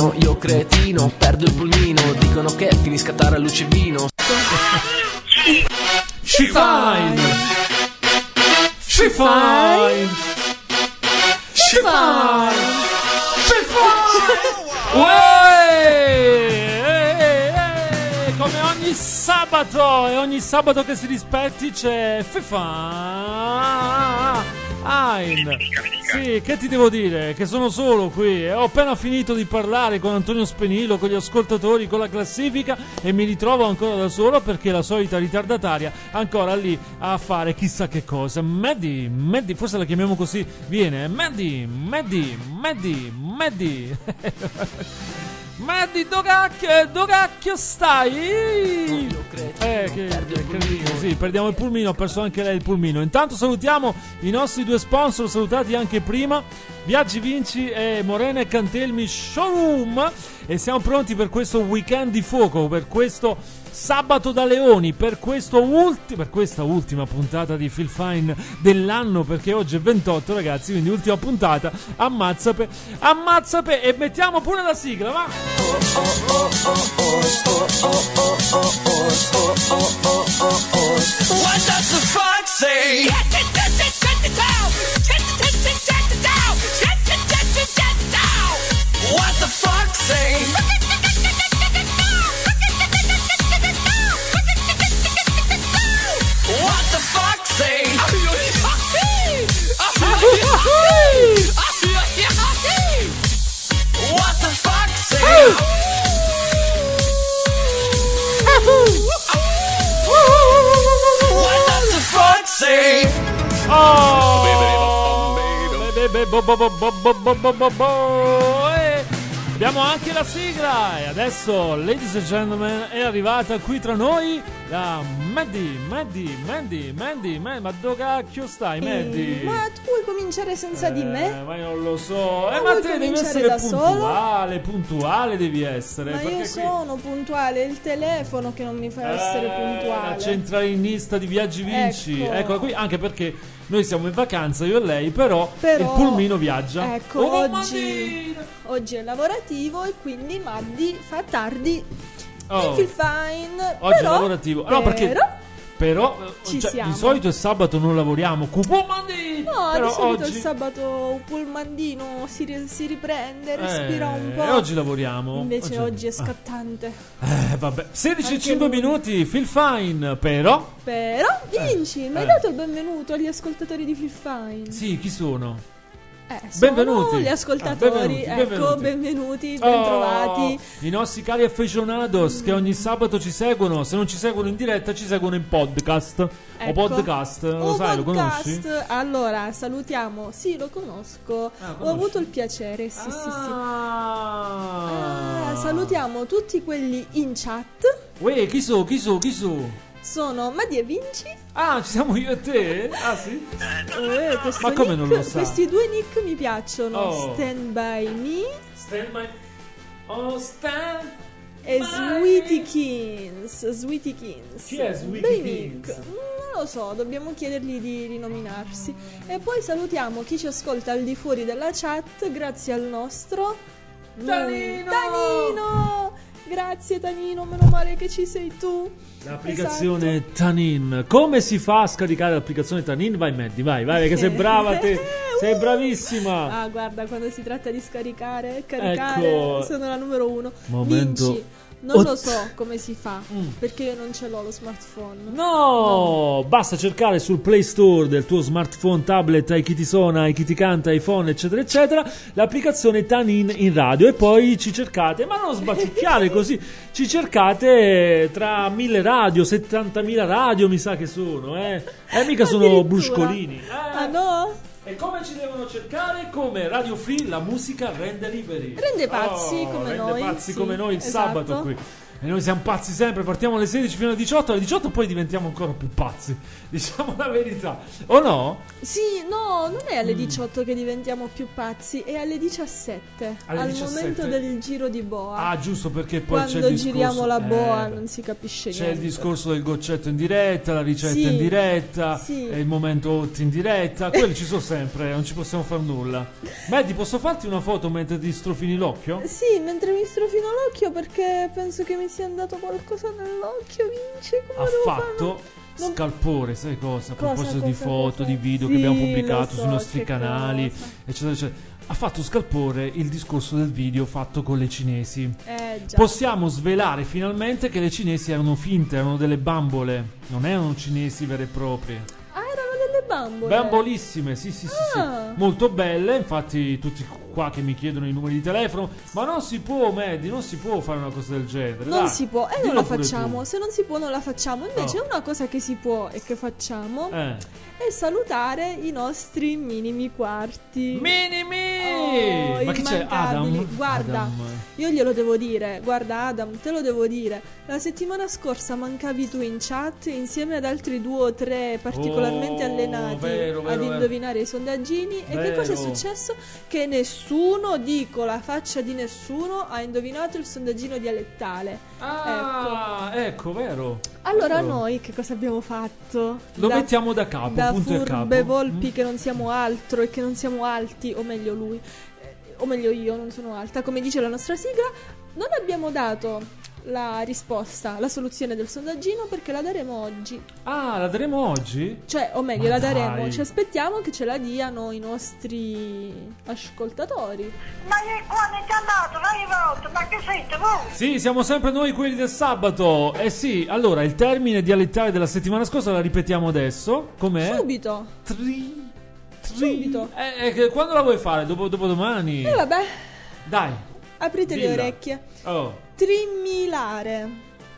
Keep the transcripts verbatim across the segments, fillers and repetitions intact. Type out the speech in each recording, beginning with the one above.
Sono io cretino, perdo il pulmino, dicono che finisca tardi a luce vino. She fine, she fine, she fine, she fine. Uè! Come ogni sabato e ogni sabato che si rispetti c'è Fifine. Sì, che ti devo dire? Che sono solo qui. Ho appena finito di parlare con Antonio Spenilo, con gli ascoltatori, con la classifica e mi ritrovo ancora da solo perché la solita ritardataria ancora lì a fare chissà che cosa. Maddie, Maddie, forse la chiamiamo così. Viene, Maddie, Maddie, Maddie, Maddie. Maddie, dove cacchio, dove cacchio stai? Eh, che, che carino. Sì, perdiamo il pulmino, ho perso anche lei il pulmino. Intanto salutiamo i nostri due sponsor, salutati anche prima, Viaggi Vinci e Morena e Cantelmi Showroom. E siamo pronti per questo weekend di fuoco, per questo Sabato da Leoni, per, questo ulti- per questa ultima puntata di Feel Fine dell'anno, perché oggi è ventotto, ragazzi, quindi ultima puntata. Ammazzape, ammazzape e mettiamo pure la sigla, va! What does the fuck say? What the fuck say? What the fuck say? What the fuck say? What does the fuck say? Oh, baby, bo bo bo bo bo bo bo bo bo. Eh, abbiamo anche la sigla e adesso, ladies and gentlemen, è arrivata qui tra noi la Maddie, Maddie, Maddie, Maddie, Maddie, ma dove cacchio stai, Maddie? Ma tu vuoi cominciare senza eh, di me? Ma io non lo so. Ma eh, ma vuoi te devi cominciare essere da puntuale, solo? puntuale devi essere. Ma io qui... sono puntuale, è il telefono che non mi fa essere eh, puntuale. La centralinista di Viaggi Vinci. Ecco. Eccola qui, anche perché noi siamo in vacanza, io e lei, però, però il pulmino viaggia. Ecco, oh, oggi, oggi è lavorativo e quindi Maddie fa tardi. Oh. In Feel Fine. Oggi però, è lavorativo. No, perché però ci cioè, siamo. di solito il sabato non lavoriamo. Cupomandi! No, però di solito oggi... il sabato pullmandino si, ri- si riprende, respira eh, un po'. E oggi lavoriamo. Invece oggi, oggi è scattante. Eh, vabbè. sedici e cinque lui. minuti, Feel Fine, però. Però, Vinci, eh, mi hai eh. dato il benvenuto agli ascoltatori di Feel Fine? Sì, chi sono? Eh, sono benvenuti gli ascoltatori, ah, benvenuti, ecco, benvenuti, benvenuti, oh, bentrovati. I nostri cari aficionados che ogni sabato ci seguono. Se non ci seguono in diretta, ci seguono in podcast. Ecco. O podcast, lo o sai, podcast. lo conosci? Allora, salutiamo. Sì, lo conosco. Ah, Ho avuto il piacere. Sì, ah. sì, sì. Ah, salutiamo tutti quelli in chat. Uè, chi so, chi so, chi so? Sono Maddie Vinci. Ah, ci siamo io e te? Ah, sì? Eh, questo Ma come nick, non lo sa? Questi due nick mi piacciono. Oh. Stand by me. Stand by. Oh, stand. E by Sweetie me. Kings. Sweetie Kings. Chi è Sweetie Bei Kings? nick. Non lo so, dobbiamo chiedergli di rinominarsi. E poi salutiamo chi ci ascolta al di fuori della chat, grazie al nostro Tanino! Tanino! Grazie Tanino, meno male che ci sei tu. L'applicazione Esatto. Tanin. Come si fa a scaricare l'applicazione Tanin? Vai Maddie, vai, vai, perché sei brava te. Sei Uh. bravissima. Ah, guarda, quando si tratta di scaricare, caricare, Ecco. sono la numero uno. Momento. Vinci. Non Ot- lo so come si fa, Mm. perché io non ce l'ho lo smartphone. No, basta cercare sul Play Store del tuo smartphone, tablet, ai chi ti suona, ai chi ti canta, iPhone, eccetera, eccetera, l'applicazione Tanin in radio e poi ci cercate, ma non sbaciucchiare così, ci cercate tra mille radio, settantamila radio mi sa che sono, eh, eh mica sono Addirittura. bruscolini. Eh. Ah no? E come ci devono cercare? Come Radio Free, la musica rende liberi. Rende pazzi Oh, come rende noi, pazzi sì, come noi il esatto. sabato qui. E noi siamo pazzi sempre, partiamo alle sedici fino alle diciotto, alle diciotto poi diventiamo ancora più pazzi, diciamo la verità, o no? Sì, no, non è alle diciotto che diventiamo più pazzi, è alle diciassette, Alle al diciassette? momento del giro di boa. Ah, giusto, perché poi c'è Quando il discorso, giriamo la boa eh, non si capisce c'è niente. il discorso del goccetto in diretta, la ricetta Sì, in diretta, sì. e il momento hot in diretta, quelli ci sono sempre, non ci possiamo fare nulla. Maddie, posso farti una foto mentre ti strofini l'occhio? Sì, mentre mi strofino l'occhio perché penso che mi sia andato qualcosa nell'occhio, Vince, come Ha devo fatto Non- scalpore, sai cosa? A Cosa, proposito di cosa, foto, cosa? di video Sì, che abbiamo lo pubblicato so, sui nostri che canali, cosa. eccetera, eccetera. Ha fatto scalpore il discorso del video fatto con le cinesi. Eh già. Possiamo svelare finalmente che le cinesi erano finte, erano delle bambole, non erano cinesi vere e proprie. Ah, erano delle bambole. Bambolissime, sì, sì, sì, sì. Ah. Molto belle. Infatti, tutti qua che mi chiedono i numeri di telefono, ma non si può, Maddie, non si può fare una cosa del genere. Non dai. si può, e Dillo non la pure facciamo. tu. Se non si può, non la facciamo. Invece, Oh. una cosa che si può e che facciamo Eh. è salutare i nostri minimi quarti. Minimi! Oh, ma che c'è? immancabili. Adam? Guarda, Adam. io glielo devo dire. Guarda, Adam, te lo devo dire. La settimana scorsa mancavi tu in chat insieme ad altri due o tre particolarmente Oh, allenati vero, vero, ad vero. indovinare i sondaggini. E che Vero. cosa è successo? Che nessuno, dico la faccia di nessuno, ha indovinato il sondaggino dialettale. Ah, ecco, vero. Allora Vero. noi che cosa abbiamo fatto? Lo Da- mettiamo da capo, da punto e furbe capo. volpi Mm. che non siamo altro e che non siamo alti, o meglio lui, eh, o meglio io, non sono alta, come dice la nostra sigla, non abbiamo dato la risposta, la soluzione del sondaggino perché la daremo oggi. Ah, la daremo oggi? Cioè, o meglio, Ma la dai. daremo, ci aspettiamo che ce la diano i nostri ascoltatori. Ma io qua ne già andato, vai volta, ma che siete voi? Sì, siamo sempre noi quelli del sabato. Eh sì, allora, il termine dialettale della settimana scorsa la ripetiamo adesso. Com'è? Subito. Tri... tri- Subito. Eh, eh, che- quando la vuoi fare? Dopo, dopodomani? E vabbè, Dai. aprite le Dilla. orecchie. Oh. Trimilare.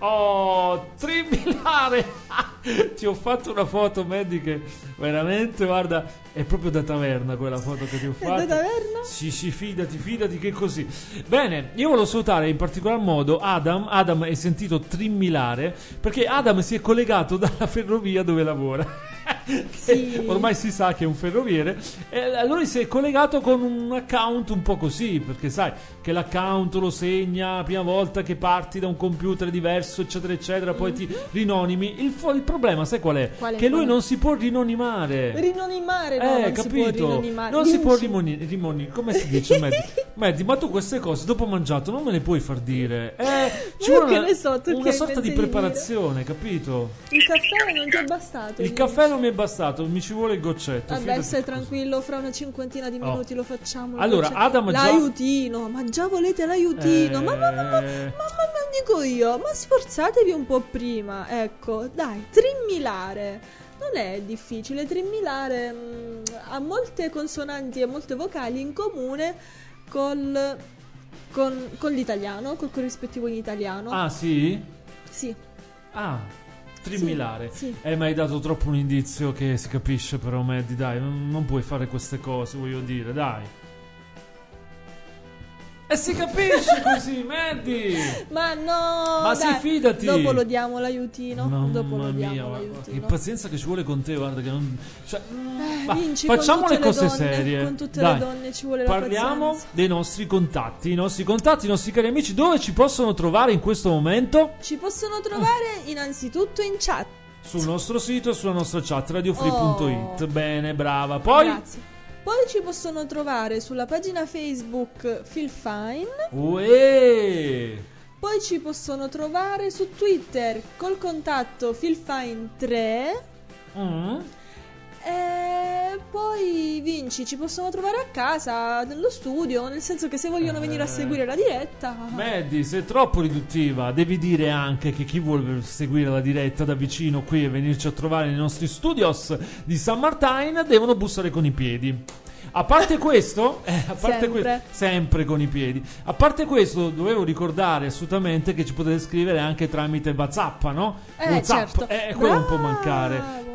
Oh, trimilare. Ti ho fatto una foto, Maddie, che veramente, guarda, è proprio da taverna quella foto che ti ho È fatto. da taverna? Sì, sì, fidati, fidati che è così. Bene, io volevo salutare in particolar modo Adam. Adam è sentito trimilare perché Adam si è collegato dalla ferrovia dove lavora. Sì. Ormai si sa che è un ferroviere. E allora si è collegato con un account un po' così, perché sai che l'account lo segna la prima volta che parti da un computer diverso, eccetera, eccetera, poi ti rinonimi. Il, fo- il problema, sai qual è? Qual è? Che lui Qual è? non si può rinonimare. Rinonimare, no, Eh, non capito? si può rinonimare. Non si può Vinci. rimoni, rimoni- come si dice, Maddie? Maddie, ma tu queste cose dopo mangiato non me le puoi far dire. Eh, ci io vuole che una, ne so, tu che una hai sorta in di mente di preparazione, capito? Il caffè non ti è bastato. Il Vinci. caffè non mi è bastato, mi ci vuole il goccetto. Vabbè, fidati stai così. tranquillo, fra una cinquantina di Oh. minuti lo facciamo. Allora, C'è Adam già- l'aiutino, ma già volete l'aiutino? Eh. Ma, ma, ma, ma, ma, ma, ma dico io, ma sforzatevi un po' prima. Ecco, dai, trimilare. Non è difficile, trimilare mh, ha molte consonanti e molte vocali in comune col, con, con l'italiano, col corrispettivo in italiano. Ah, sì? Sì. Ah, trimilare. Sì, sì. Eh, ma hai dato troppo un indizio che si capisce però, Maddie, dai, non, non puoi fare queste cose, voglio dire, dai. E si capisce così, Maddie! Ma no! Ma sì, dai, fidati! Dopo lo diamo l'aiutino. Mamma dopo lo diamo mia, guarda, che l'aiutino. pazienza che ci vuole con te, guarda che non... Cioè, Eh, va, Vinci, facciamo con le tutte cose donne, serie. Con tutte Dai, le donne ci vuole la parliamo pazienza. dei nostri contatti. I nostri contatti, i nostri cari amici, dove ci possono trovare in questo momento? Ci possono trovare innanzitutto in chat. Sul nostro sito e sulla nostra chat radiofree punto it. Oh. Bene, brava. Poi... Grazie. Poi ci possono trovare sulla pagina Facebook Feel Fine. Uè! Poi ci possono trovare su Twitter col contatto Feelfine tre. Mm. E poi Vinci, ci possono trovare a casa, nello studio, nel senso che se vogliono venire a Eh. seguire la diretta. Maddie, sei troppo riduttiva. Devi dire anche che chi vuole seguire la diretta da vicino qui e venirci a trovare nei nostri studios di San Martin devono bussare con i piedi. A parte questo, eh, a parte Sempre. que- sempre con i piedi. A parte questo, dovevo ricordare assolutamente che ci potete scrivere anche tramite WhatsApp, no? Eh, WhatsApp, certo. eh, quello non può Bravo. mancare.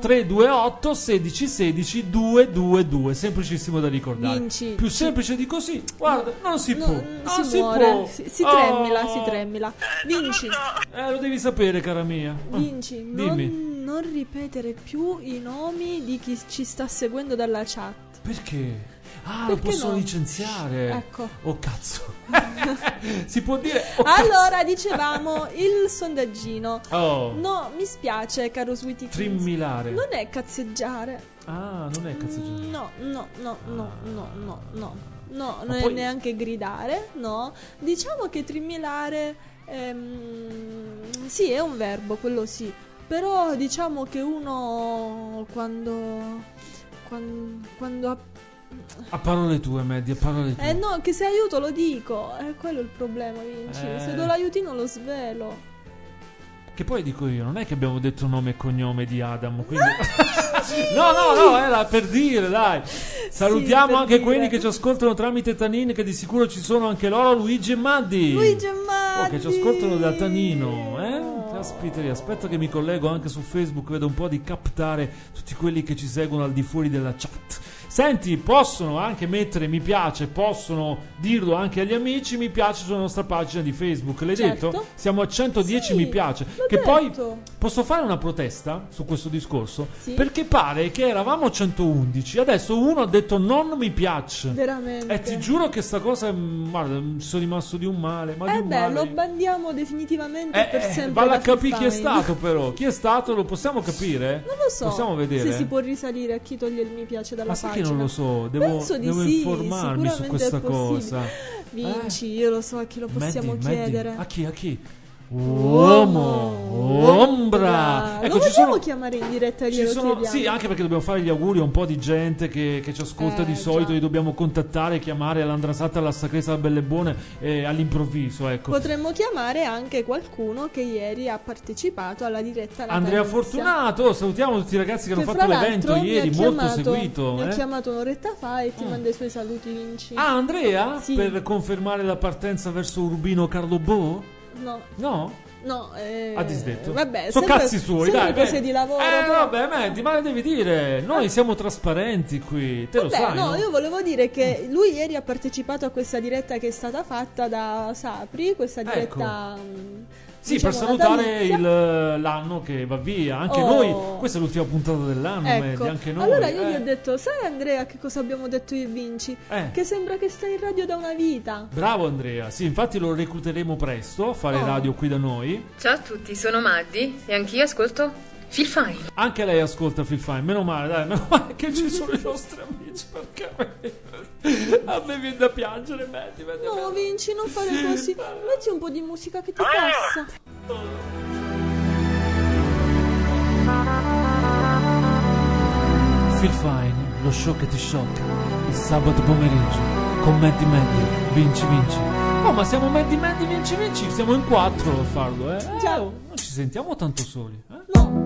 tre due otto uno sei uno sei due due due, semplicissimo da ricordare. Vinci. Più semplice di così, guarda, non si No, può, non non si, si muore, può. si, si Oh. tremila, si tremila. Vinci, Eh, lo devi sapere, cara mia. Vinci, Dimmi. non, non ripetere più i nomi di chi ci sta seguendo dalla chat. Perché? Ah, lo Perché possono no? licenziare. Ecco. Oh cazzo. Si può dire oh, Allora, dicevamo il sondaggino. cazzo. Oh. No, mi spiace, caro Sweetie Kids. Trimmilare. Non è cazzeggiare. Ah, non è cazzeggiare. No, no, no, no, no, no, no. No, Ma non poi- è neanche gridare, no. Diciamo che trimmilare ehm, sì, è un verbo, quello sì. Però diciamo che uno quando quando, quando ha A parole tue, Maddie, a parole tue. Eh no, che se aiuto lo dico, è quello il problema, Vinci. Eh. Se do l'aiutino lo svelo. Che poi dico io, non è che abbiamo detto nome e cognome di Adam, quindi... no, no, no, era per dire, dai. Salutiamo per anche dire. quelli che ci ascoltano tramite Tanin, che di sicuro ci sono anche loro, Luigi e Maddi. Luigi e Oh, Maddi. che ci ascoltano da Tanino, eh? Caspiteri, aspetta che mi collego anche su Facebook, vedo un po' di captare tutti quelli che ci seguono al di fuori della chat. Senti, possono anche mettere mi piace, possono dirlo anche agli amici, mi piace sulla nostra pagina di Facebook, l'hai Certo. detto? Siamo a centodieci Sì, mi piace. l'ho Che detto. poi posso fare una protesta su questo discorso? Sì. Perché pare che eravamo centoundici, adesso uno ha detto non mi piace. Veramente. E ti giuro che sta cosa, mm, guarda, mi sono rimasto di un male. Ma di Eh un beh, male. lo bandiamo definitivamente Eh, per eh, sempre. vale a da capire chi è Fifine. stato però. Chi è stato lo possiamo capire? Non lo so. Possiamo vedere? Se si può risalire a chi toglie il mi piace dalla Ma sai pagina. che non lo so, devo, Penso di devo sì, informarmi su sicuramente questa è possibile. cosa. Vinci, io lo so a chi lo possiamo Maddie, chiedere. Maddie, a chi? A chi? Uomo, ombra. Lo Ecco, ci vogliamo sono chiamare in diretta e ci glielo sono, chiediamo? sì, anche perché dobbiamo fare gli auguri a un po' di gente che, che ci ascolta Eh, di solito, già. li dobbiamo contattare, chiamare all'Andrasata, alla Sacresa, alla Belle e Buone eh, all'improvviso, ecco. Potremmo chiamare anche qualcuno che ieri ha partecipato alla diretta Andrea natalizia. Fortunato, salutiamo tutti i ragazzi che, Che hanno fra fatto l'evento l'altro mi ha ieri, molto chiamato- seguito. Mi ha eh. chiamato un'oretta fa e ti Mm. manda i suoi saluti, Vinci. Ah, Andrea? Sì. Per confermare la partenza verso Urbino Carlo Bo? No, No? no, eh, Ha disdetto? Vabbè, sono sempre- cazzi suoi, sempre dai. cose beh. di lavoro. Eh, però. vabbè, metti, ma le devi dire. Noi siamo trasparenti qui. Te lo Vabbè, sai, no, no? io volevo dire che lui ieri ha partecipato a questa diretta che è stata fatta da Sapri, questa diretta mh, Sì, diciamo, per salutare natalizia. il- l'anno che va via. Anche Oh. noi, questa è l'ultima puntata dell'anno, Ecco, Maddie, anche noi. allora io eh. gli ho detto, sai Andrea che cosa abbiamo detto io e Vinci? Eh. Che sembra che stai in radio da una vita. Bravo Andrea, sì, infatti lo recluteremo presto a fare Oh. radio qui da noi. Ciao a tutti, sono Maddi e anch'io ascolto Feel Fine. Anche lei ascolta Feel Fine, meno male, dai, meno male che ci sono i nostri amici, perché a me, a me viene da piangere, Maddie, Maddie, No, Maddie. Vinci, non fare così. Metti un po' di musica che ti passa. Feel Fine, lo show che ti sciocca, il sabato pomeriggio, con Maddie Maddie, vinci vinci. Oh, ma siamo Maddie Maddie, vinci vinci, siamo in quattro a farlo, eh? Già. Oh, non ci sentiamo tanto soli, eh? No.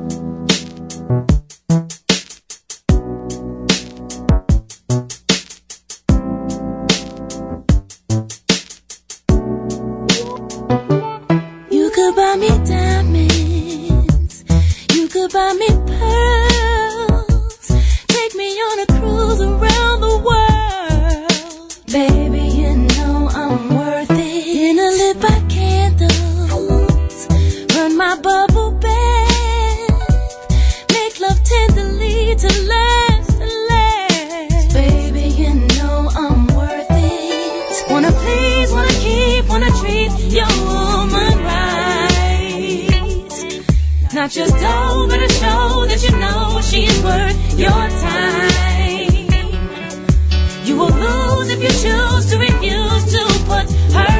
You could buy me diamonds, you could buy me pearls, take me on a cruise around the world. Baby, you know I'm worth it. Dinner lit by candles, run my bubble bath, make love tenderly to last and last. Baby, you know I'm worth it. Wanna please, wanna keep, wanna treat your woman right. Not just dough, but a show that you know she's worth your time. You will lose if you choose to refuse to put her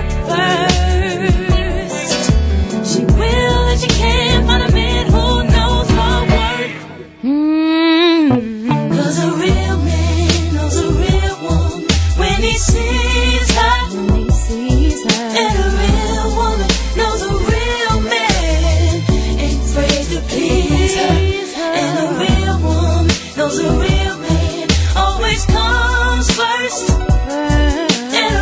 first. She will and she can't find a man who knows her worth. Mm-hmm. Cause a real man knows a real woman when he sees her. When he sees her. And a real woman knows a real man ain't afraid to please her. And a real woman knows a real man always comes first. And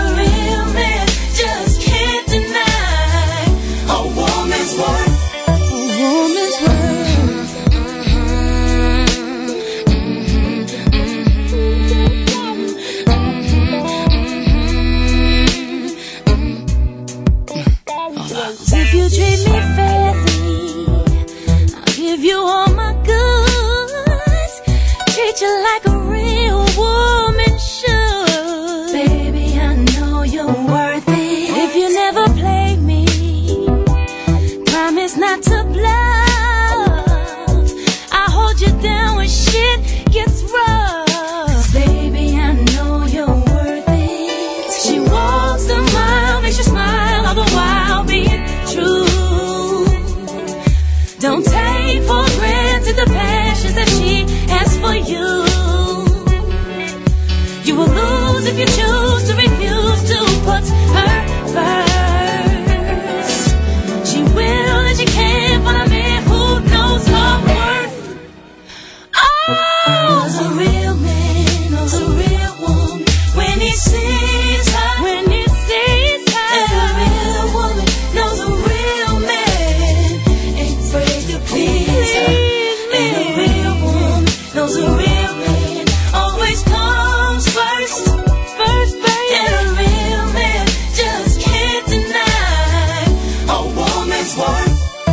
you treat me fairly, I'll give you all my goods. Treat you like a real woman should. Baby, I know you're worth it. If you never play me, promise not to bluff. I hold you down when shit gets rough. 'Cause baby, I know you're worth it. She walks a mile, makes you smile, all the while being true. Don't take for granted the passions that she has for you. You will lose if you choose to refuse to put her first. She will and she can find a man who knows her worth. Oh, a real man knows a real woman when he sees her. When he sees her, and a real woman knows a real man ain't afraid to please her. And a real woman knows a real man always comes first. First, baby. And a real man just can't deny a woman's worth.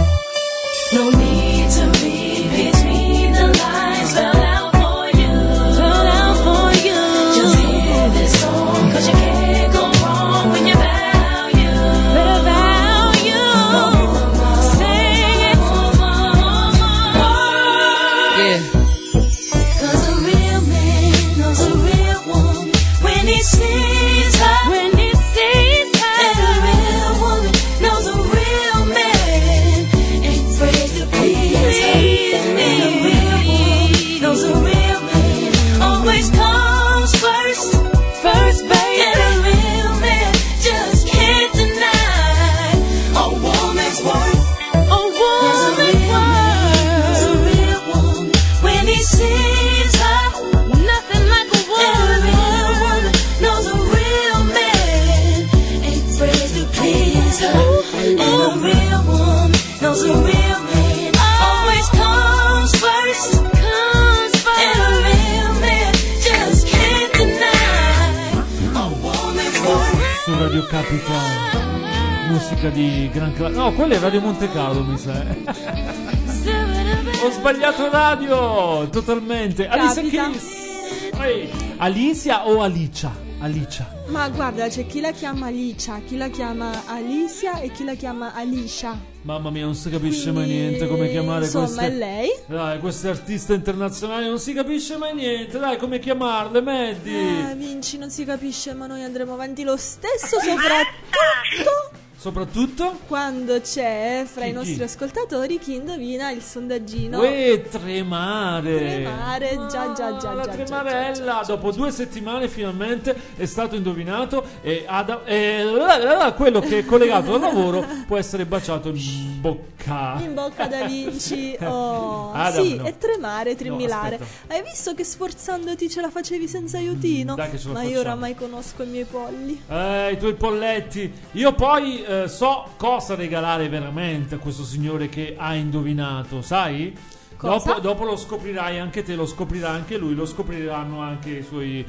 No need to read between the lines, spell out for you, spell out for you. Just hear this song, 'cause you can't go wrong when you value, better value. Sing it, woman. Yeah. 'Cause a real man knows a real woman when he sees her. When he sees her. And a real woman knows a real man ain't afraid to please her. And a real woman knows a real man always comes first. First, baby. And a real man just can't deny a woman's worth. A woman's worth. A real woman when he sees her. Nothing like a woman. And a real woman knows a real man ain't afraid to please her. And a real woman knows a real man always comes first. Comes first. And a real man just can't deny a woman's worth. Su Radio Capital, musica di gran classe. No, quella è Radio Monte Carlo, mi sa. eh. Ho sbagliato radio totalmente. Alicia Capita. Keys. Ehi, Alicia o Alicia? Alicia. Ma guarda, c'è chi la chiama Alicia, chi la chiama Alicia e chi la chiama Alicia. Mamma mia, non si capisce Quindi, mai niente come chiamare insomma, queste. è lei. Dai, queste artiste internazionali non si capisce mai niente. Dai, come chiamarle, Maddie? Ah, Vinci, non si capisce, ma noi andremo avanti lo stesso, soprattutto Soprattutto? quando c'è fra Chi, i nostri chi? ascoltatori chi indovina il sondaggino. Uè, tremare. Tremare, già, già, già, Ah, la già, già, tremarella. già, già, già, Dopo già. due settimane finalmente è stato indovinato e, Adam, e la- la- la- quello che è collegato al lavoro può essere baciato in bocca. In bocca da Vinci. Oh, Adam, sì, no. e tremare, tremilare. No, aspetta. Hai visto che sforzandoti ce la facevi senza aiutino? Mm, dai che ce la Ma facciamo. io oramai conosco i miei polli. Eh, i tuoi polletti. Io poi eh, so cosa regalare veramente a questo signore che ha indovinato, sai? Cosa? Dopo, dopo lo scoprirai anche te, lo scoprirà anche lui, lo scopriranno anche i suoi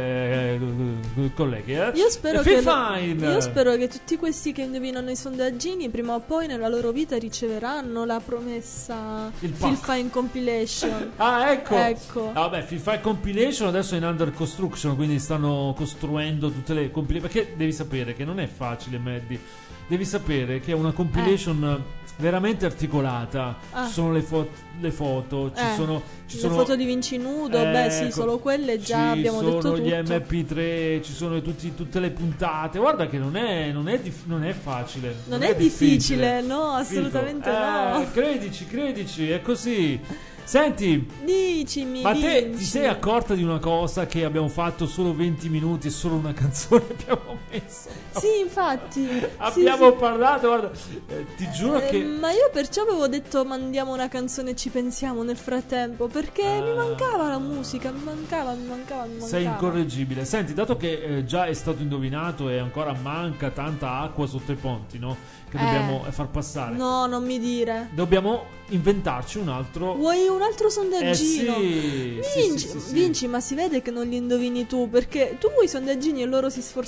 eh, colleghi. Eh? Io spero, E che Phil lo- Fine. io spero che tutti questi che indovinano i sondaggini prima o poi nella loro vita riceveranno la promessa Il Phil pack. Fine Compilation. Ah, ecco. Ecco. Ah, vabbè, Phil Fine Compilation adesso è in under construction, quindi stanno costruendo tutte le compilation. Perché devi sapere che non è facile, Maddie. Devi sapere che è una compilation veramente articolata. Ah. Ci sono le, fo- le foto, ci Eh, sono, ci Le sono foto di Vinci nudo, beh sì, ecco, solo quelle già ci abbiamo detto sono tutto. gli emme pi tre, ci sono tutti- tutte le puntate. Guarda che non è, non è, dif- non è facile. Non è difficile, no, assolutamente Dico, no. eh, Credici, credici, è così. Senti, Dicimi, ma te ti Vinci. sei accorta di una cosa? Che abbiamo fatto solo venti minuti e solo una canzone abbiamo messo? Sì, infatti. Abbiamo sì, sì. parlato, guarda, eh, ti giuro Eh, che... Ma io perciò avevo detto mandiamo una canzone e ci pensiamo nel frattempo, perché mi Ah. mancava la musica, mi mancava, mi mancava, mi mancava. Sei incorreggibile. Senti, dato che eh, già è stato indovinato e ancora manca tanta acqua sotto i ponti, no? Che Eh. dobbiamo eh, far passare. No, non mi dire. Dobbiamo inventarci un altro... Vuoi un altro sondaggino? Eh sì, sì, Vinci, sì, sì, sì. Vinci, ma si vede che non li indovini tu, perché tu vuoi i sondaggini e loro si sforzano per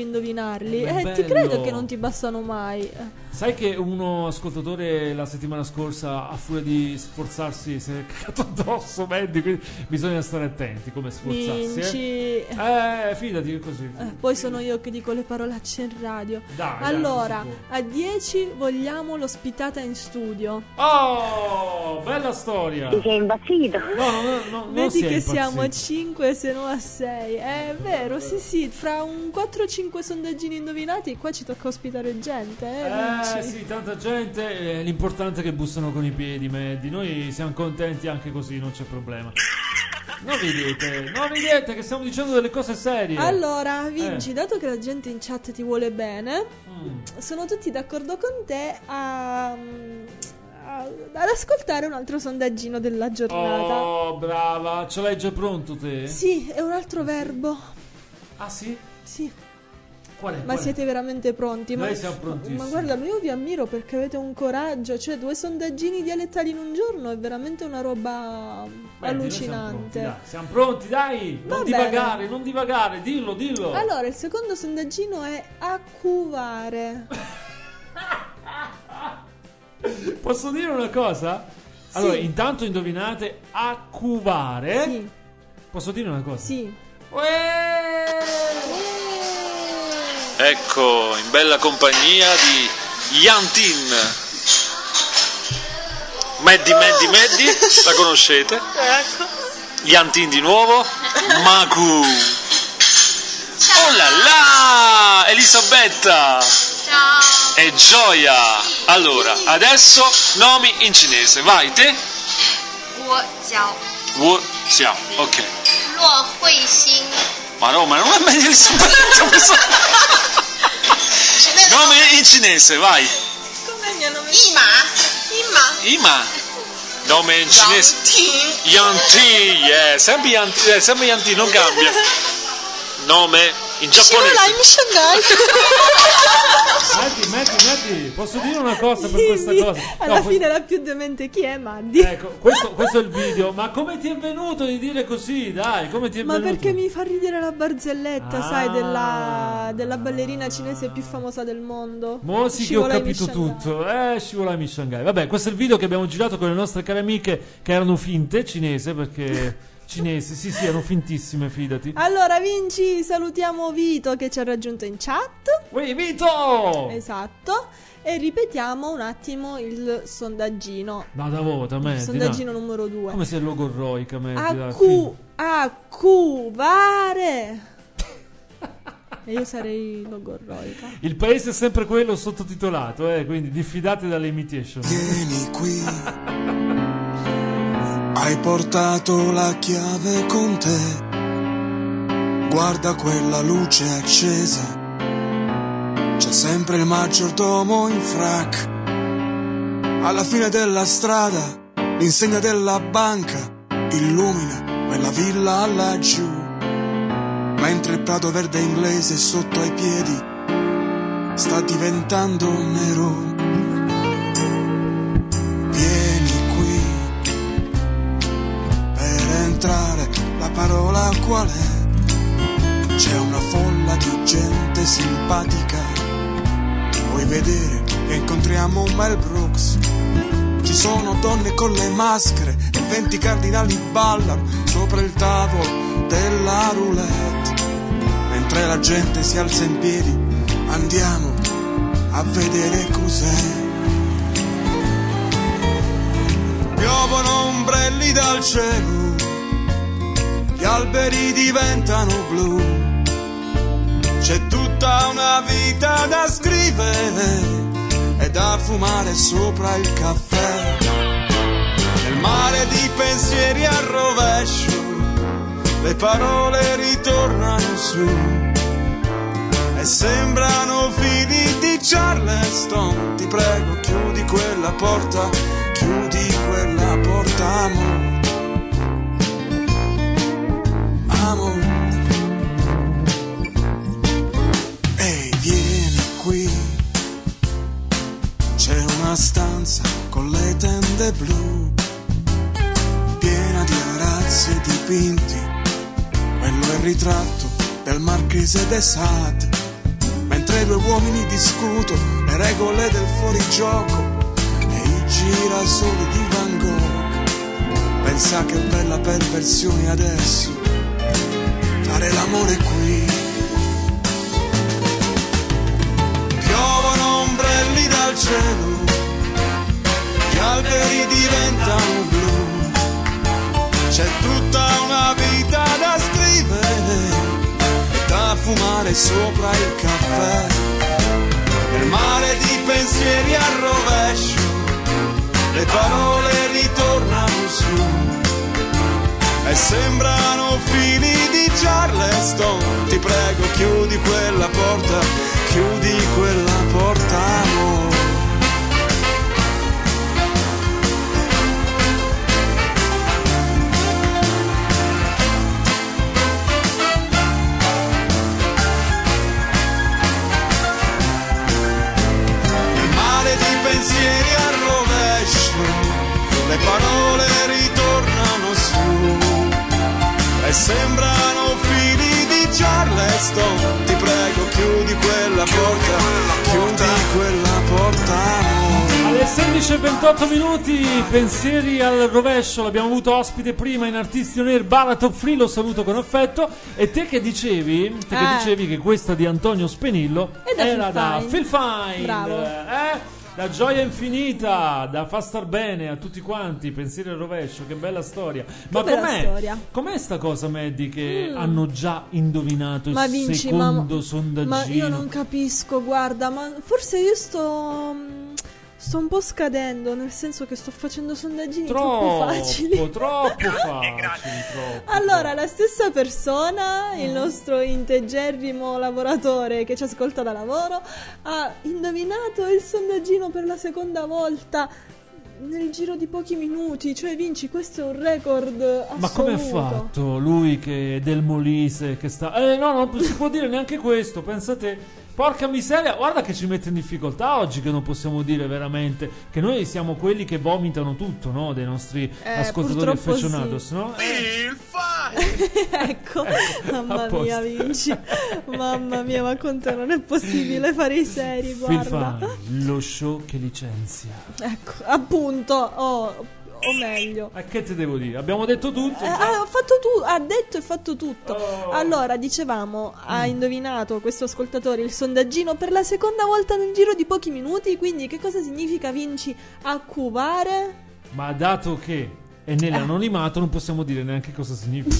indovinarli. Ma è Eh, ti bello. credo che non ti bastano mai. Sai che uno ascoltatore la settimana scorsa, a furia di sforzarsi, si è cagato addosso, Mandy, quindi bisogna stare attenti come sforzarsi. Vinci. Eh, eh fidati che è così. Eh, poi sono io che dico le parolacce in radio. Dai, Allora, dai, non si a dieci vogliamo l'ospitata in studio. Oh, bella storia. Ti sei impazzito? No, no, no, no, non Vedi si è che impazzito. siamo a cinque se no a sei. È vero, sì sì, fra un quattro cinque sondaggini indovinati qua ci tocca ospitare gente, eh, Eh Vinci? sì, tanta gente, eh, l'importante è che bussano con i piedi, Mandy. Noi siamo contenti anche così, non c'è problema. Non ridete, non ridete che stiamo dicendo delle cose serie. Allora, Vinci, Eh. dato che la gente in chat ti vuole bene, Mm. sono tutti d'accordo con te a, a- ad ascoltare un altro sondaggino della giornata. Oh, brava, ce l'hai già pronto te? Sì, è un altro verbo. Ah sì? Sì. Qual è? Ma Qual è? siete veramente pronti? Ma, Noi siamo prontissimi. ma guarda, io vi ammiro perché avete un coraggio. Cioè, due sondaggini dialettali in un giorno è veramente una roba Beh, noi siamo pronti, allucinante. dai. Siamo pronti, dai! Va Non bene. divagare, non divagare, dillo, dillo! Allora, il secondo sondaggino è accuvare. Posso dire una cosa? Allora, intanto indovinate accuvare. Sì, Posso dire una cosa? sì. Uè! Ecco, in bella compagnia di Yantin. Maddy, Maddy, Maddy, la conoscete? Yantin di nuovo. Maku. Oh là là, Elisabetta. Ciao. E Gioia. Allora, adesso nomi in cinese. Vai, te? Guo Jiao. Wu Xiao. Ok. Luo Huixin. Ma no, ma non è meglio Elisabetta. questo- Nome in cinese, vai. Come il mio nome? Ima. Ima. Ima. Nome in cinese. Yanti, yeah. Sempre Yanti, eh, sempre Yanti, non cambia. Nome in giapponese. Metti, metti, metti. Posso dire una cosa per Sì, questa sì. cosa? Alla No, que- fine la più demente chi è? Maddi. Ecco, questo, questo è il video. Ma come ti è venuto di dire così? Dai, come ti è Ma venuto? perché mi fa ridere la barzelletta, Ah. sai, della, della ballerina cinese più famosa del mondo. Mo sì che ho Scivola in capito Shanghai. tutto. Eh, scivolami in Shanghai. Vabbè, questo è il video che abbiamo girato con le nostre care amiche che erano finte cinese perché cinesi, sì, sì, erano fintissime, fidati. Allora, Vinci, salutiamo Vito che ci ha raggiunto in chat. Ui, Vito! Esatto. E ripetiamo un attimo il sondaggino. No, da vota, Mandy, Il sondaggino numero due. Come sei logorroica, Mandy, dai, Accu- accuvare. E io sarei logorroica. Il paese è sempre quello sottotitolato, eh, quindi diffidate dalle imitation. Vieni qui. Hai portato la chiave con te. Guarda quella luce accesa. C'è sempre il maggiordomo in frac. Alla fine della strada, l'insegna della banca illumina quella villa laggiù. Mentre il prato verde inglese sotto ai piedi sta diventando nero. Vieni qui per entrare, la parola qual è? C'è una folla di gente simpatica. Vuoi vedere che incontriamo un Mel Brooks? Ci sono donne con le maschere e venti cardinali ballano sopra il tavolo della roulette. Mentre la gente si alza in piedi, andiamo a vedere cos'è. Piovono ombrelli dal cielo, gli alberi diventano blu. C'è tutta una vita da scrivere e da fumare sopra il caffè. Nel mare di pensieri a rovescio, le parole ritornano su e sembrano fili di Charleston. Ti prego, chiudi quella porta, chiudi quella porta, amore. Amore. Ehi, vieni qui. C'è una stanza con le tende blu, piena di arazzi e dipinti. Quello è il ritratto del Marchese de Sade. mentre due uomini discutono le regole del fuorigioco e i girasoli di Van Gogh. Pensa che bella perversione adesso fare l'amore qui. Piovono ombrelli dal cielo, gli alberi diventano blu, c'è tutta una vita da scrivere e da fumare sopra il caffè, nel mare di pensieri al rovescio, le parole ritornano su e sembrano fili di Charleston. Ti prego chiudi quella porta, chiudi quella porta, amore. Pensieri al rovescio, le parole ritornano su e sembrano fili di Charleston. Ti prego chiudi quella porta, chiudi quella porta, amore. Alle sedici e ventotto minuti, pensieri al rovescio. L'abbiamo avuto ospite prima in Artisti On Air, Baratov Free, lo saluto con affetto. E te che dicevi, te che Eh. dicevi che questa di Antonio Spenillo E da era Phil da Fine. Phil Fine. Bravo. Eh? La gioia infinita, da fa star bene a tutti quanti, pensieri al rovescio, che bella storia. Ma bella com'è? storia. Com'è sta cosa, Maddie, che Mm. hanno già indovinato Ma il Vinci, ma, secondo sondaggino? ma io non capisco, guarda, ma forse io sto sto un po' scadendo, nel senso che sto facendo sondaggini troppo, Troppo, facili. troppo facili, troppo. Allora, la stessa persona, il nostro integerrimo lavoratore che ci ascolta da lavoro, ha indovinato il sondaggino per la seconda volta nel giro di pochi minuti. Cioè, Vinci, questo è un record assoluto. Ma come ha fatto lui che è del Molise, che sta... Eh no, non si può dire neanche questo, pensate... Porca miseria, guarda che ci mette in difficoltà oggi, che non possiamo dire veramente che noi siamo quelli che vomitano tutto, no? Dei nostri Eh, ascoltatori purtroppo affezionados, sì. no? Il fai! Ecco, a mamma posto. mia, Vinci. Mamma mia, ma con te non è possibile fare i seri, Phil guarda. Fine, lo show che licenzia. Ecco, appunto, oh, o meglio. Ma che ti devo dire? Abbiamo detto tutto. Eh, già. ha fatto tu, ha detto e fatto tutto. Oh. Allora, dicevamo, ha indovinato questo ascoltatore il sondaggino per la seconda volta nel giro di pochi minuti. Quindi, che cosa significa, Vinci? Accubare? Ma dato che è nell'anonimato non possiamo dire neanche cosa significa.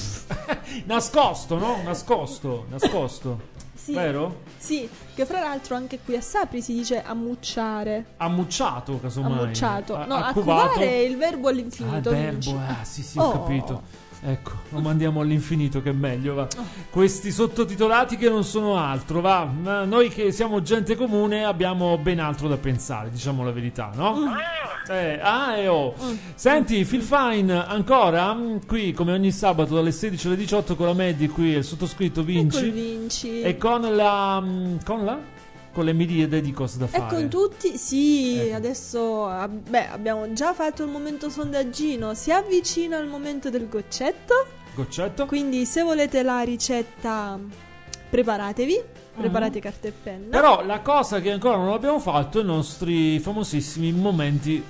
Nascosto, no? Nascosto, nascosto. Sì. Vero? Sì, che fra l'altro anche qui a Sapri si dice ammucciare. Ammucciato, casomai. Ammucciato. A- No, accubato. accubare è il verbo Ah, all'infinito. il Vinci. verbo, ah, sì, sì, Oh. ho capito. Ecco, lo mandiamo all'infinito che è meglio, va. Questi sottotitolati che non sono altro, va. Ma noi che siamo gente comune abbiamo ben altro da pensare, diciamo la verità, no? Eh, ah, e oh. Senti, Phil Fine, ancora? Mm, Qui, come ogni sabato, dalle sedici alle diciotto con la Maddie, qui è il sottoscritto Vinci. Ecco il Vinci. E con la... mm, con la? Con le miriade di cose da E fare. con tutti, sì, Ecco. adesso ah, beh, abbiamo già fatto il momento sondaggino, si avvicina il momento del goccetto, Goccetto? quindi se volete la ricetta preparatevi, preparate carta e penna. Mm. Però la cosa che ancora non abbiamo fatto è i nostri famosissimi momenti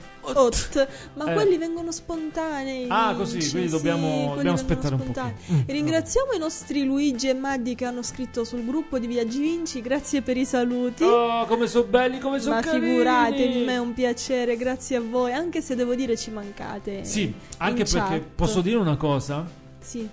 Hot, ma Eh. quelli vengono spontanei. Ah, così, Vinci, quindi sì, dobbiamo- quelli dobbiamo vengono aspettare un spontanei. pochino. Mm, E ringraziamo i nostri Luigi e Maddi che hanno scritto sul gruppo di Viaggi Vinci, grazie per i saluti. Oh, come sono belli, come sono Ma carini. figuratevi, ma è un piacere, grazie a voi, anche se devo dire ci mancate. Sì, anche in perché chat. posso dire una cosa? Sì.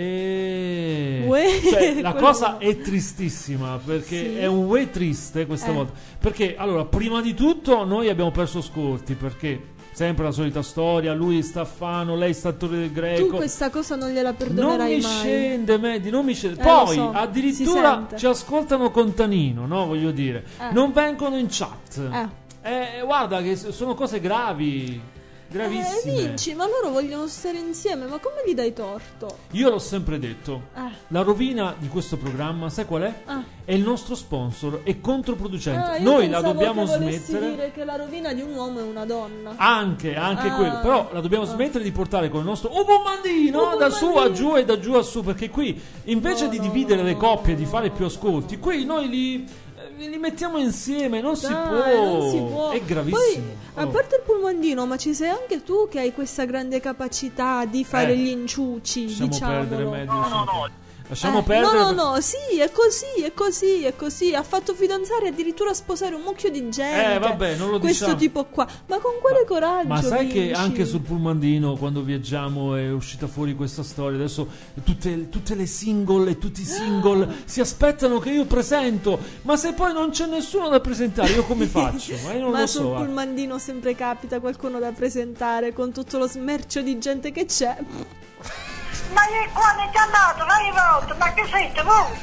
Uè. Uè, Cioè, la quello cosa no. è tristissima perché Sì. è un uè triste questa Eh. volta. Perché allora, prima di tutto noi abbiamo perso ascolti perché sempre la solita storia, lui sta a Fano, lei sta a Torre del Tu Greco. questa cosa non gliela Non perdonerai mi mai. scende, Medi, non mi scende. Eh, lo Poi so, si addirittura sente. ci ascoltano con Tanino, no? Voglio dire, Eh. non vengono in chat. Eh. Eh, guarda che s- sono cose gravi, gravissime. Eh, Vinci, ma loro vogliono stare insieme, ma come gli dai torto? Io l'ho sempre detto. Eh. La rovina di questo programma, sai qual è? Ah. È il nostro sponsor, è controproducente. Ah, io Noi la pensavo dobbiamo che volessi smettere. dire che la rovina di un uomo è una donna. Anche, anche Ah. quello. Però la dobbiamo smettere di portare con il nostro Ubomandino da su a giù e da giù a su. Perché qui, invece No, di no, dividere no, le no, coppie e no, di fare no, più ascolti, qui noi li, eh, li mettiamo insieme, non si Dai, può. non si può. È gravissimo. Poi, a Oh. parte il pulmandino, ma ci sei anche tu che hai questa grande capacità di fare Eh. gli inciuci, Lasciamo diciamolo. perdere Medi. Lasciamo Eh, perdere. No, no, no, sì, è così, è così, è così. Ha fatto fidanzare e addirittura sposare un mucchio di gente. Eh, vabbè, non lo Questo diciamo. tipo qua. Ma con quale coraggio? Ma sai che vinci? anche sul pullmandino, quando viaggiamo, è uscita fuori questa storia. Adesso tutte, tutte le single e tutti i single si aspettano che io presento. Ma se poi non c'è nessuno da presentare, io come faccio? Ma io non Ma lo sul so. eh. pullmandino sempre capita qualcuno da presentare con tutto lo smercio di gente che c'è. Ma io qua ne è già andato, vai volta, ma che siete voi?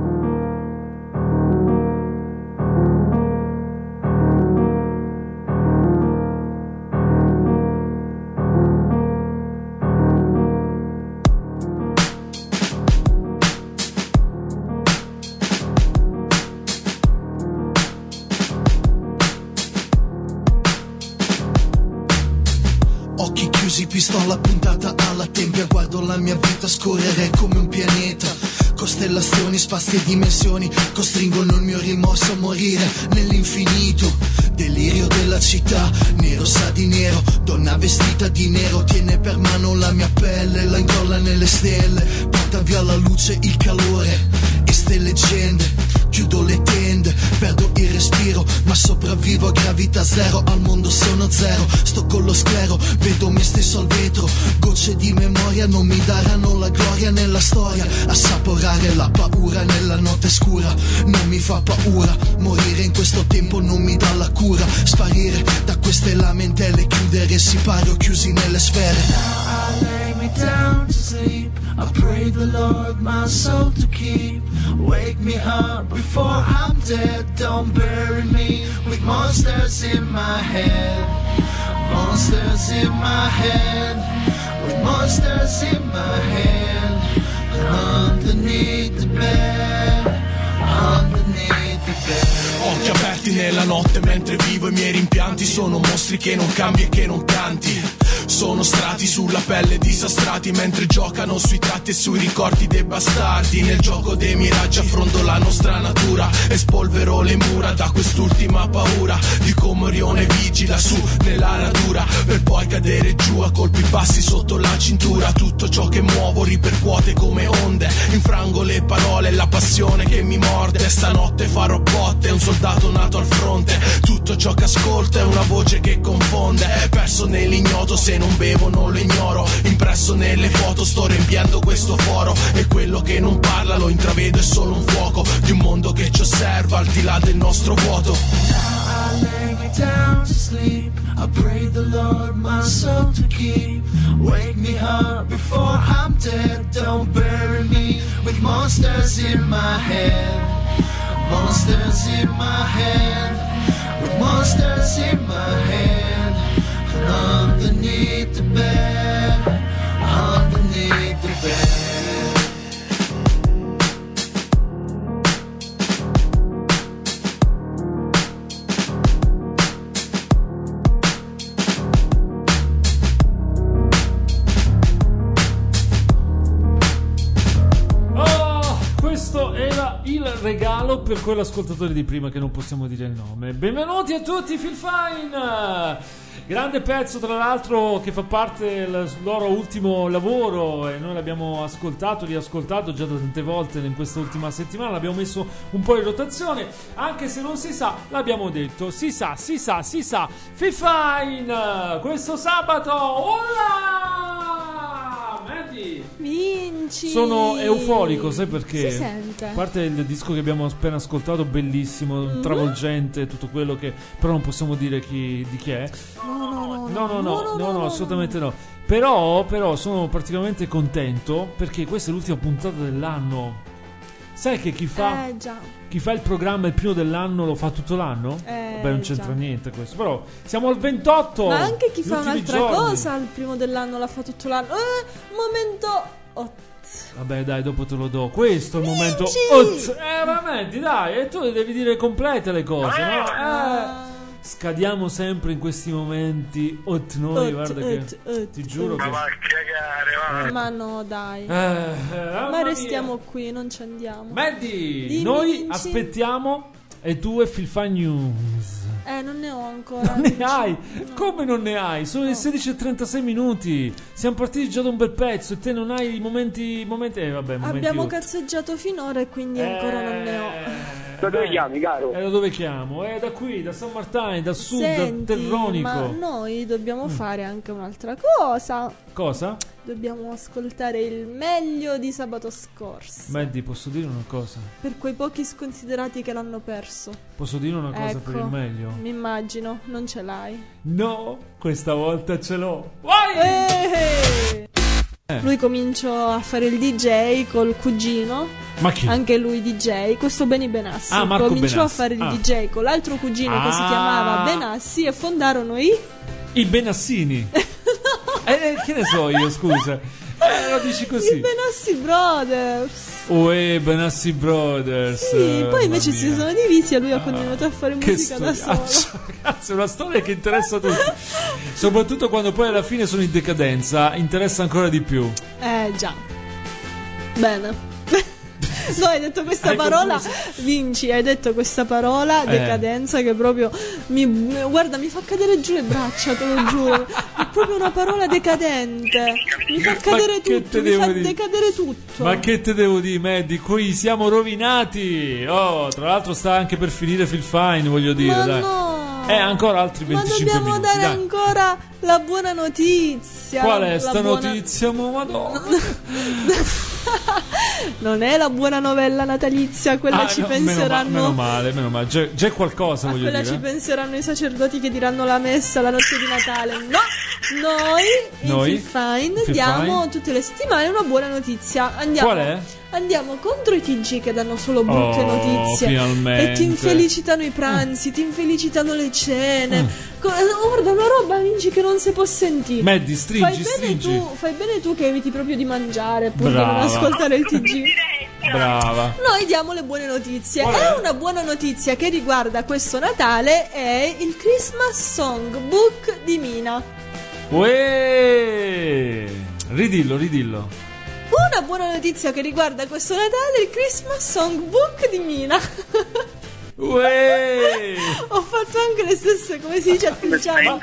Occhi chiusi, pistola puntata alla tempia. Guardo la mia vita scorrere come un pianeta. Costellazioni, spazi e dimensioni costringono il mio rimorso a morire nell'infinito. Delirio della città, nero sa di nero. Donna vestita di nero tiene per mano la mia pelle, la incolla nelle stelle. Porta via la luce, il calore e ste leggende. Chiudo le tende, perdo il respiro, ma sopravvivo a gravità zero. Al mondo sono zero, sto con lo sclero, vedo me stesso al vetro. Gocce di memoria non mi daranno la gloria nella storia. Assaporare la paura nella notte scura non mi fa paura. Morire in questo tempo non mi dà la cura. Sparire da queste lamentele, chiudere sipario chiusi nelle sfere. I lay me down to sleep. I pray the Lord my soul to keep. Wake me up before I'm dead. Don't bury me with monsters in my head. Monsters in my head. With monsters in my head. Underneath the bed. Underneath the bed. Occhi aperti nella notte mentre vivo, i miei rimpianti sono mostri che non cambi e che non canti. Sono strati sulla pelle disastrati mentre giocano sui tratti e sui ricordi dei bastardi. Nel gioco dei miraggi affronto la nostra natura e spolvero le mura da quest'ultima paura di come Orione vigila su nella radura per poi cadere giù a colpi bassi sotto la cintura. Tutto ciò che muovo ripercuote come onde, infrango le parole e la passione che mi morde. Stanotte farò botte, un soldato nato al fronte. Tutto ciò che ascolto è una voce che confonde. Perso nell'ignoto, se non bevo non lo ignoro. Impresso nelle foto sto riempiendo questo foro. E quello che non parla lo intravedo, è solo un fuoco di un mondo che ci osserva al di là del nostro vuoto. I lay me down to sleep. I pray the Lord my soul to keep. Wake me up before I'm dead. Don't bury me with monsters in my head. Monsters in my head. With monsters in my head. And underneath the bed. Underneath the bed. Questo era il regalo per quell'ascoltatore di prima che non possiamo dire il nome. Benvenuti a tutti, Feel Fine! Grande pezzo, tra l'altro, che fa parte del loro ultimo lavoro e noi l'abbiamo ascoltato, riascoltato già da tante volte in questa ultima settimana. L'abbiamo messo un po' in rotazione, anche se non si sa, l'abbiamo detto. Si sa, si sa, si sa. Feel Fine! Questo sabato! Olla! Mandy! Vinci! Sono euforico, sai perché? Si sente. A parte il disco che abbiamo appena ascoltato, bellissimo, Mm-hmm. travolgente, tutto quello che... Però non possiamo dire chi, di chi è. No, no, no, No, no, no, no, no, assolutamente no. Però, però sono particolarmente contento perché questa è l'ultima puntata dell'anno. Sai che chi fa, Eh già. chi fa il programma il primo dell'anno lo fa tutto l'anno? Eh, Vabbè, non c'entra già. niente questo. Però siamo al ventotto. Ma anche chi gli fa ultimi un'altra giorni. cosa al primo dell'anno la fa tutto l'anno. Eh, momento. Oh. Vabbè, dai, dopo te lo do. Questo è il momento. Vinci! Oz, eh, veramente, dai, e tu devi dire complete le cose, no? Eh. Scadiamo sempre in questi momenti. Ot, noi, Ot, guarda ot, che ot, ti giuro ot. che. Ma va a cagare, va. Ma no, dai. Eh, eh, mamma Ma restiamo mia. qui, non ci andiamo. Mandy, Dimmi, noi Vinci. aspettiamo e due Filfine News. Eh, non ne ho ancora. Non ne hai? No. Come non ne hai? Sono no. le sedici e trentasei minuti. Siamo partiti già da un bel pezzo e te non hai i momenti. momenti eh, vabbè, momenti abbiamo io. cazzeggiato finora e quindi eh, ancora non ne ho. Da dove chiami, caro? E da dove chiamo? Eh, da qui, da San Martino, da sud, Senti, da Terronico. Ma noi dobbiamo mm. fare anche un'altra cosa. Cosa? Dobbiamo ascoltare il meglio di sabato scorso. Mandy, posso dire una cosa? Per quei pochi sconsiderati che l'hanno perso. Posso dire una cosa ecco, per il meglio? Mi immagino, non ce l'hai. No, questa volta ce l'ho. Vai! Eh! Eh. Lui cominciò a fare il D J col cugino. Ma chi? Anche lui D J, questo Benny Benassi. Ah, Marco cominciò Benassi. a fare il ah. D J con l'altro cugino ah. che si chiamava Benassi e fondarono i I Benassini. eh, che ne so io, scusa. Eh, lo dici così. I Benassi Brothers. Uè, Benassi Brothers. Sì, poi invece si sono divisi e lui ha continuato a fare che musica da solo. Cazzo, è una storia che interessa a tutti. Soprattutto quando poi alla fine sono in decadenza, interessa ancora di più. Eh già. Bene. No, hai detto questa hai parola concluso. Vinci, hai detto questa parola eh. decadenza che proprio mi, guarda, mi fa cadere giù le braccia, te lo giuro. È proprio una parola decadente. Mi fa cadere tutto, mi fa dire? decadere tutto. Ma che te devo dire, Maddie? Qui siamo rovinati. Oh, tra l'altro sta anche per finire Filfine, voglio dire, ma dai. No. Eh, ancora altri venticinque ma dobbiamo minuti, dare dai. ancora la buona notizia. Qual è la sta buona... notizia? Ma madonna. Non è la buona novella natalizia, quella ah, ci no, penseranno. Meno, ma- meno male, meno male. C'è, c'è qualcosa, a voglio quella dire. Ci penseranno i sacerdoti che diranno la messa la notte di Natale. No, noi, noi in Filfine diamo tutte le settimane una buona notizia. Andiamo. Qual è? Andiamo contro i T G che danno solo brutte oh, notizie finalmente. e ti infelicitano i pranzi, mm. ti infelicitano le cene. Mm. Guarda, una roba, Vinci, che non si può sentire. Maddie, stringi, fai bene stringi. Tu, fai bene tu che eviti proprio di mangiare pur Brava. di non ascoltare il T G. Brava. Noi diamo le buone notizie. Qual è? è Una buona notizia che riguarda questo Natale è il Christmas Songbook di Mina. Uè! Ridillo, ridillo. Una buona notizia che riguarda questo Natale è il Christmas Songbook di Mina. Uè! Ho fatto anche le stesse, come si dice, diciamo.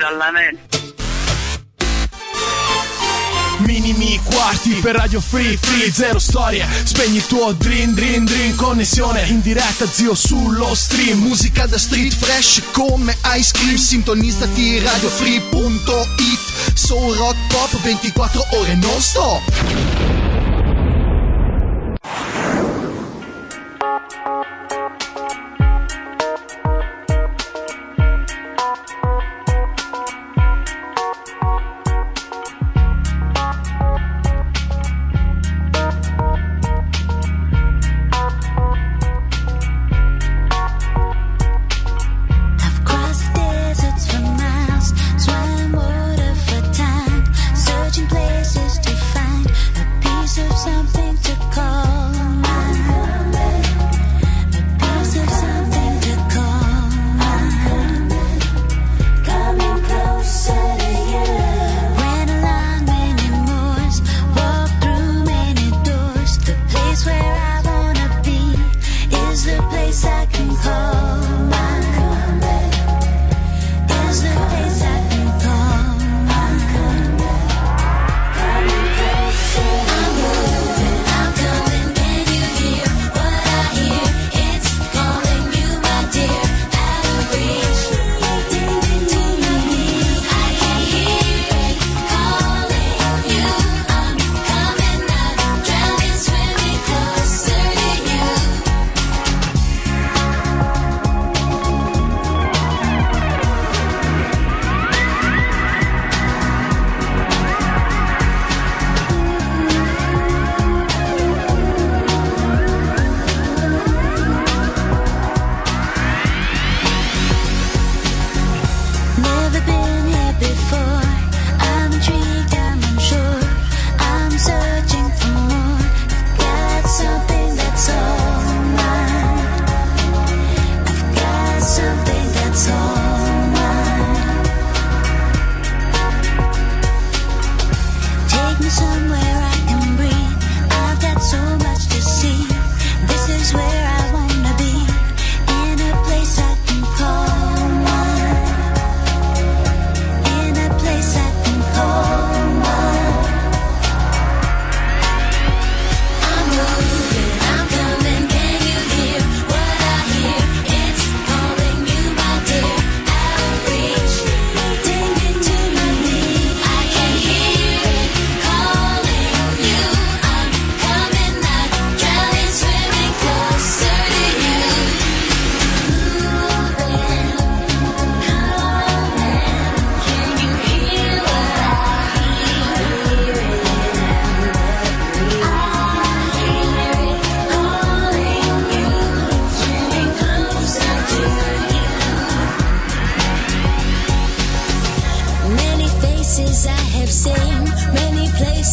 Minimi quarti per Radio Free Free, zero storie. Spegni il tuo dream dream dream. Connessione in diretta, zio, sullo stream. Musica da street fresh come ice cream. Sintonizzati radio free punto it. Soul rock pop ventiquattro ore non stop. Swam water for time, searching places to find a piece.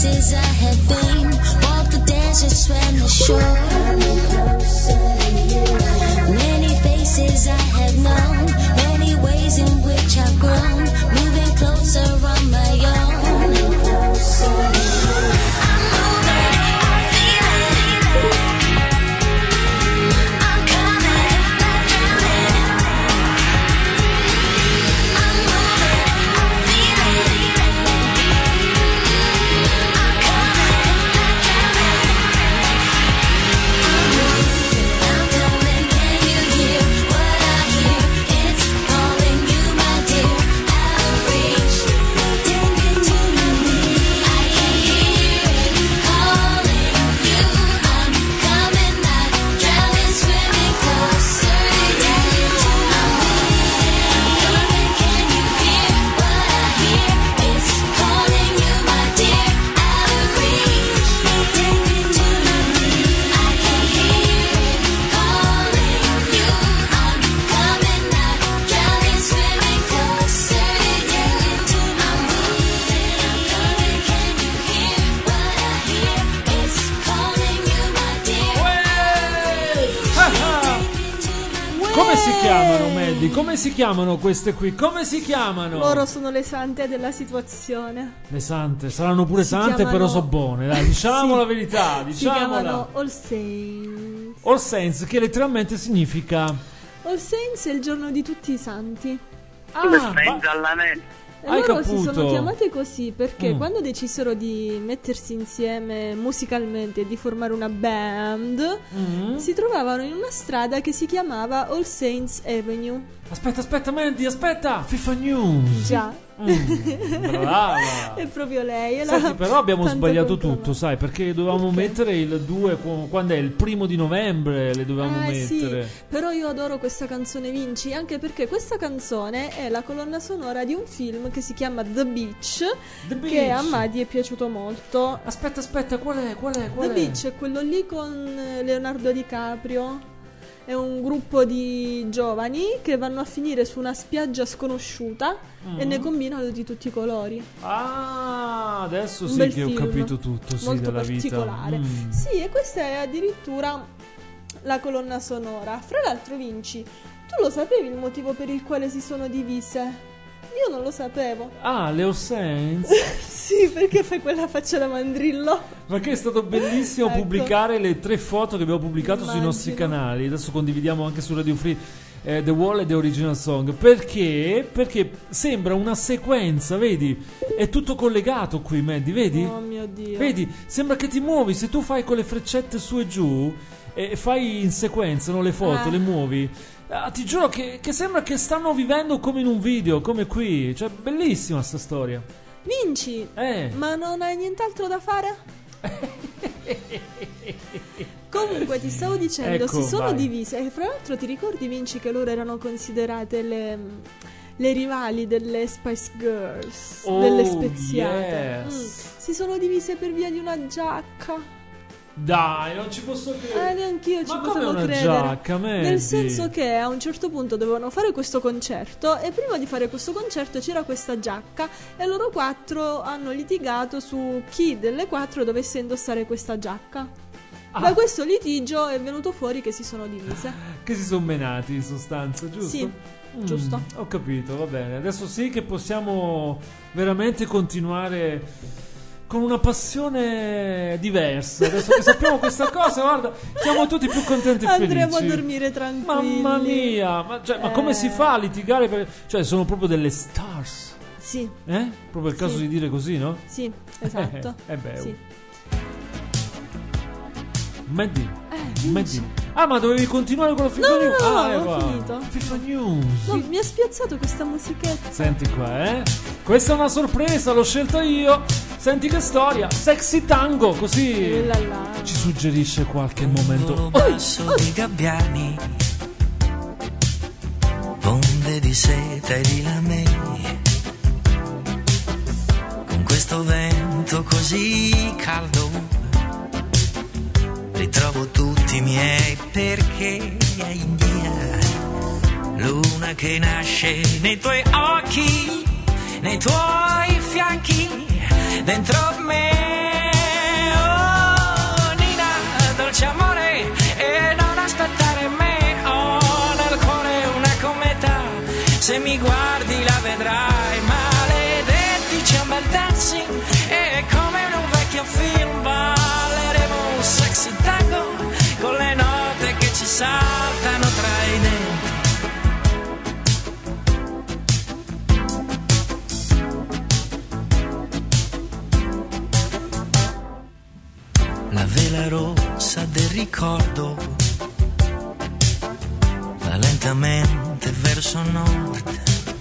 places I have been, walked the deserts, swam the shore. Many faces I have known, many ways in which I've grown, moving closer on my own. Come si chiamano queste qui? Come si chiamano? Loro sono le sante della situazione. Le sante, saranno pure si sante, chiamano... però so buone. Dai, diciamo sì. la verità, diciamola. Si chiamano All Saints. All Saints, che letteralmente significa All Saints è il giorno di tutti i santi. Ah, ma... E Hai loro caputo? si sono chiamate così perché Mm. quando decisero di mettersi insieme musicalmente e di formare una band, Mm. si trovavano in una strada che si chiamava All Saints Avenue. Aspetta, aspetta, Mandy, aspetta! FIFA News! Già. Mm, brava! È proprio lei. È la Senti, però abbiamo tanto sbagliato controllo. tutto, sai, perché dovevamo Perché? mettere il due qu- quando è il primo di novembre, le dovevamo Ah, sì, mettere. però io adoro questa canzone, Vinci, anche perché questa canzone è la colonna sonora di un film che si chiama The Beach, The Beach. che a Madi è piaciuto molto. Aspetta, aspetta, qual è? Qual è? Qual The è? Beach è quello lì con Leonardo DiCaprio. È un gruppo di giovani che vanno a finire su una spiaggia sconosciuta Mm. e ne combinano di tutti i colori. Ah, adesso Un sì bel che ho film, capito tutto, sì, molto della vita. particolare. Mm. Sì, e questa è addirittura la colonna sonora. Fra l'altro, Vinci, tu lo sapevi il motivo per il quale si sono divise? Io non lo sapevo. Ah, le All Saints? Sì, perché fai quella faccia da mandrillo? Perché è stato bellissimo Ecco. pubblicare le tre foto che abbiamo pubblicato sui Immagino. nostri canali. Adesso condividiamo anche su Radio Free eh, The Wall e The Original Song. Perché? Perché sembra una sequenza, vedi? È tutto collegato qui, Mandy, vedi? Oh mio Dio. Vedi? Sembra che ti muovi. Se tu fai con le freccette su e giù e fai in sequenza, no, le foto, Ah. le muovi. Ah, ti giuro che, che sembra che stanno vivendo come in un video, come qui. Cioè, bellissima sta storia. Vinci, Eh. ma non hai nient'altro da fare? Comunque ti stavo dicendo, Ecco, si sono vai. divise. E fra l'altro ti ricordi, Vinci, che loro erano considerate le, le rivali delle Spice Girls, Oh, delle speziate. yes. Mm. Si sono divise per via di una giacca. Dai, non ci posso Eh, credere. neanch'io ci Ma come potevo una credere. giacca, Mandy? Nel senso che a un certo punto dovevano fare questo concerto e prima di fare questo concerto c'era questa giacca e loro quattro hanno litigato su chi delle quattro dovesse indossare questa giacca. Ah. Da questo litigio è venuto fuori che si sono divise. Che si sono menati in sostanza, giusto? Sì, Mm, giusto. Ho capito, va bene. Adesso sì che possiamo veramente continuare con una passione diversa. Adesso che sappiamo questa cosa, guarda, siamo tutti più contenti e Andremo felici. a dormire tranquilli. Mamma mia, ma, cioè, ma come Eh. si fa a litigare? Per... Cioè, sono proprio delle stars. Sì, Eh? Proprio il caso Sì. di dire così, no? sì, esatto. Eh beh, Sì. Mandy. Eh, Mandy. Ah, ma dovevi continuare con la FIFA No, no, News? no, ah, ho qua. finito. FIFA News. No, mi ha spiazzato questa musichetta. Senti qua, eh. Questa è una sorpresa, l'ho scelta io. Senti che storia. Sexy tango, così Eh là là. ci suggerisce qualche momento. Basso di gabbiani, onde di seta e di lame, con questo vento così caldo, ritrovo tutti i miei perché è in via, luna che nasce nei tuoi occhi, nei tuoi fianchi, dentro me. dolce amore, e non aspettare me. Ho nel cuore una cometa, se mi guardi la vedrai. Maledetti, c'è un bel dancing, e come in un vecchio film balleremo un sexy tango con le note che ci saltano tra i denti. La vela rossa del ricordo va lentamente verso nord.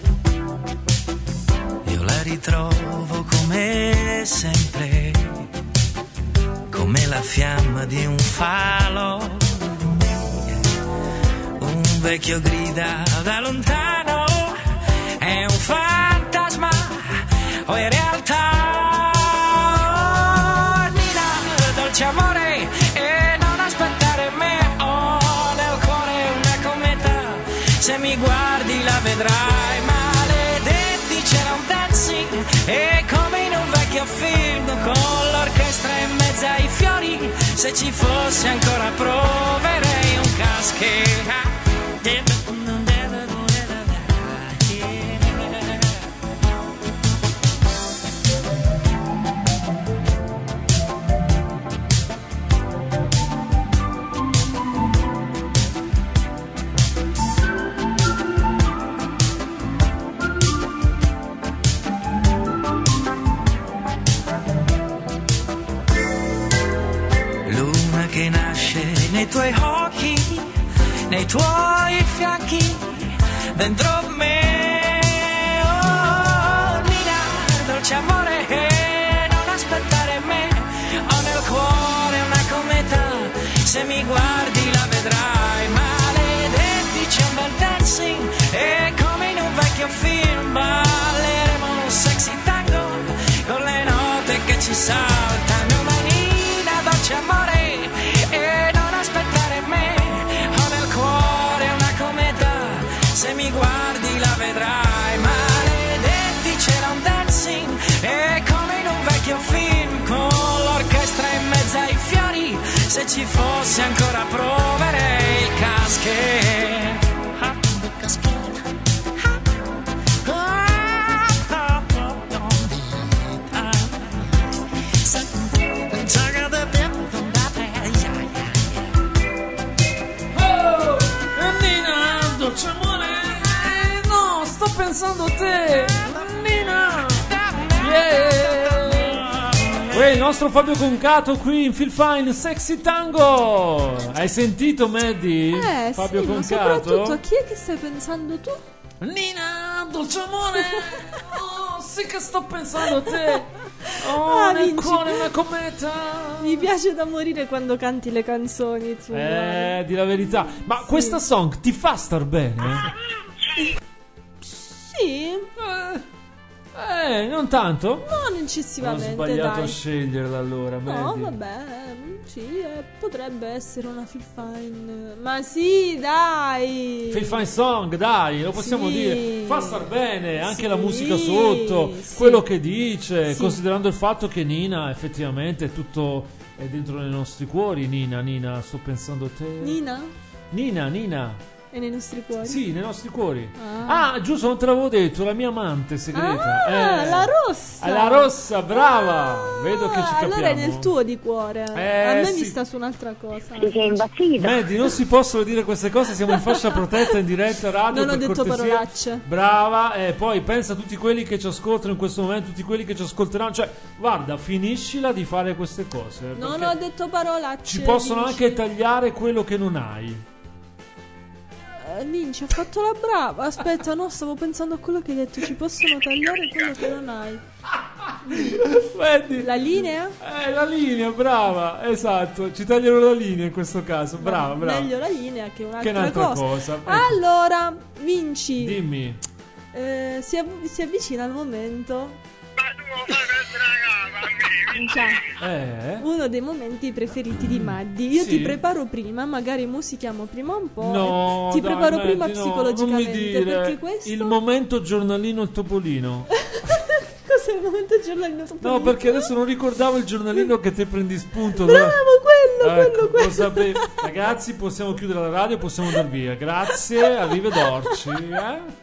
Io la ritrovo come sempre, come la fiamma di un falo. Un vecchio grida da lontano, è un fantasma o in realtà dolce amore, e non aspettare me. Ho nel cuore una cometa, se mi guardi la vedrai. Maledetti, c'era un dancing, e come in un vecchio film con l'orchestra in mezzo ai fiori. Se ci fosse ancora proverei un casche. Che nasce nei tuoi occhi, nei tuoi fianchi, dentro me. Oh, Nina, dolce amore, non aspettare me. Ho nel cuore una cometa, se mi guardi la vedrai. Maledetti, c'è un bel dancing, e come in un vecchio film balleremo un sexy tango con le note che ci saltano. Ma Nina, dolce amore, se mi guardi la vedrai. Maledetti, c'era un dancing, e come in un vecchio film con l'orchestra in mezzo ai fiori. Se ci fosse ancora proverei il casche. Pensando a te, Nina. Yeah. Uè, il nostro Fabio Concato qui in Feel Fine Sexy Tango. Hai sentito, Maddie? Eh, Fabio sì, Concato. Ma soprattutto a chi è che stai pensando tu? Nina, dolce amore. Oh, sì che sto pensando a te. Oh, Ah, nel Vinci. cuore una cometa. Mi piace da morire quando canti le canzoni tu. Eh, di la verità. Ma questa song ti fa star bene? Sì. Eh, non tanto? Non Ho eccessivamente, sbagliato dai. a sceglierla allora, No, Maddie. vabbè, ehm, sì, eh, potrebbe essere una Feel Fine. Ma sì, dai. Feel Fine Song, dai, lo possiamo Sì. dire. Fa star bene, anche Sì, la musica sotto, sì. quello che dice, Sì. considerando il fatto che Nina effettivamente è tutto è dentro nei nostri cuori. Nina, Nina, sto pensando a te. Nina? Nina, Nina. È nei nostri cuori? Sì, nei nostri cuori. Ah, Ah, giusto, non te l'avevo detto, la mia amante segreta. Ah, Eh. la rossa. Ah, la rossa, brava. Vedo che ci capiamo. Allora è nel tuo di cuore. Eh, A me sì. mi sta su un'altra cosa. Sei impazzita. Maddie, non si possono dire queste cose, siamo in fascia protetta in diretta radio. Non ho per detto cortesia. parolacce. Brava, e poi pensa a tutti quelli che ci ascoltano in questo momento, tutti quelli che ci ascolteranno. Cioè, guarda, finiscila di fare queste cose. Non perché ho detto parolacce. ci possono Vinci. anche tagliare quello che non hai. Eh, Vinci, ho fatto la brava. Aspetta, no, stavo pensando a quello che hai detto. Ci possono tagliare quello che non hai. Vedi? La linea? Eh, la linea, brava, esatto. Ci tagliano la linea in questo caso. Brava, brava. Meglio la linea che un'altra, Che un'altra cosa. cosa, ecco. Allora, Vinci. Dimmi. eh, si, av- si avvicina il momento. Già, Eh? uno dei momenti preferiti di Maddie. Io Sì. ti preparo prima, magari musichiamo prima un po'. No, e ti dai, preparo Maddie, prima no, psicologicamente. non mi dire. Perché questo. Il momento giornalino il topolino. Cos'è il momento giornalino? No, perché adesso non ricordavo il giornalino che te prendi spunto. Bravo, quello! quello, ecco, quello, quello. lo sapevo. Ragazzi, possiamo chiudere la radio, possiamo andare via. Grazie, arrivederci. Eh?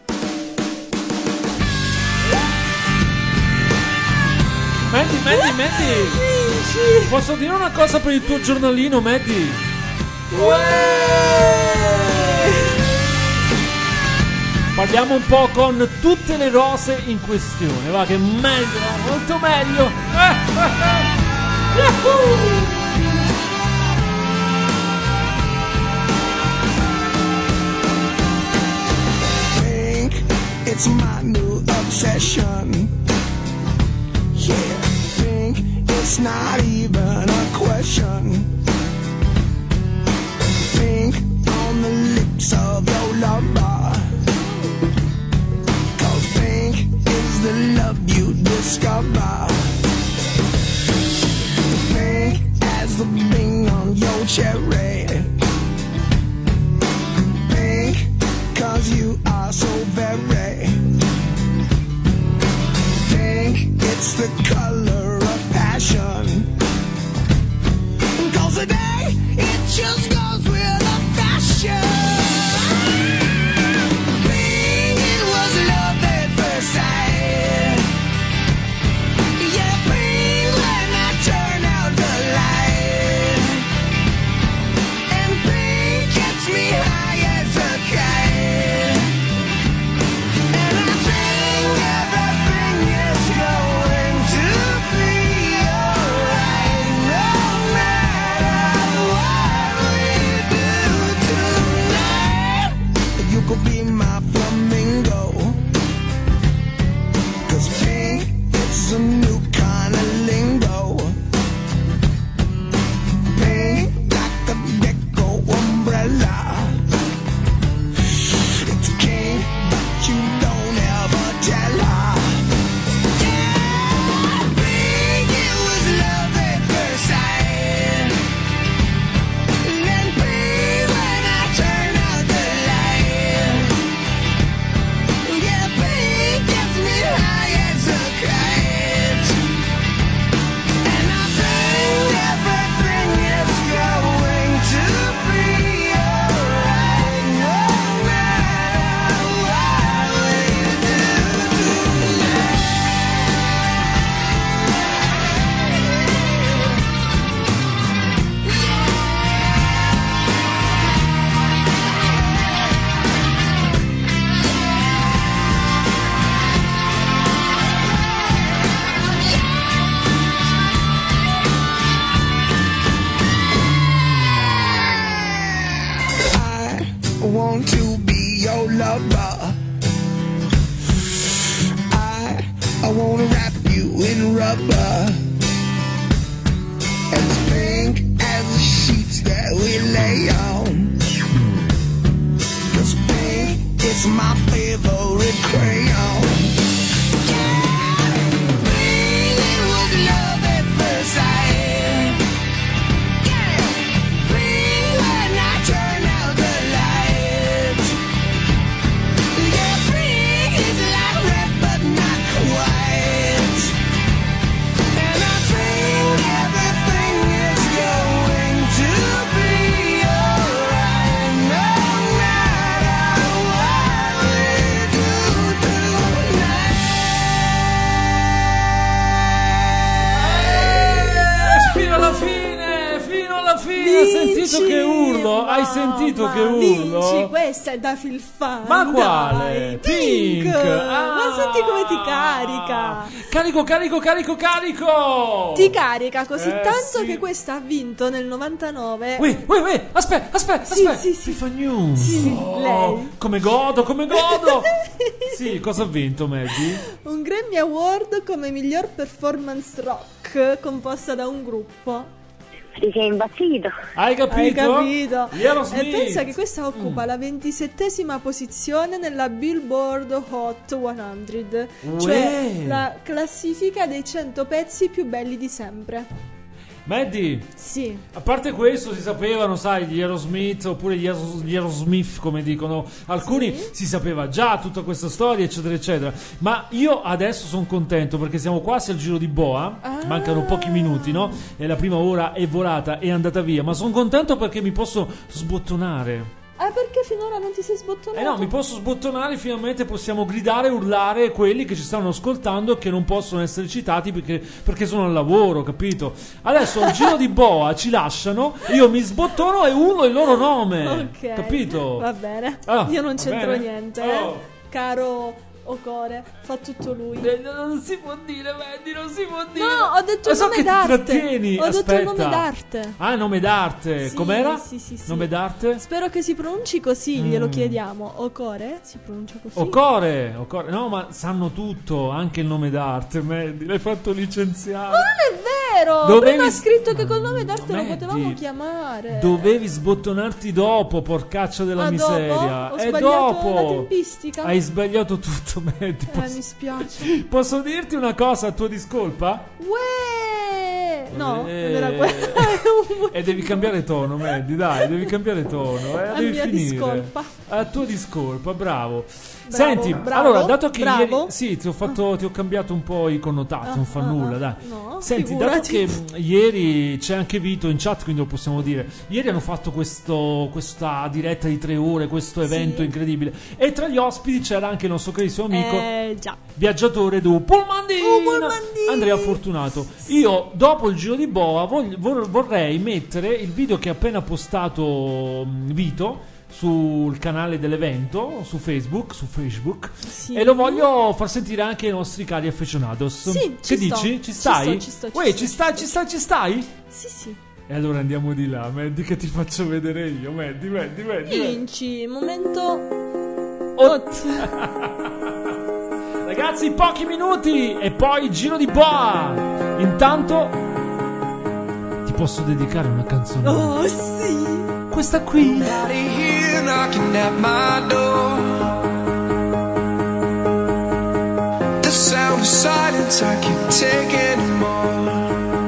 Mandy, Mandy, Mandy, posso dire una cosa per il tuo giornalino, Mandy? Parliamo un po' con tutte le rose in questione, va, che meglio, molto meglio. Think it's my new obsession. Yeah, think it's not even a question. Think on the lips of your lover. Cause think is the love you discover. Think as the bing on your cherry. Think cause you are so very. It's the color of passion. Cause today it just goes with the fashion. Bling, it was love at first sight. Yeah, bling, when I turn out the light. And bling gets me high as a kite. And I think everything is going to be alright, no matter what we do tonight. You could be my flamingo, cause pink is a new kind of lingo. Pink like a deco umbrella. It's king, but you don't ever tell her. Yeah, pink, it was love at first sight. Then pink, when I turn out the light. Yeah, pink gets me high as a kite. And I think everything is going to be alright, no matter what we do tonight. I want to be your lover. I I wanna wrap you in rubber, as pink as the sheets that we lay on. Cause pink is my favorite crayon. Yeah, pink, it was love at first sight. Yeah, pink, when I turn out the light. Yeah, pink is like red but not white. And I think everything is going to be alright, no matter what we do tonight. Fino alla fine, fino alla fine. Hai sentito che urlo? Hai sentito che urlo? Vinci, questa è da filfare. Ma quale? Dai, Pink. Pink. Ah. Ma senti come ti carica. Carico, carico, carico, carico. Ti carica così Eh, tanto sì. che questa ha vinto nel novantanove. Ui, ui, ui, aspetta, aspetta, Sì, aspetta. sì, sì. FIFA News. Sì, Oh, lei. come godo, come godo. Sì, cosa ha vinto, Maggie? Un Grammy Award come miglior performance rock composta da un gruppo. Ti sei impazzito. Hai capito? Hai capito? Gli Aerosmith. E pensa che questa occupa la ventisettesima posizione nella Billboard Hot cento, cioè Uè. la classifica dei cento pezzi più belli di sempre. Maddie, Sì. a parte questo si sapevano, sai, gli Aerosmith oppure gli, Aeros- gli Aerosmith come dicono alcuni, Sì. si sapeva già tutta questa storia eccetera eccetera, ma io adesso sono contento perché siamo quasi al giro di boa, Ah. mancano pochi minuti, no? E la prima ora è volata, è andata via, ma sono contento perché mi posso sbottonare. Ah, perché finora non ti sei sbottonato? Eh no, mi posso sbottonare, finalmente possiamo gridare e urlare quelli che ci stanno ascoltando e che non possono essere citati perché, perché sono al lavoro, capito? Adesso al giro di boa ci lasciano, io mi sbottono e urlo il loro nome, Ok. capito? Va bene. Ah, Io non va c'entro bene. niente, Oh. eh. Caro Ocore, fa tutto lui. Non si può dire, Mandy, non si può dire. No, ho detto Lo il so nome che ti d'arte. trattieni, Ho detto il aspetta. nome d'arte. Ah, nome d'arte, Sì, com'era? sì, sì, sì. Nome d'arte? Spero che si pronunci così, glielo Mm. chiediamo. Ocore? Si pronuncia così? Ocore, Ocore, no, ma sanno tutto, anche il nome d'arte, Mandy, l'hai fatto licenziare. Ma non è vero! Dovevi- Prima ha scritto che col nome d'arte lo Mandy, potevamo chiamare. Dovevi sbottonarti dopo, porcaccia della Ah, dopo? miseria. Ho E sbagliato dopo la tempistica? hai sbagliato tutto, Mandy. Eh, Posso, mi spiace. posso dirti una cosa a tua discolpa? Uè! No, Eh, non era quello. E devi cambiare tono, Mandy, dai, devi cambiare tono. Eh, A devi mia finire. discolpa. A tua discolpa, bravo. Bravo, Senti, bravo, allora, dato che bravo. ieri sì, ti ho fatto ti ho cambiato un po' i connotati, Ah, non fa ah, nulla, ah, dai. no, Senti, dato figurati. che mh, ieri c'è anche Vito in chat, quindi lo possiamo dire. Ieri hanno fatto questo questa diretta di tre ore, questo evento Sì. incredibile. E tra gli ospiti c'era anche il nostro carissimo amico Eh, già. viaggiatore du Pullmandino, Oh, Pullmandino. Andrea Fortunato. Io dopo il giro di boa voglio- vor- vorrei mettere il video che ha appena postato mh, Vito sul canale dell'evento su Facebook, su Facebook Sì. e lo voglio far sentire anche ai nostri cari aficionados. Sì, che ci dici? sto, Ci ci stai? sto, ci sto, ci Uè, sto, ci ci stai, sto. ci stai, ci stai? Sì, sì. E allora andiamo di là, Mandy, che ti faccio vedere io, Mandy, Mandy, Mandy. Mandy. Vinci, momento. Oh. Ragazzi, pochi minuti e poi giro di boa. Intanto ti posso dedicare una canzone. Oh, sì. Questa qui. Somebody here knocking at my door. The sound of silence I can't take anymore.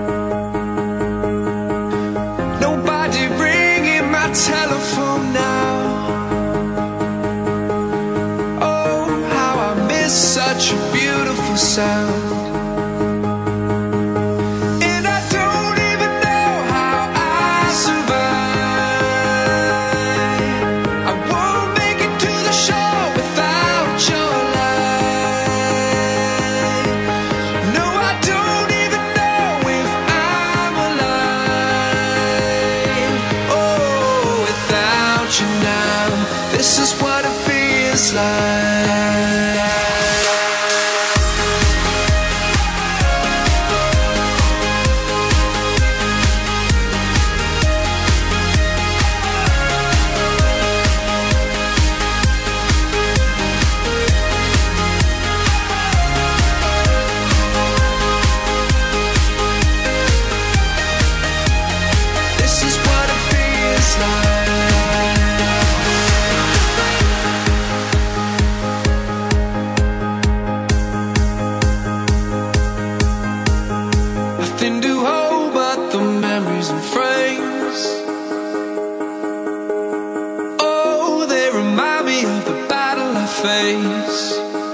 Nobody ringing my telephone now. Oh, how I miss such a beautiful sound. And I don't even know how I survive. I won't make it to the shore without your light. No, I don't even know if I'm alive. Oh, without you now, this is what it feels like. This is what it feels like. Nothing to hold but the memories and frames. Oh, they remind me of the battle I face.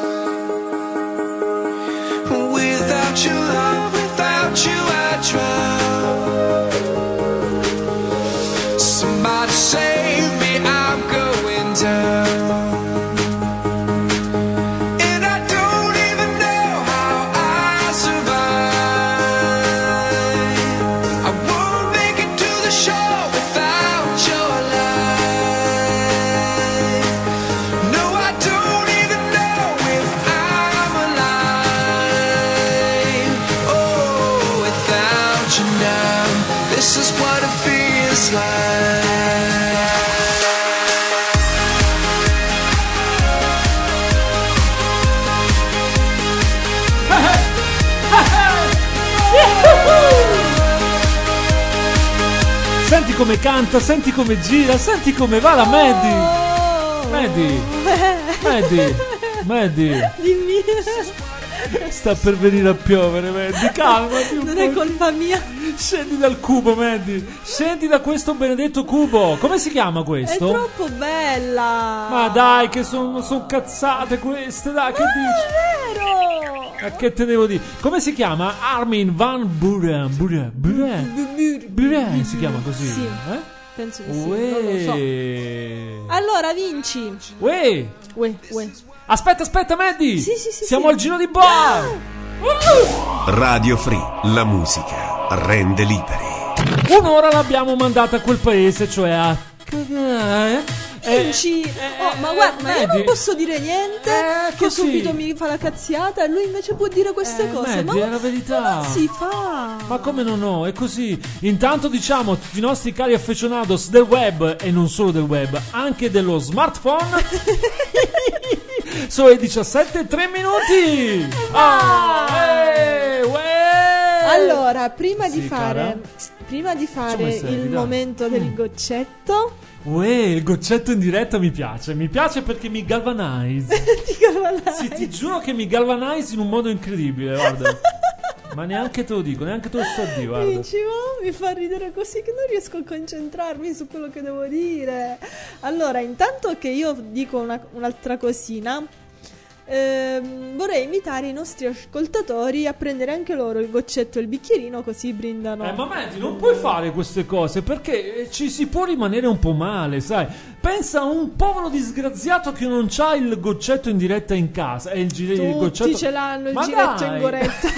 Without your love, without you I drown. Somebody save me, I'm going down. And I don't even know how I survive. I won't make it to the shore without your light. No, I don't even know if I'm alive. Oh, without you now, this is what it feels like. Senti come canta, senti come gira, senti come va la Mandy. Mandy. Mandy. Mandy, Dimmi. sta per venire a piovere, Mandy, calmati un Non po'. è colpa mia. Scendi dal cubo, Mandy. Scendi da questo benedetto cubo. Come si chiama È questo? troppo bella. Ma dai, che sono son cazzate queste, dai, che dici? È vero. Ma che te devo dire? Come si chiama? Armin van Buren. Buren. Buren. Buren si chiama così? Sì. Eh? Penso di sì, Uè. non lo so. Allora, vinci. Uè. Uè, uè. Aspetta, aspetta, Mandy. Sì, sì, sì, Siamo sì. al giro di boa. Radio Free, la musica rende liberi. Un'ora l'abbiamo mandata a quel paese, cioè a cagare. Vinci. Oh, ma guarda, ma io Mandy. non posso dire niente. Eh, che così. subito mi fa la cazziata e lui invece può dire queste Eh, cose. Mandy, Ma è la verità. non si fa. Ma come no no, è così. Intanto diciamo a tutti i nostri cari affezionados del web e non solo del web, anche dello smartphone. Sono le diciassette e tre minuti. Ah, eh, uè. Allora, prima di Sì, fare cara. prima di fare Come sei, il dai. momento del goccetto, Uè, il goccetto in diretta mi piace. Mi piace perché mi galvanizza. ti galvanizzo. Sì, ti giuro che mi galvanizza in un modo incredibile, guarda. Ma neanche te lo dico, neanche te lo sto a dire, guarda. Dici, oh, mi fa ridere così che non riesco a concentrarmi su quello che devo dire. Allora, intanto che io dico una- un'altra cosina, ehm, vorrei invitare i nostri ascoltatori a prendere anche loro il goccetto e il bicchierino, così brindano. Eh, ma Mandy, non puoi fare queste cose perché eh, ci si può rimanere un po' male, sai? Pensa a un povero disgraziato che non c'ha il goccetto in diretta in casa. E il, gi- il Tutti goccetto. ce l'hanno il Ma giretto dai! in goretta.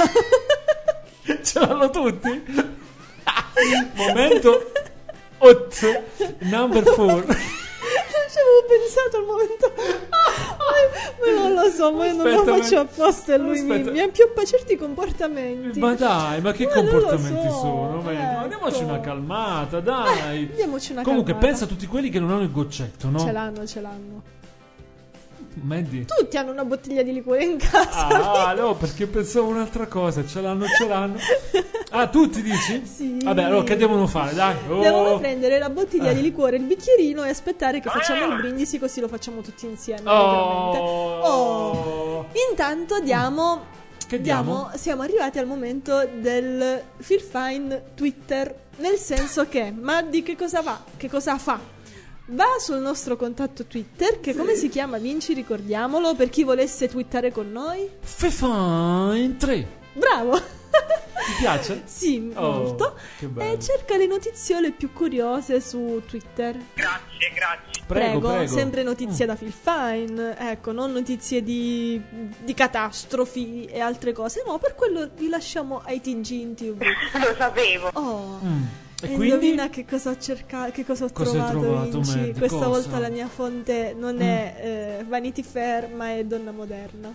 Ce l'hanno tutti? Momento hot number four. Non ci avevo pensato al momento. Ma, ma non lo so, ma io non Aspetta, lo faccio ma- apposta e lui mi, aspetta. mi appioppa certi comportamenti. Ma dai, ma che Ma non lo comportamenti so, sono? Mandy? ecco. Ma diamoci una calmata, dai. Diamoci una Comunque, calmata. pensa a tutti quelli che non hanno il goccetto, no? Ce l'hanno, ce l'hanno. Mandy. Tutti hanno una bottiglia di liquore in casa. Ah, no, perché pensavo un'altra cosa. Ce l'hanno, ce l'hanno. Ah, tutti dici? Sì. Vabbè, allora che devono fare? Dai. Oh. Devono prendere la bottiglia Eh. di liquore e il bicchierino e aspettare che facciamo il brindisi, così lo facciamo tutti insieme. allegramente. Oh. Oh. Intanto diamo. Che diamo? Siamo arrivati al momento del Feel Fine Twitter. Nel senso che Maddi che cosa va? Che cosa fa? Va sul nostro contatto Twitter, che come si chiama, Vinci, ricordiamolo, per chi volesse twittare con noi. FIFA in tre. Bravo! Ti piace? Sì, Oh, molto. che bello. E cerca le notiziole più curiose su Twitter. Grazie, grazie. Prego, prego. sempre notizie Mm. da Feel Fine, ecco, non notizie di, di catastrofi e altre cose, no, per quello vi lasciamo ai T G in tivù. Lo sapevo. Oh, Mm. E e quindi? indovina che cosa ho cercato, che cosa ho Cosa hai trovato, trovato, Vinci? Matt? Questa Cosa? volta la mia fonte non Mm. è eh, Vanity Fair, ma è Donna Moderna.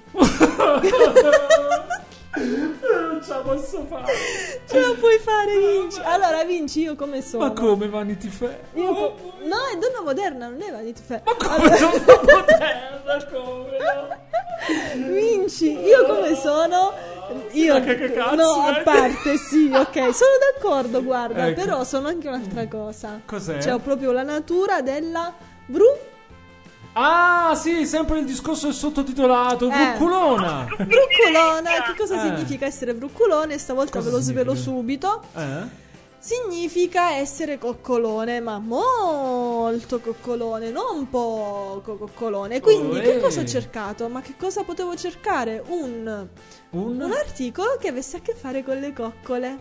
Non ce la posso fare. Ce la puoi fare, Vinci? Allora, Vinci, io come sono? Ma come Vanity Fair? Io co- no, è Donna Moderna, non è Vanity Fair. Ma Come sono moderna, come no? Vinci, io come sono? Io Che- che cazzo, no, a eh? parte sì, ok, sono d'accordo, guarda, Ecco. però sono anche un'altra cosa. Cos'è? Cioè, ho proprio la natura della bru. Ah, sì, sempre il discorso del sottotitolato, Eh. bruccolona. Bruccolona, che cosa Eh. significa essere bruccolone? Stavolta Cosa ve lo svelo significa? subito. Eh? Significa essere coccolone, ma molto coccolone, non poco coccolone. Quindi, che Uè. cosa ho cercato? Ma che cosa potevo cercare? Un, Un? un articolo che avesse a che fare con le coccole.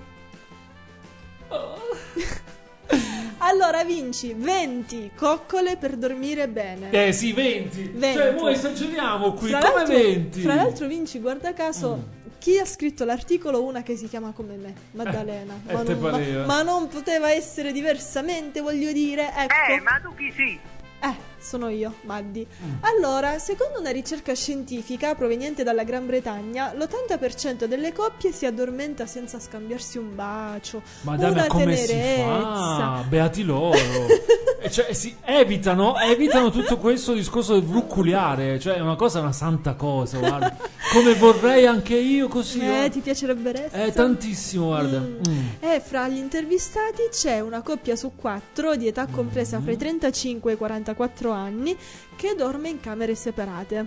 Allora, Vinci, venti coccole per dormire bene. Eh sì, venti. venti. Cioè, noi esageriamo qui, Fra come l'altro- venti? Fra l'altro, Vinci, guarda caso, Mm. chi ha scritto l'articolo, una che si chiama come me, Maddalena. Eh, ma, te non, ma- pareva. ma non poteva essere diversamente, voglio dire. Ecco. Eh, ma tu chi sei? Eh, sono io, Maddi. Mm. Allora, secondo una ricerca scientifica proveniente dalla Gran Bretagna, l'ottanta per cento delle coppie si addormenta senza scambiarsi un bacio, Ma dai, una ma come si tenerezza. fa? Beati loro. E cioè, si evitano, evitano tutto questo discorso del brucculiare. Cioè, è una cosa, una santa cosa, guarda. Come vorrei anche io così. Eh, oh. ti piacerebbe essere? Eh, tantissimo, guarda. Mm. Mm. E fra gli intervistati c'è una coppia su quattro di età compresa Mm. fra i trentacinque e i quarantaquattro anni che dorme in camere separate.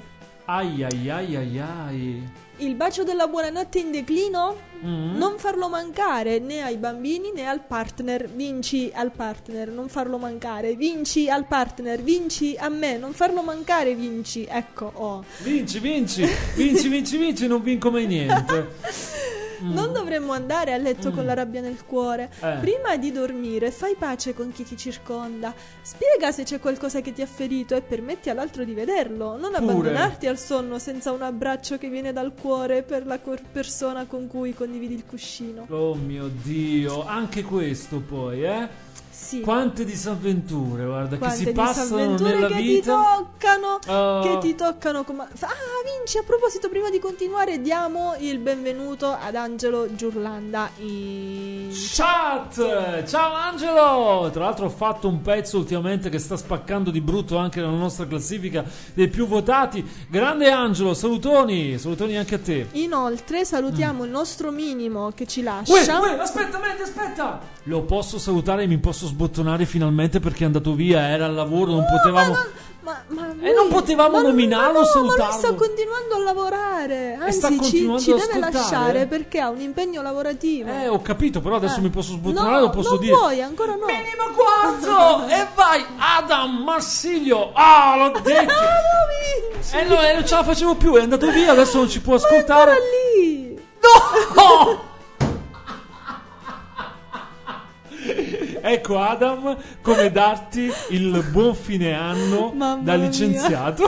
Ai ai ai ai ai. Il bacio della buonanotte in declino? Mm. Non farlo mancare né ai bambini né al partner. Vinci al partner, non farlo mancare. Vinci al partner, vinci a me, non farlo mancare, vinci. Ecco, oh. Vinci, vinci, vinci, vinci, vinci, non vinco mai niente. Mm. Non dovremmo andare a letto Mm. con la rabbia nel cuore. Eh. Prima di dormire fai pace con chi ti circonda. Spiega se c'è qualcosa che ti ha ferito e permetti all'altro di vederlo. Non Pure. abbandonarti al sonno senza un abbraccio che viene dal cuore per la cor- persona con cui condividi il cuscino. Oh mio Dio, anche questo poi, eh? Sì. Quante disavventure, guarda, Quante che si passano disavventure nella che vita. ti toccano, Oh. che ti toccano come... Ah, Vinci, a proposito, prima di continuare diamo il benvenuto ad Angelo Giurlanda in Chat! Ciao Angelo! Tra l'altro ho fatto un pezzo ultimamente che sta spaccando di brutto anche nella nostra classifica dei più votati. Grande Angelo, salutoni! Salutoni anche a te. Inoltre salutiamo il nostro minimo che ci lascia. Uè, uè, aspetta, aspetta, aspetta! Lo posso salutare e mi posso sbottonare finalmente perché è andato via, era al lavoro, non potevamo... Ma, ma E non potevamo ma non- nominarlo, ma no, salutarlo. Ma lui sta continuando a lavorare. E sta Anzi, ci, continuando ci ad deve ascoltare? lasciare perché ha un impegno lavorativo. Eh, ho capito, però adesso Eh. mi posso sbottonare, No, lo posso non dire. puoi, ancora no. Minimo quarto! E vai, Adam Marsilio! Ah, l'ho detto! Ah, E no, eh, non ce la facevo più, è andato via, adesso non ci può ascoltare. Ancora lì. No! Ecco Adam, come darti il buon fine anno Mamma da mia. licenziato.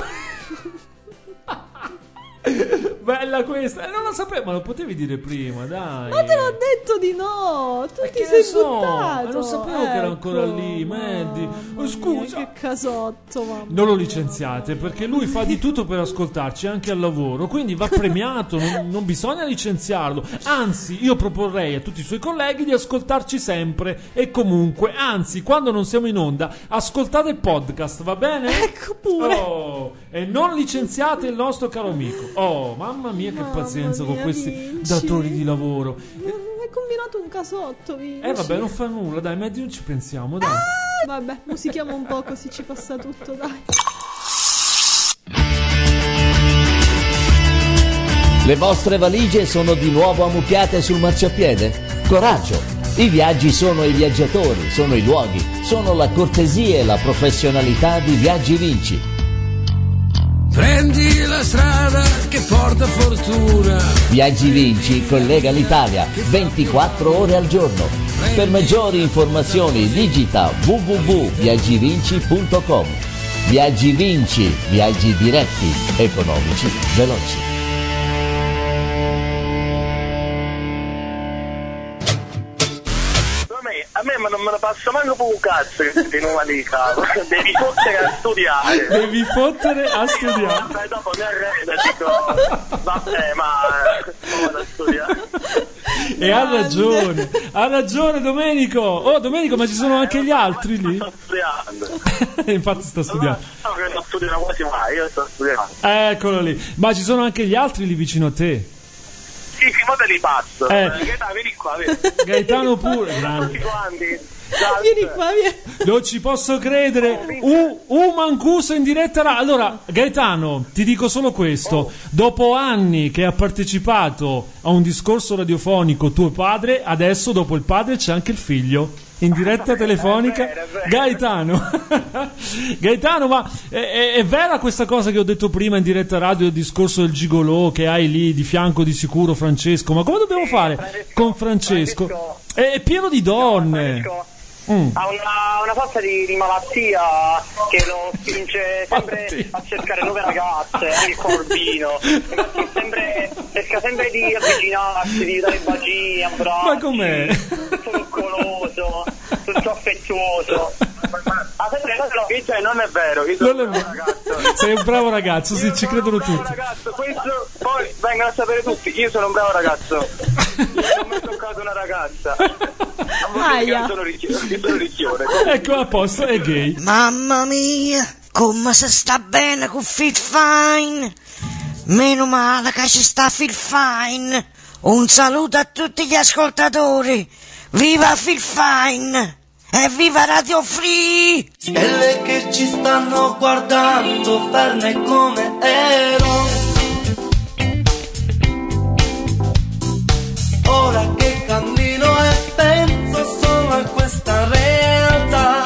Bella questa, e eh, non lo sapevo, ma lo potevi dire prima, dai. Ma te l'ho detto di no. Tu Ma ti che sei ne so? buttato. Ma non sapevo che era ancora lì, Mandy. mamma Oh, scusa. mia, che casotto, mamma. Non lo licenziate perché lui fa di tutto per ascoltarci anche al lavoro, quindi va premiato, non, non bisogna licenziarlo. Anzi, io proporrei a tutti i suoi colleghi di ascoltarci sempre e comunque, anzi, quando non siamo in onda, ascoltate il podcast, va bene? Ecco pure. Oh, e non licenziate il nostro caro amico. Oh, mamma mia, che Mamma pazienza con mia, questi Vinci. datori di lavoro. Non hai combinato un casotto, Vinci. Eh vabbè, non fa nulla, dai, meglio non ci pensiamo, dai. Vabbè, musichiamo un po' così ci passa tutto, dai. Le vostre valigie sono di nuovo ammucchiate sul marciapiede? Coraggio! I viaggi sono i viaggiatori, sono i luoghi, sono la cortesia e la professionalità di Viaggi Vinci. Prendi la strada che porta fortuna. Viaggi Vinci collega l'Italia ventiquattro ore al giorno. Per maggiori informazioni digita w w w punto viaggivinci punto com. Viaggi Vinci, viaggi diretti, economici, veloci. A me ma non me ne passa manco un cazzo che ti non dica. Devi fottere a studiare. Devi fottere a studiare. Vabbè, dopo mi arrendo e dico vabbè, ma eh, vado a studiare. E ha ragione, ha ragione Domenico. Oh Domenico, ma ci sono anche gli altri lì? Sto studiando. Infatti sta studiando. No, che non studiano quasi mai, io sto studiando. Eccolo lì. Ma ci sono anche gli altri lì vicino a te? Sì, sì, ma te li passo. Eh. Gaetano, vieni qua, vieni. Gaetano pure. Grande. Tutti quanti. Vieni qua, vieni. Non ci posso credere. Un, un Mancuso in diretta. ra- Allora, Gaetano, ti dico solo questo. Dopo anni che ha partecipato a un discorso radiofonico tuo padre, adesso dopo il padre c'è anche il figlio. In diretta telefonica. È vero, è vero. Gaetano. Gaetano, ma è, è- è vera questa cosa che ho detto prima in diretta radio, il discorso del gigolò che hai lì di fianco di sicuro Francesco? Ma come dobbiamo fare Francesco, con Francesco? Francesco. È, è pieno di donne. Francesco Mm. ha una, una sorta di, di malattia che lo spinge sempre Malattia. a cercare nuove ragazze, anche il corbino. Infatti sempre, cerca sempre di avvicinarsi, di dare bacini, abbracci. Ma com'è? Tutto coccoloso, tutto affettuoso. Ah, sempre le cose lo dice, non è vero, io sono Non è un vero. bravo ragazzo. Sei un bravo ragazzo, sì, Io ci sono credono un bravo tutti. ragazzo, questo poi vengono a sapere tutti, io sono un bravo ragazzo. Io non ho mai toccato una ragazza. Non vuol dire che Aia. io sono ricchione, io sono ricchione. Ecco, a posto, è gay. Mamma mia, come si sta bene con Phil Fine. Meno male che ci sta Phil Fine. Un saluto a tutti gli ascoltatori. Viva Phil Fine. Evviva Radio Free! Stelle che ci stanno guardando, ferme come ero. Ora che cammino e penso solo a questa realtà,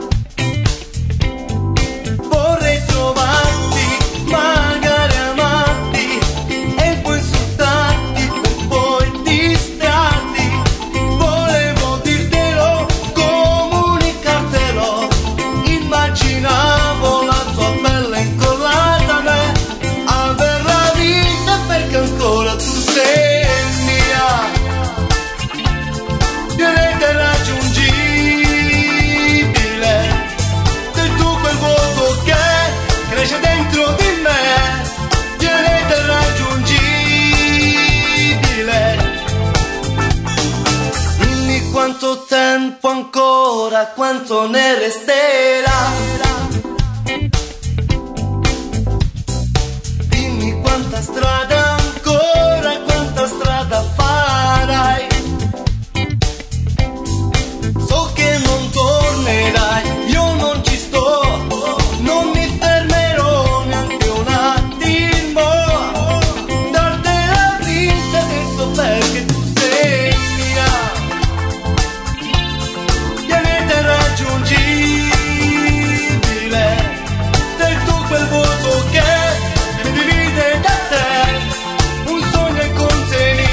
vorrei trovarti, magari amarti e poi insultarti per poi distrarti. Volevo dirtelo, comunicartelo, immaginavo la tua pelle incollata a me, averla vinta perché ancora tu sei pianeta irraggiungibile, sei tu quel vuoto che cresce dentro di me, pianeta irraggiungibile. Dimmi quanto tempo ancora, quanto ne resterà, dimmi quanta strada ancora, quanta strada farai. So che non tornerai, io non ci sto, non mi fermerò neanche un attimo, dartela vinta adesso perché tu sei mia, pianeta irraggiungibile, sei tu quel vuoto che mi divide da te, un sogno incontenibile.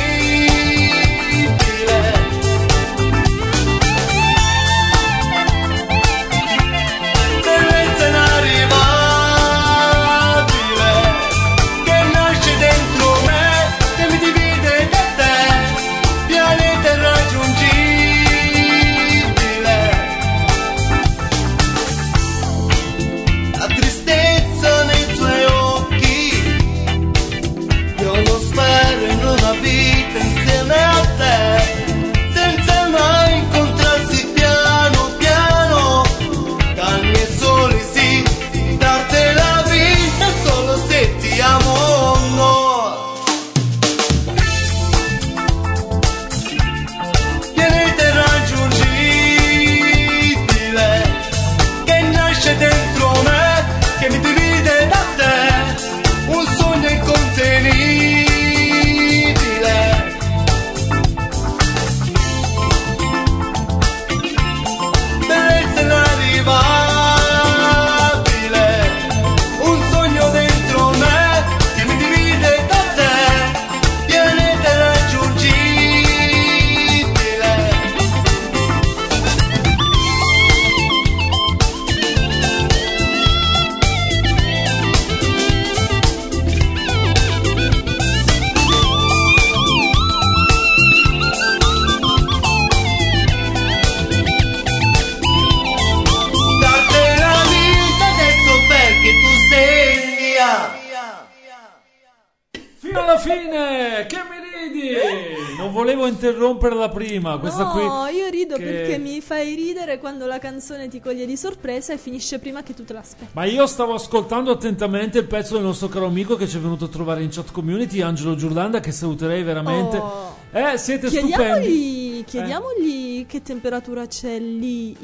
Interrompere la prima, questa no, qui. No, io rido che... perché mi fai ridere quando la canzone ti coglie di sorpresa e finisce prima che tu te l'aspetti. Ma io stavo ascoltando attentamente il pezzo del nostro caro amico che ci è venuto a trovare in chat community, Angelo Giordanda, che saluterei veramente. Oh. Eh, siete chiediamogli, stupendi. Chiediamogli eh. che temperatura c'è lì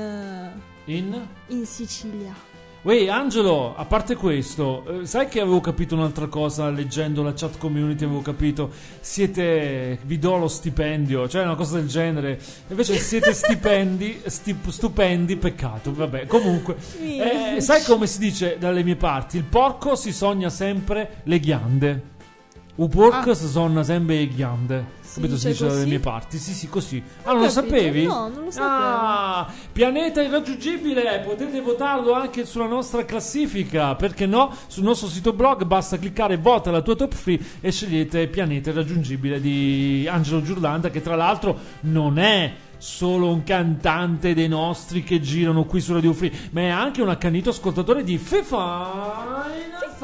in In? In Sicilia. Uè, Angelo, a parte questo, eh, sai che avevo capito un'altra cosa leggendo la chat community, avevo capito, siete, vi do lo stipendio, cioè una cosa del genere, invece siete stipendi, stip, stupendi, peccato, vabbè, comunque, eh, sai come si dice dalle mie parti, il porco si sogna sempre le ghiande, un porco ah. si sogna sempre le ghiande. Capito? Si dice dalle mie parti. Sì, sì, così. Ah, non lo sapevi? No, non lo sapevo. Ah, pianeta irraggiungibile. Potete votarlo anche sulla nostra classifica. Perché no? Sul nostro sito blog basta cliccare vota la tua top free e scegliete pianeta irraggiungibile di Angelo Giordanda, che tra l'altro non è solo un cantante dei nostri che girano qui su Radio Free, ma è anche un accanito ascoltatore di Fifine.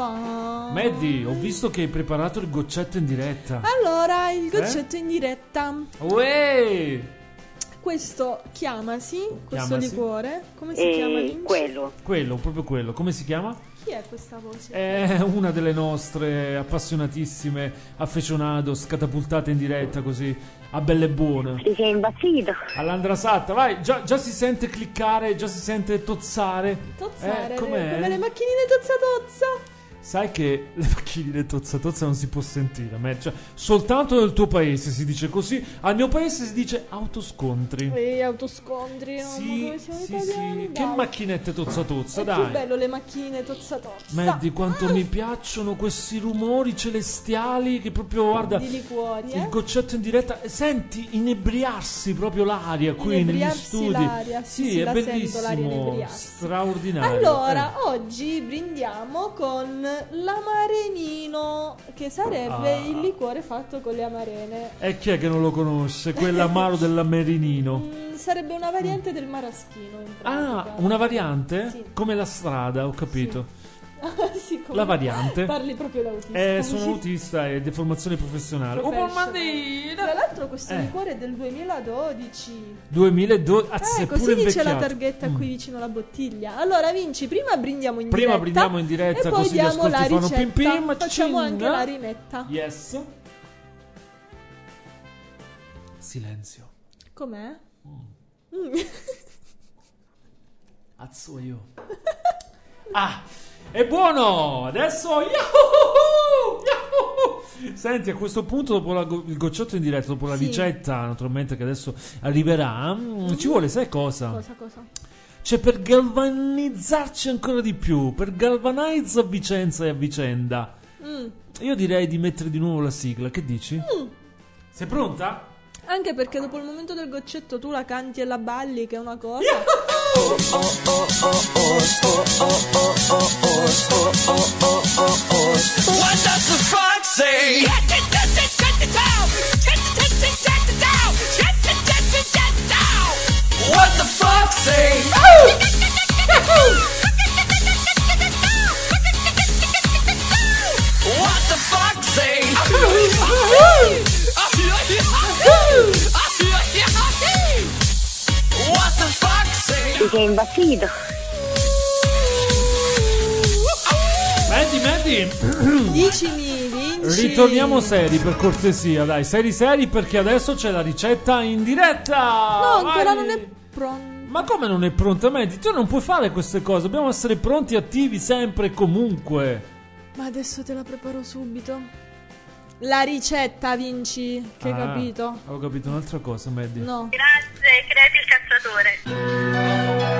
Maddie, ho visto che hai preparato il goccetto in diretta. Allora, il goccetto eh? in diretta. Uè! questo chiamasi, questo Chiamasi? liquore, come si Eh, chiama? Vinci? quello. Quello, proprio quello. Come si chiama? Chi è questa voce? È una delle nostre appassionatissime aficionados catapultate in diretta così a belle e buone. Ti sei impazzito? All'Andrasatta, vai, già, già si sente cliccare, già si sente tozzare. Tozzare, Eh, com'è? come le macchinine tozza tozza. Sai che le macchinine tozza tozza non si può sentire, a me, cioè, soltanto nel tuo paese si dice così, al mio paese si dice autoscontri. E autoscontri, no? Sì, Ma come siamo sì, italiani, sì. Che dai. macchinette tozza tozza, È dai. più bello le macchinine tozza tozza. Maddi, quanto mi piacciono questi rumori celestiali che proprio, guarda, Di liquori, eh? il goccetto in diretta. Senti inebriarsi proprio l'aria qui negli Inebriarsi studi. l'aria, sì, sì, è la sento, l'aria bellissimo, inebriarsi. straordinario. Allora, Eh. oggi brindiamo con l'amarenino, che sarebbe Ah. il liquore fatto con le amarene. E chi è che non lo conosce? Quell'amaro dell'amerinino. Mm, sarebbe una variante del maraschino, in Ah, pratica. una variante? Sì. Come la strada, ho capito. Sì, come- La variante? Parli proprio da autista. Eh, sono autista e deformazione professionale. Oh, mamma mia! Tra l'altro questo Eh. liquore è del duemiladodici. duemiladodici, ah, Eh, è così pure dice la invecchiato. targhetta qui vicino alla bottiglia. Allora, Vinci, prima brindiamo in Prima diretta. brindiamo in diretta, e poi così gli diamo ascolti la fanno ricetta. pim pim, Facciamo cin. anche la rimetta. Yes. Silenzio. Com'è? Mm. Mm. Azzo io. Ah, è buono! Adesso yahoo! Yahoo! Senti, a questo punto, dopo la go- il gocciotto in diretta, dopo la Sì. ricetta, naturalmente, che adesso arriverà, mm, ci vuole, sai cosa? Cosa, cosa? Cioè, per galvanizzarci ancora di più, per galvanizza a Vicenza e a vicenda, Mm. io direi di mettere di nuovo la sigla. Che dici? Mm. Sei pronta? Anche perché dopo il momento del goccetto tu la canti e la balli, che è una cosa. What does the fox say? What the fox say? What the fox say? What the fox say? Ti sei impazzito? Mandy, Mandy. Dicimi, Vinci. Ritorniamo seri, per cortesia, dai, seri seri, perché adesso c'è la ricetta in diretta. No, ancora Vai. non è pronto. Ma come non è pronta, Mandy? Tu non puoi fare queste cose, dobbiamo essere pronti, attivi sempre e comunque. Ma adesso te la preparo subito. La ricetta, Vinci, che hai Ah, capito? Ho capito un'altra cosa, Mandy. No. Grazie, credi il cacciatore.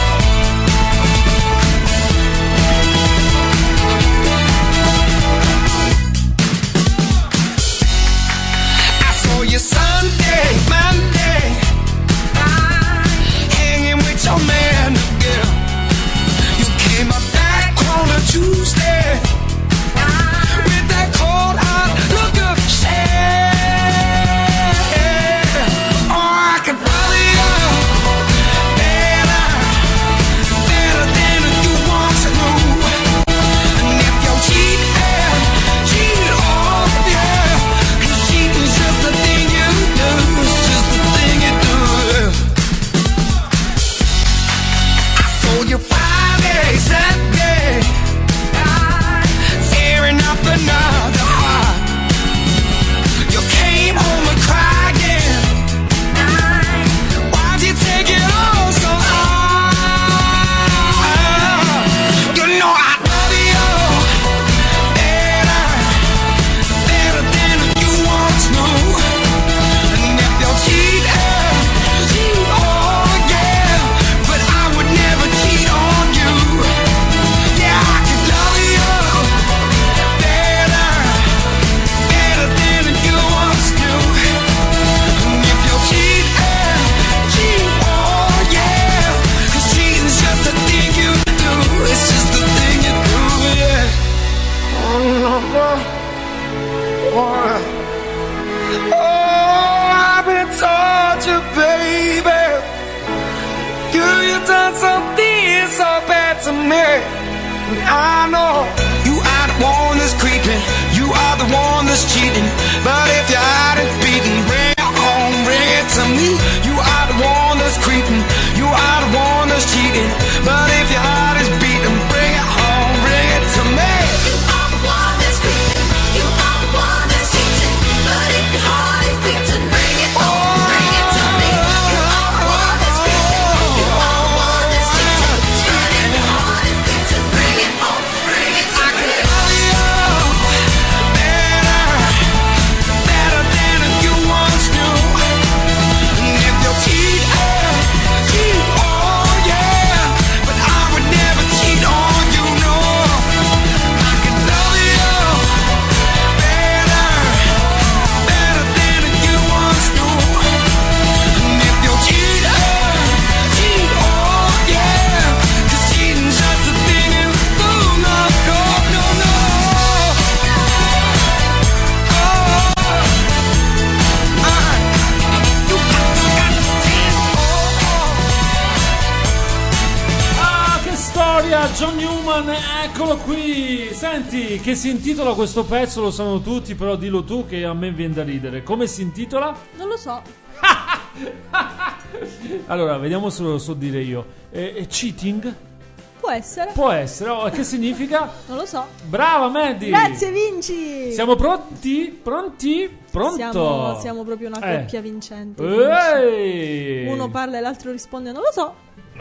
One, me. I know you are the one that's creeping, you are the one that's cheating. But if your heart is beating, bring it home, bring it to me. You are the one that's creeping, you are the one that's cheating. But if your heart is beating, bring it home, bring it to me. You are the one that's creeping, you are the one that's cheating. But if your heart is beating, bring it home, bring it to me. You are the one that's creeping, you are the one that's cheating. But if your heart is beating, bring it home, bring it to me. I can love you better, better than you once knew. And if you cheat, oh, cheat, oh yeah, but I would never cheat on you, no. I can love you better, better than you once knew. And if you cheat, oh, cheat, oh yeah, 'cause cheating's just a thing you do not go, no, no. Ah, che storia, John Newman, eccolo qui. Senti, che si intitola questo pezzo, lo sanno tutti, però dillo tu che a me viene da ridere. Come si intitola? Non lo so. Allora, vediamo se lo so dire io. Eh, eh, cheating? Può essere. Può essere, oh, che significa? Non lo so. Brava Maddie! Grazie, vinci. Siamo pronti? Pronti? Pronto? Siamo, siamo proprio una Eh. coppia vincente. Ehi! Uno parla e l'altro risponde, non lo so.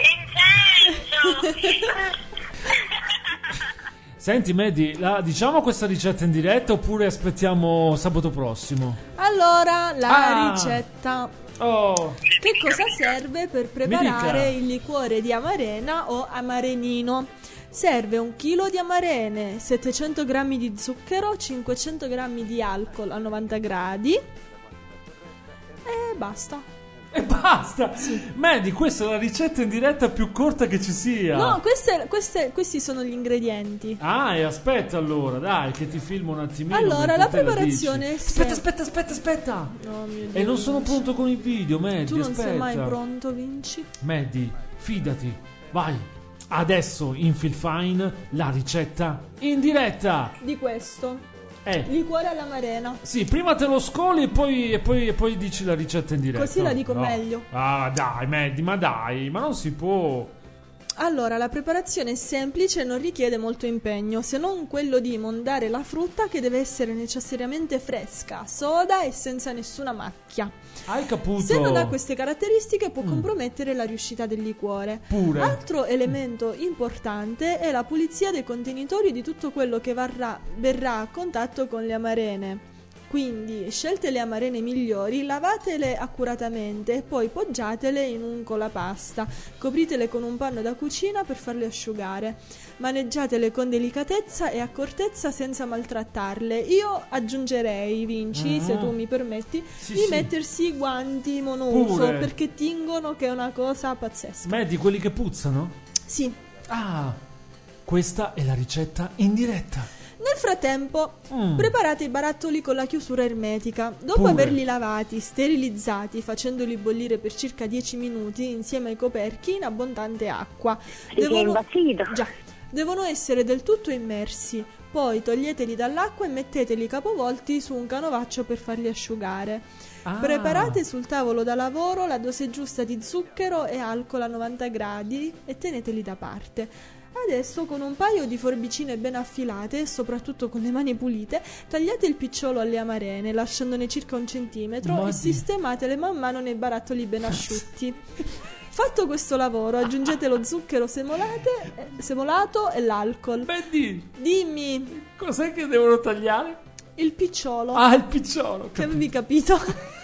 Senti Maddie, la, diciamo questa ricetta in diretta oppure aspettiamo sabato prossimo? Allora, la Ah. ricetta. Oh. Che cosa serve per preparare dica. il liquore di amarena o amarenino? Serve un chilo di amarene, settecento grammi di zucchero, cinquecento grammi di alcol a novanta gradi e basta. E basta! Maddie, questa è la ricetta in diretta più corta che ci sia. No, queste, queste- questi sono gli ingredienti. Ah, e aspetta allora, dai, che ti filmo un attimino. Allora, mentre la te la preparazione dici. è Aspetta, sem- aspetta, aspetta, aspetta. Oh, mio E Dio, non sono Vinci. pronto con il video, Maddie, Tu non aspetta. sei mai pronto, Vinci? Maddie, fidati, vai. Adesso in Feel Fine la ricetta in diretta. Di questo. Eh. Liquore all'amarena. Sì, prima te lo scoli e poi, e poi, e poi dici la ricetta in diretta. Così la dico No. meglio. Ah, dai, Maddie, ma dai, ma non si può. Allora, la preparazione è semplice e non richiede molto impegno, se non quello di mondare la frutta che deve essere necessariamente fresca, soda e senza nessuna macchia. Hai capito? Se non ha queste caratteristiche può Mm. compromettere la riuscita del liquore. Pure. Altro elemento importante è la pulizia dei contenitori di tutto quello che varrà- verrà a contatto con le amarene. Quindi scelte le amarene migliori, lavatele accuratamente e poi poggiatele in un colapasta. Copritele con un panno da cucina per farle asciugare. Maneggiatele con delicatezza e accortezza senza maltrattarle. Io aggiungerei, Vinci, Ah. se tu mi permetti, Sì, di sì. mettersi i guanti monouso Pure. perché tingono, che è una cosa pazzesca. Maddie, quelli che puzzano? Sì. Ah, questa è la ricetta in diretta. Nel frattempo, Mm. preparate i barattoli con la chiusura ermetica. Dopo Pure. averli lavati, sterilizzati, facendoli bollire per circa dieci minuti insieme ai coperchi in abbondante acqua. Già, devono essere del tutto immersi. Poi toglieteli dall'acqua e metteteli capovolti su un canovaccio per farli asciugare. Ah. Preparate sul tavolo da lavoro la dose giusta di zucchero e alcol a novanta gradi e teneteli da parte. Adesso con un paio di forbicine ben affilate e soprattutto con le mani pulite tagliate il picciolo alle amarene lasciandone circa un centimetro Ma e di- sistematele man mano nei barattoli ben asciutti. Fatto questo lavoro aggiungete lo zucchero semolate, eh, semolato e l'alcol. Maddie, dimmi, cos'è che devono tagliare? Il picciolo. Ah, il picciolo. Che avevi capito?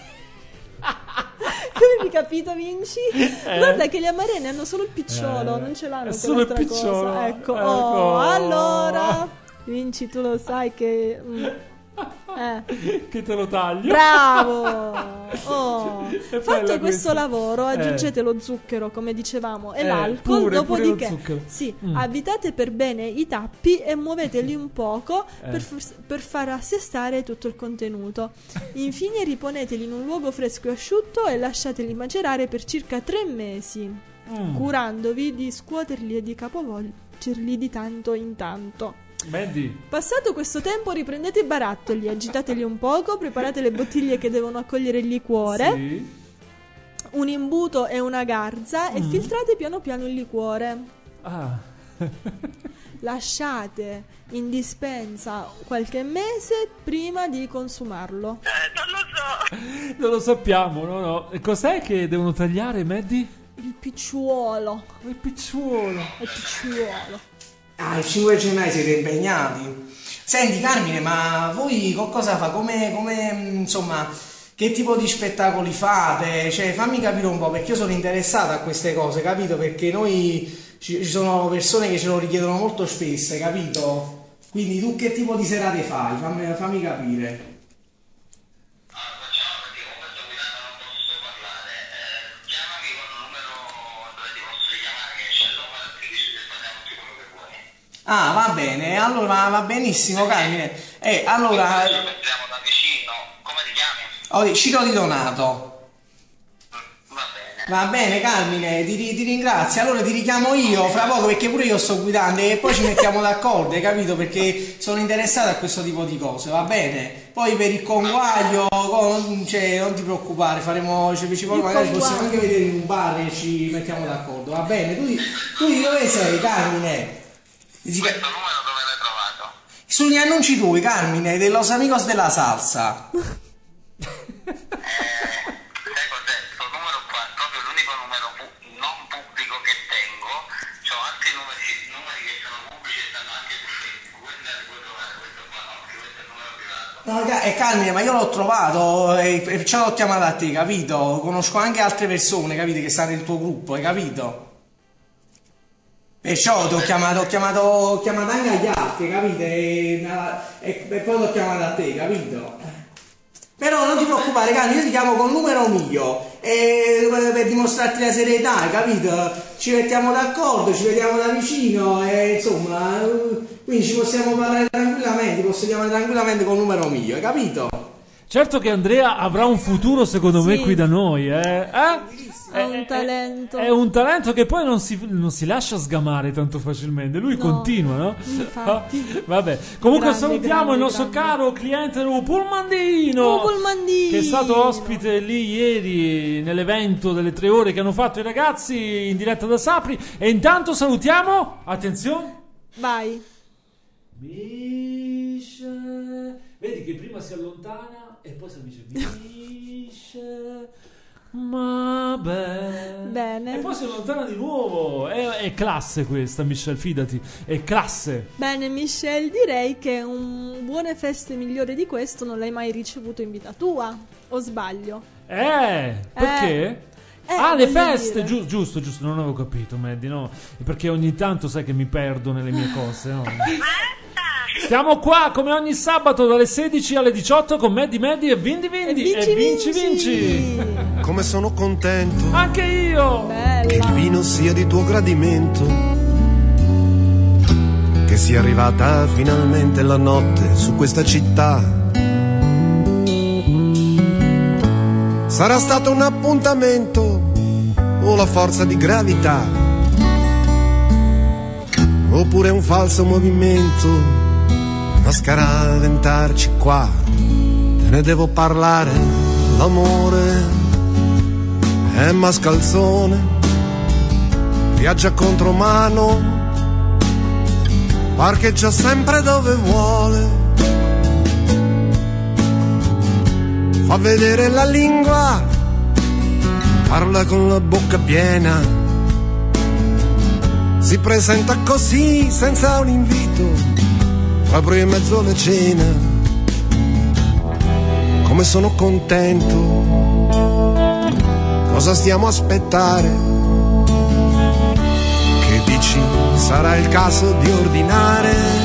Che avevi capito, Vinci? Eh. Guarda che le amarene hanno solo il picciolo, Eh, non ce l'hanno è solo il quell'altra picciolo. cosa. Ecco, Ecco. oh, allora Vinci, tu lo sai che mm, eh. Che te lo taglio. Bravo! Oh. E Fatto bella questo questa. lavoro, Eh. aggiungete lo zucchero, come dicevamo, e Eh, l'alcol. pure, dopodiché, pure lo zucchero. sì, Mm. avvitate per bene i tappi e muoveteli un poco Eh. per, f- per far assestare tutto il contenuto. Infine, riponeteli in un luogo fresco e asciutto e lasciateli macerare per circa tre mesi, Mm. curandovi di scuoterli e di capovol- cuocerli di tanto in tanto. Mandy. Passato questo tempo riprendete i barattoli, agitateli un poco, preparate le bottiglie che devono accogliere il liquore, Sì. un imbuto e una garza e Mm. filtrate piano piano il liquore. Ah. Lasciate in dispensa qualche mese prima di consumarlo. Non lo sappiamo, no, no. E cos'è che devono tagliare, Mandy? Il picciuolo. Il picciuolo. Il picciuolo. Ah, il cinque gennaio siete impegnati. Senti Carmine, ma voi co- cosa fa? Come, come, insomma, che tipo di spettacoli fate? Cioè, fammi capire un po', perché io sono interessato a queste cose, capito? Perché noi ci, ci sono persone che ce lo richiedono molto spesso, capito? Quindi tu che tipo di serate fai? Fammi, fammi capire. Ah, va bene, allora va benissimo Carmine. Eh, allora... Oh, Ciro Di Donato. Va bene Carmine, ti, ti ringrazio. Allora ti richiamo io fra poco, perché pure io sto guidando e poi ci mettiamo d'accordo, hai capito? Perché sono interessato a questo tipo di cose, va bene? Poi per il conguaglio, non, cioè, non ti preoccupare, faremo, cioè, ci, magari ci possiamo anche vedere in un bar e ci mettiamo d'accordo, va bene? Tu, tu di dove sei Carmine? Questo numero dove l'hai trovato? Sugli annunci tuoi, Carmine, de Los Amigos della Salsa. Eh, sai cos'è? Questo numero qua è proprio l'unico numero pu- non pubblico che tengo. C'ho altri numeri, numeri che sono pubblici e stanno anche su Facebook. Questo è puoi trovare, questo qua no, che questo è il numero privato. No, ca- eh, Carmine, ma io l'ho trovato e e perciò l'ho chiamato a te, capito? Conosco anche altre persone, capite, che stanno nel tuo gruppo, hai capito? Perciò ti ho chiamato, ho chiamato, ho chiamato anche agli altri, capite? E, e, e poi ti ho chiamato a te, capito? Però non ti preoccupare, Carmine, io ti chiamo col numero mio e, per dimostrarti la serietà, capito? Ci mettiamo d'accordo, ci vediamo da vicino e insomma, quindi ci possiamo parlare tranquillamente, posso chiamare tranquillamente col numero mio, hai capito? Certo che Andrea avrà un futuro secondo me Sì. qui da noi, eh? eh? Ha un talento. È un talento che poi non si, non si lascia sgamare tanto facilmente. Lui No, continua, no? infatti. Vabbè. Comunque Grande, salutiamo grande, il nostro grande. caro cliente Lu Pullmandino, Oh, Pullmandino. che è stato ospite lì ieri nell'evento delle tre ore che hanno fatto i ragazzi in diretta da Sapri. E intanto salutiamo, attenzione, Vai. Bisce. Vedi che prima si allontana e poi si avvicina. Bisce. Ma bene. Bene. E poi si allontana di nuovo. È, è classe questa, Michelle, fidati. È classe. Bene, Michelle, direi che un buone feste migliore di questo non l'hai mai ricevuto in vita tua. O sbaglio? Eh, perché? Eh, ah, le voglio feste, dire. giu- giusto, giusto, non avevo capito, Mandy, no? Perché ogni tanto sai che mi perdo nelle mie cose, no? Stiamo qua come ogni sabato dalle sedici alle diciotto con Mandy Mandy e Vindi Vindi E vinci, vinci. Come sono contento Anche io. che il vino sia di tuo gradimento, che sia arrivata finalmente la notte su questa città. Sarà stato un appuntamento o la forza di gravità, oppure un falso movimento a scaraventarci qua. Te ne devo parlare, l'amore è mascalzone, viaggia contromano, parcheggia sempre dove vuole, fa vedere la lingua, parla con la bocca piena, si presenta così senza un invito, proprio in mezzo alla cena. Come sono contento, cosa stiamo a aspettare? Che dici, sarà il caso di ordinare?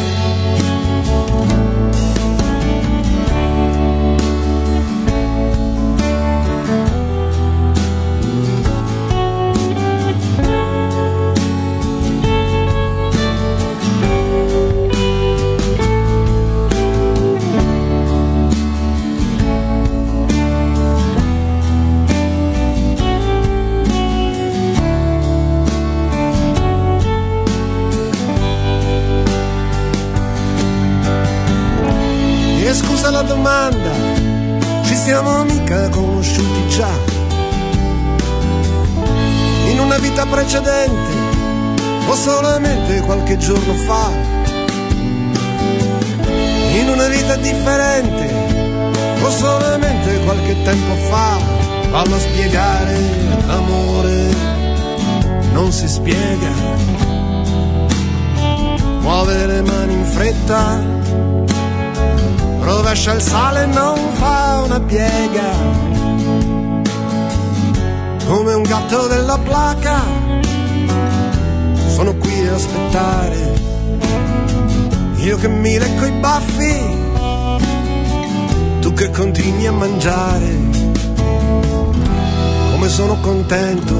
la domanda, ci siamo mica conosciuti già in una vita precedente o solamente qualche giorno fa, in una vita differente o solamente qualche tempo fa. Fallo spiegare, amore non si spiega, muove le mani in fretta, rovescia il sale e non fa una piega, come un gatto della placa sono qui a aspettare, io che mi lecco i baffi, tu che continui a mangiare, come sono contento,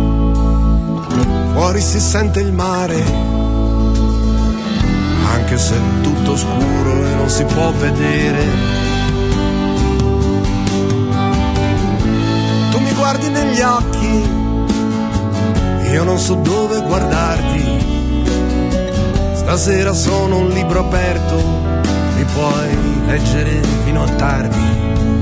fuori si sente il mare, anche se è tutto scuro e non si può vedere. Tu mi guardi negli occhi, io non so dove guardarti, stasera sono un libro aperto, mi puoi leggere fino a tardi.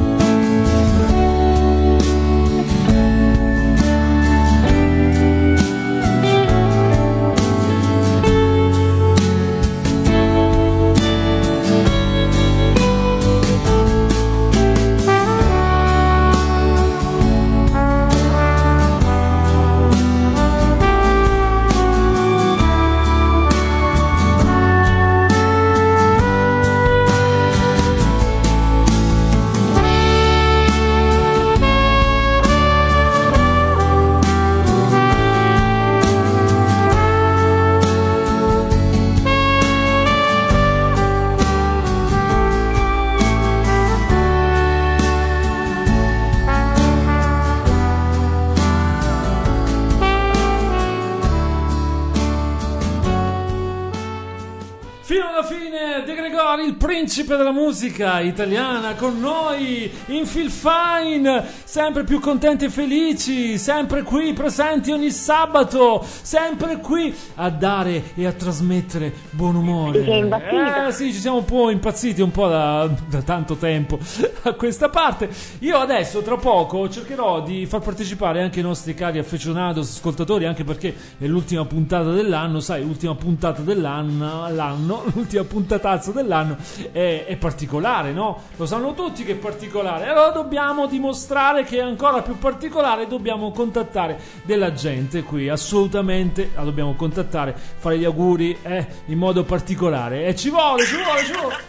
Principe della musica italiana con noi in Feel Fine, sempre più contenti e felici, sempre qui presenti ogni sabato, sempre qui a dare e a trasmettere buon umore. Eh sì, ci siamo un po' impazziti un po' da, da tanto tempo a questa parte. Io adesso tra poco cercherò di far partecipare anche i nostri cari affezionados ascoltatori, anche perché è l'ultima puntata dell'anno, sai, l'ultima puntata dell'anno, l'anno, l'ultima puntatazza dell'anno è, è particolare, no? Lo sanno tutti che è particolare, allora dobbiamo dimostrare che è ancora più particolare, dobbiamo contattare della gente qui, assolutamente la dobbiamo contattare, fare gli auguri eh, in modo particolare, e ci vuole, ci vuole, ci vuole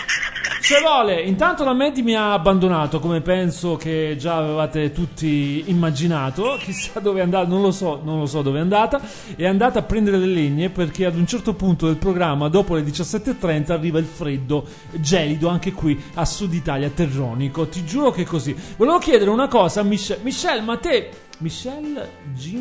ci vuole. Intanto la Mandy mi ha abbandonato, come penso che già avevate tutti immaginato, chissà dove è andata, non lo so, non lo so dove è andata, è andata a prendere le legne perché ad un certo punto del programma, dopo le diciassette e trenta, arriva il freddo gelido anche qui a Sud Italia, terronico, ti giuro che è così. Volevo chiedere una cosa a Michelle, Michelle, ma te, Michelle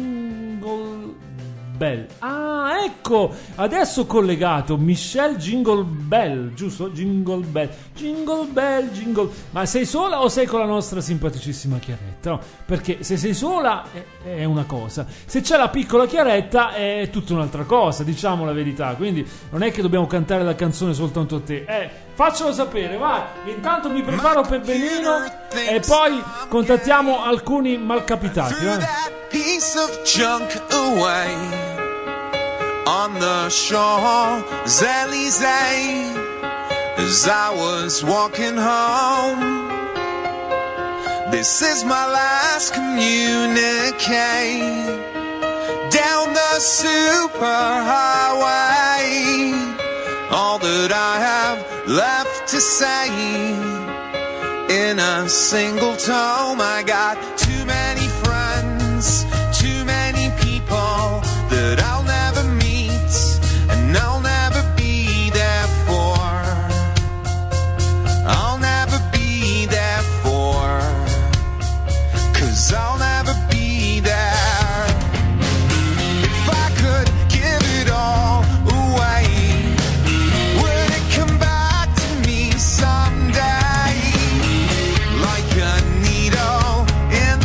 Jingle Bell, ah ecco, adesso collegato, Michelle Jingle Bell, giusto? Jingle Bell, Jingle Bell, Jingle, ma sei sola o sei con la nostra simpaticissima Chiaretta? No, perché se sei sola è, è una cosa, se c'è la piccola Chiaretta è tutta un'altra cosa, diciamo la verità, quindi non è che dobbiamo cantare la canzone soltanto a te, eh, faccelo sapere, vai, intanto mi preparo per Benino e poi contattiamo alcuni malcapitati, eh. Piece of junk away on the Champs-Élysées as I was walking home. This is my last communique down the superhighway. All that I have left to say in a single tome. I got too many friends, too many people that I'll never meet and I'll never be there for. I'll never be there for, 'cause I'll never be there. If I could give it all away, would it come back to me someday? Like a needle in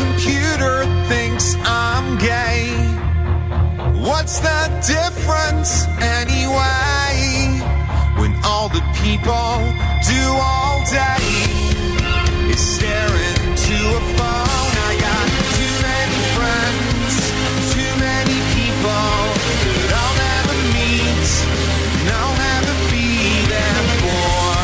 computer thinks I'm gay. What's the difference anyway? When all the people do all day is staring into a phone. I got too many friends, too many people that I'll never meet, and I'll never be there for.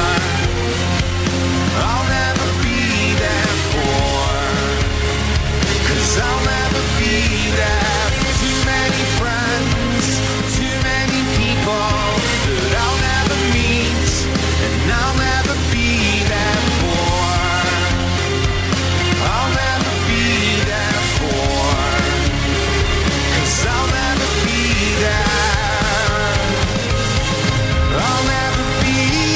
I'll never be there for, 'cause I'll never be there. Too many friends, too many people that I'll never meet, and I'll never be there for. I'll never be there for, 'cause I'll never be there. I'll never be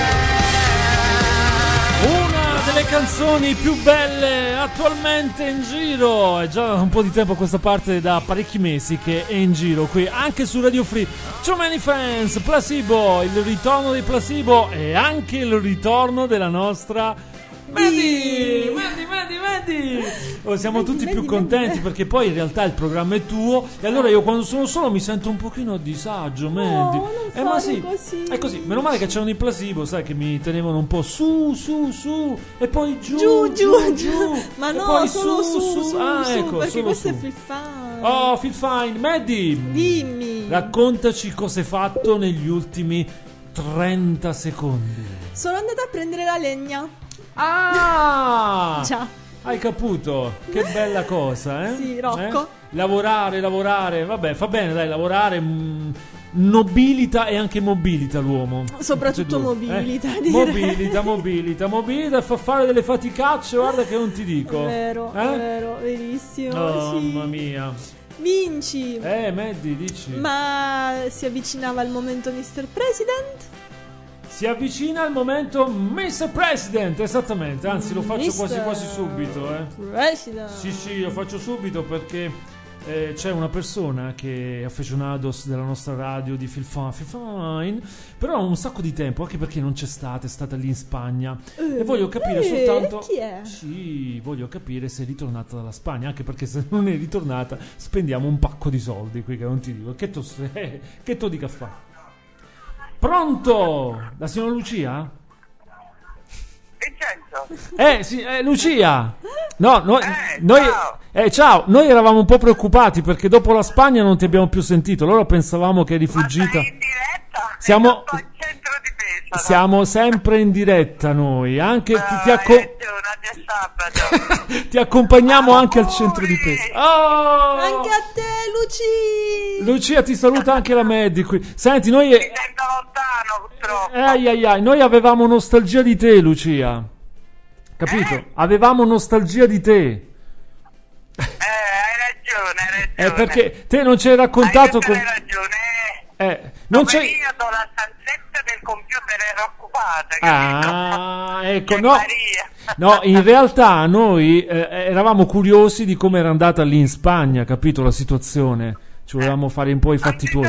there. Una delle canzoni più belle attualmente in giro. È già un po' di tempo a questa parte, da parecchi mesi che è in giro qui anche su Radio Free. Too Many Friends, Placebo, il ritorno dei Placebo e anche il ritorno della nostra Mandy, Mandy, Mandy, Mandy. Oh, siamo Mandy, tutti Mandy, più contenti Mandy. perché poi in realtà il programma è tuo e allora io quando sono solo mi sento un pochino a disagio, Mandy. non eh, ma fare sì, così. è così. Meno male che c'erano i Placebo, sai, che mi tenevano un po' su, su, su e poi giù, Giù, giù, giù. Ma e no, poi solo su, su, su, Ah, su, ecco, perché solo questo su. è Feel Fine. Oh, Feel Fine, Mandy. Dimmi. Raccontaci cosa hai fatto negli ultimi trenta secondi. Sono andata a prendere la legna. Ah! Già. Hai caputo? Che bella cosa, eh? Sì, Rocco. Eh? Lavorare, lavorare, vabbè, fa bene, dai, lavorare mh, nobilita e anche mobilita l'uomo. Soprattutto Tutte e due, mobilita, eh? direi. Mobilita, mobilita, mobilita e fa fare delle faticacce, guarda che non ti dico. È vero, eh? è vero, verissimo. Oh, sì. mamma mia. Vinci. Eh, Maddie, dici. Ma si avvicinava il momento mister President? Si avvicina il momento mister President, esattamente, anzi lo faccio quasi mister quasi subito, eh. President. Sì, sì, lo faccio subito perché eh, c'è una persona che è affezionados della nostra radio di Feel Fine, Feel Fine, però ha un sacco di tempo, anche perché non c'è stata, è stata lì in Spagna Eh, e voglio capire eh, soltanto chi è? Sì, voglio capire se è ritornata dalla Spagna, anche perché se non è ritornata spendiamo un pacco di soldi qui, che non ti dico, che tu eh, che tu dica fa? Pronto? La signora Lucia? Vincenzo? Eh, sì, eh, Lucia. No, noi, Eh, noi, ciao. eh, ciao, noi eravamo un po' preoccupati perché dopo la Spagna non ti abbiamo più sentito. Allora pensavamo che eri fuggita. In diretta? Siamo, Al centro di Pesaro. siamo sempre in diretta noi. Anche ti, ti, acco- Hai ragione, oggi è sabato. ti accompagniamo anche al centro di Pesaro. Oh! Anche a te, Luci. Lucia, ti saluta anche la Maddie qui. Senti, noi. Mi sento lontano, purtroppo. Eh, ai, ai, ai, noi avevamo nostalgia di te, Lucia. Capito? Eh? Avevamo nostalgia di te. Eh, hai ragione, hai ragione. Eh, perché te non ci hai raccontato Hai com- hai ragione. eh, non c'è. Poverino, la stanzetta del computer era occupata, capito? Ah, ecco, Che no. Maria. No, in realtà noi eh, eravamo curiosi di come era andata lì in Spagna, capito la situazione? Ci volevamo fare un po' i fatti tuoi.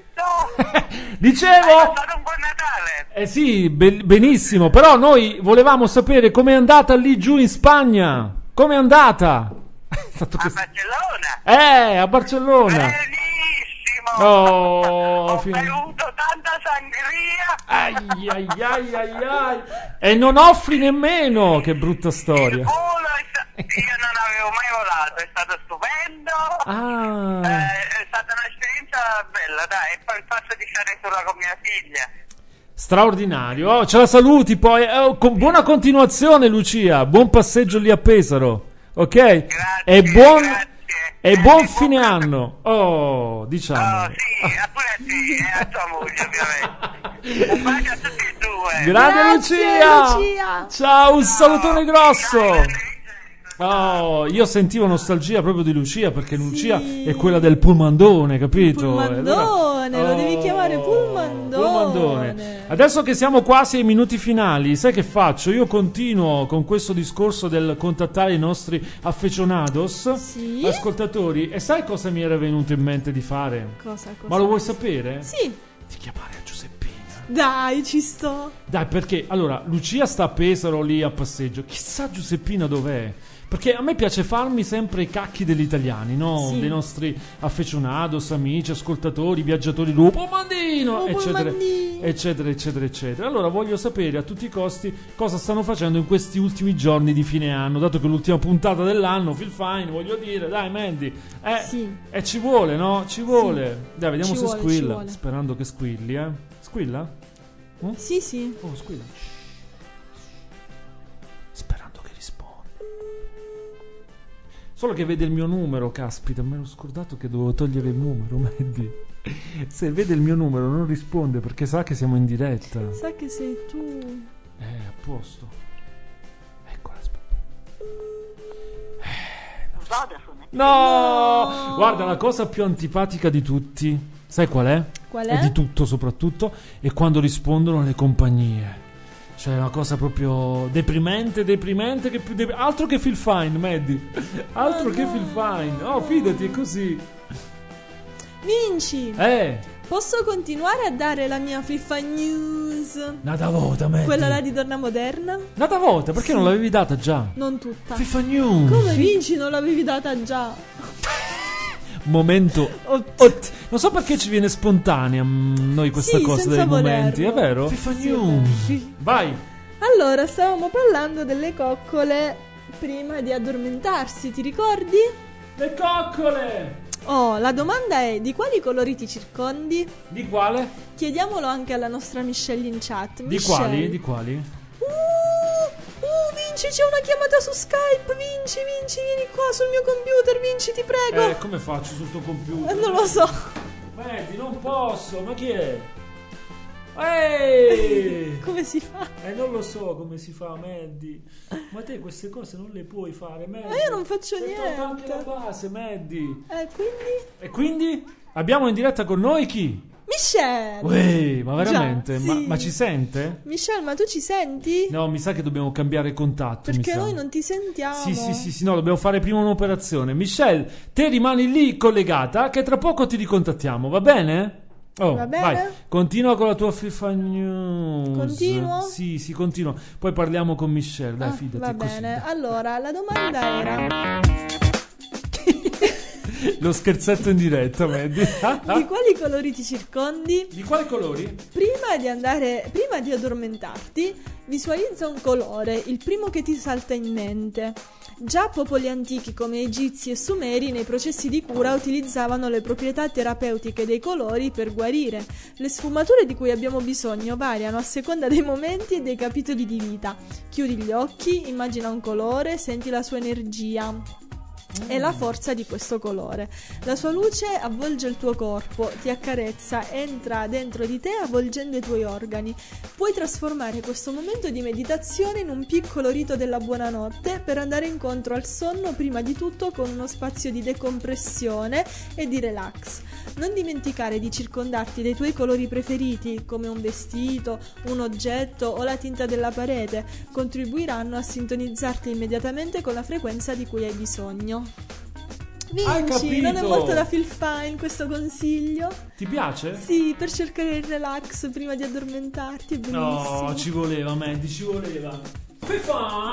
Dicevo. Hai passato un buon Natale. Eh sì, be- benissimo, però noi volevamo sapere com'è andata lì giù in Spagna. Com'è andata? Fatto A così. Barcellona. Eh, a Barcellona. Bellissimo. Oh, Ho fin- bevuto tanta sangria. Ai ai ai ai ai. E non offri nemmeno, che brutta storia. Volo è sta- Io non avevo mai volato, è stato stupendo. Ah. Eh, è stata un'esperienza bella, dai. E poi il fatto di stare sola con mia figlia. Straordinario. Oh, ce la saluti poi. Oh, con- buona continuazione, Lucia. Buon passeggio lì a Pesaro. Ok? Grazie, e buon, grazie. e buon fine anno. Oh, diciamo. Oh, sì, a pure a te e a tua moglie, ovviamente. Un bacio a tutti e due. Grande Grazie, Lucia. Lucia. Ciao, un salutone grosso. Oh, io sentivo nostalgia proprio di Lucia, perché Lucia è quella del Pullmandone, capito? Pullmandone, lo devi chiamare Pullmandone. Pullmandone. Adesso che siamo quasi ai minuti finali, sai che faccio? Io continuo con questo discorso del contattare i nostri affezionados, Sì. ascoltatori, e sai cosa mi era venuto in mente di fare? Cosa, cosa? Ma lo vuoi sapere? Sì. Di chiamare a Giuseppina. Dai, ci sto. Dai, perché allora Lucia sta a Pesaro lì a passeggio. Chissà Giuseppina dov'è. Perché a me piace farmi sempre i cacchi degli italiani, no? Sì. Dei nostri affezionados, amici, ascoltatori, viaggiatori lupo mandino, Lupo eccetera, mandino. eccetera, eccetera, eccetera. Allora voglio sapere a tutti i costi cosa stanno facendo in questi ultimi giorni di fine anno, dato che è l'ultima puntata dell'anno, Feel Fine, voglio dire, dai Mandy, eh, Sì. eh, ci vuole, no? Ci vuole. Dai, vediamo Ci se vuole, ci squilla, vuole. sperando che squilli, eh. Squilla? Mm? Sì, sì. Oh, squilla. Sperando che risponda. Solo che vede il mio numero, caspita, mi ero scordato che dovevo togliere il numero, Mandy. Se vede il mio numero non risponde perché sa che siamo in diretta. Sa che sei tu. Eh, a posto. Eccola, aspetta. No! no! Guarda, la cosa più antipatica di tutti, sai qual è? Qual E è? di tutto soprattutto, è quando rispondono le compagnie. Cioè è una cosa proprio deprimente, deprimente, che più dep- altro che Feel Fine, Maddie. Altro Oh, che no. Feel Fine. Oh, fidati, è così. Vinci. Eh, Posso continuare a dare la mia FIFA News? nata volta, Maddie. Quella là di Donna Moderna? Nata volta, perché non l'avevi data già? Non tutta. FIFA News. Come Vinci non l'avevi data già? Momento. Ot- Non so perché ci viene spontanea mm, noi questa Sì, cosa senza dei volerlo. momenti, è vero? FIFA Sì, News. sì. Vai. Allora, stavamo parlando delle coccole prima di addormentarsi, ti ricordi? Le coccole! Oh, la domanda è: di quali colori ti circondi? Di quale? Chiediamolo anche alla nostra Michelle in chat. Di Michelle. quali? Di quali? Uh, uh, Vinci, c'è una chiamata su Skype. Vinci, Vinci, vieni qua sul mio computer. Vinci, ti prego. Eh, come faccio sul tuo computer? Eh, non lo so. Metti, non posso, ma chi è? Ehi! Come si fa? Eh, non lo so come si fa, Maddie. Ma te queste cose non le puoi fare, Maddie. Ma io non faccio Sei niente. tolta anche la base, Maddie. Eh, quindi? E quindi? Abbiamo in diretta con noi chi? Michelle. Uè, ma veramente? Già, ma, sì. ma ci sente? Michelle, ma tu ci senti? No, mi sa che dobbiamo cambiare contatto. mi Perché sa. noi non ti sentiamo. Sì, sì, sì, sì, no, dobbiamo fare prima un'operazione. Michelle, te rimani lì collegata che tra poco ti ricontattiamo, va bene? Oh, Va bene. vai, continua con la tua FIFA News. Continuo? Sì, sì, continua. Poi parliamo con Michelle, dai, Ah, fidati. va è così, bene. dai. Allora, la domanda era: Lo scherzetto in diretta, Maddie. di quali colori ti circondi? Di quali colori? Prima di andare, prima di addormentarti, visualizza un colore, il primo che ti salta in mente. Già popoli antichi come egizi e sumeri nei processi di cura utilizzavano le proprietà terapeutiche dei colori per guarire. Le sfumature di cui abbiamo bisogno variano a seconda dei momenti e dei capitoli di vita. Chiudi gli occhi, immagina un colore, senti la sua energia e la forza di questo colore. La sua luce avvolge il tuo corpo, ti accarezza, entra dentro di te avvolgendo i tuoi organi. Puoi trasformare questo momento di meditazione in un piccolo rito della buonanotte per andare incontro al sonno, prima di tutto con uno spazio di decompressione e di relax. Non dimenticare di circondarti dei tuoi colori preferiti, come un vestito, un oggetto o la tinta della parete. Contribuiranno a sintonizzarti immediatamente con la frequenza di cui hai bisogno. Hai Vinci, capito? non è molto da Feel Fine questo consiglio? Ti piace? Sì, per cercare il relax prima di addormentarti, è bellissimo. No, ci voleva, Maddie, ci voleva. FIFA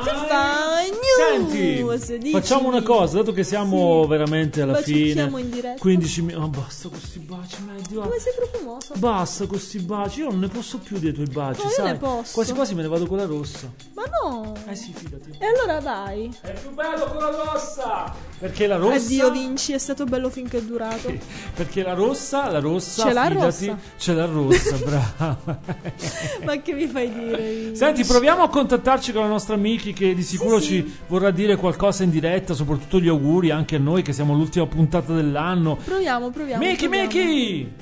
Fine News. Senti, Dici. facciamo una cosa, dato che siamo Sì. veramente alla Bacichiamo fine. in diretta. quindici minuti. Oh, basta con questi baci, Maddie. va. Come sei profumoso. Basta con questi baci, io non ne posso più dei tuoi baci, No, io sai? ne posso. Quasi quasi me ne vado con la rossa. Ma no. Eh sì, fidati. E allora vai. È più bello con la rossa! Perché la rossa. Addio Vinci, è stato bello finché è durato. Perché la rossa, la rossa, C'è la fidati, rossa. c'è la rossa, brava. Ma che mi fai dire? Vinci? Senti, proviamo a contattarci con la nostra Miki, che di sicuro Sì, ci sì. vorrà dire qualcosa in diretta, soprattutto gli auguri anche a noi che siamo l'ultima puntata dell'anno. Proviamo, proviamo. Miki, proviamo. Miki!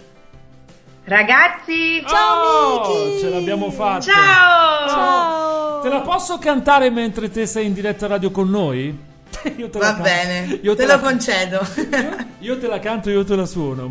Ragazzi! Ciao Oh, Miki! ce l'abbiamo fatta. Ciao! Ciao! Te la posso cantare mentre te sei in diretta radio con noi? Io te la Va canto. bene, Io te la- lo concedo. Io, io te la canto, io te la suono.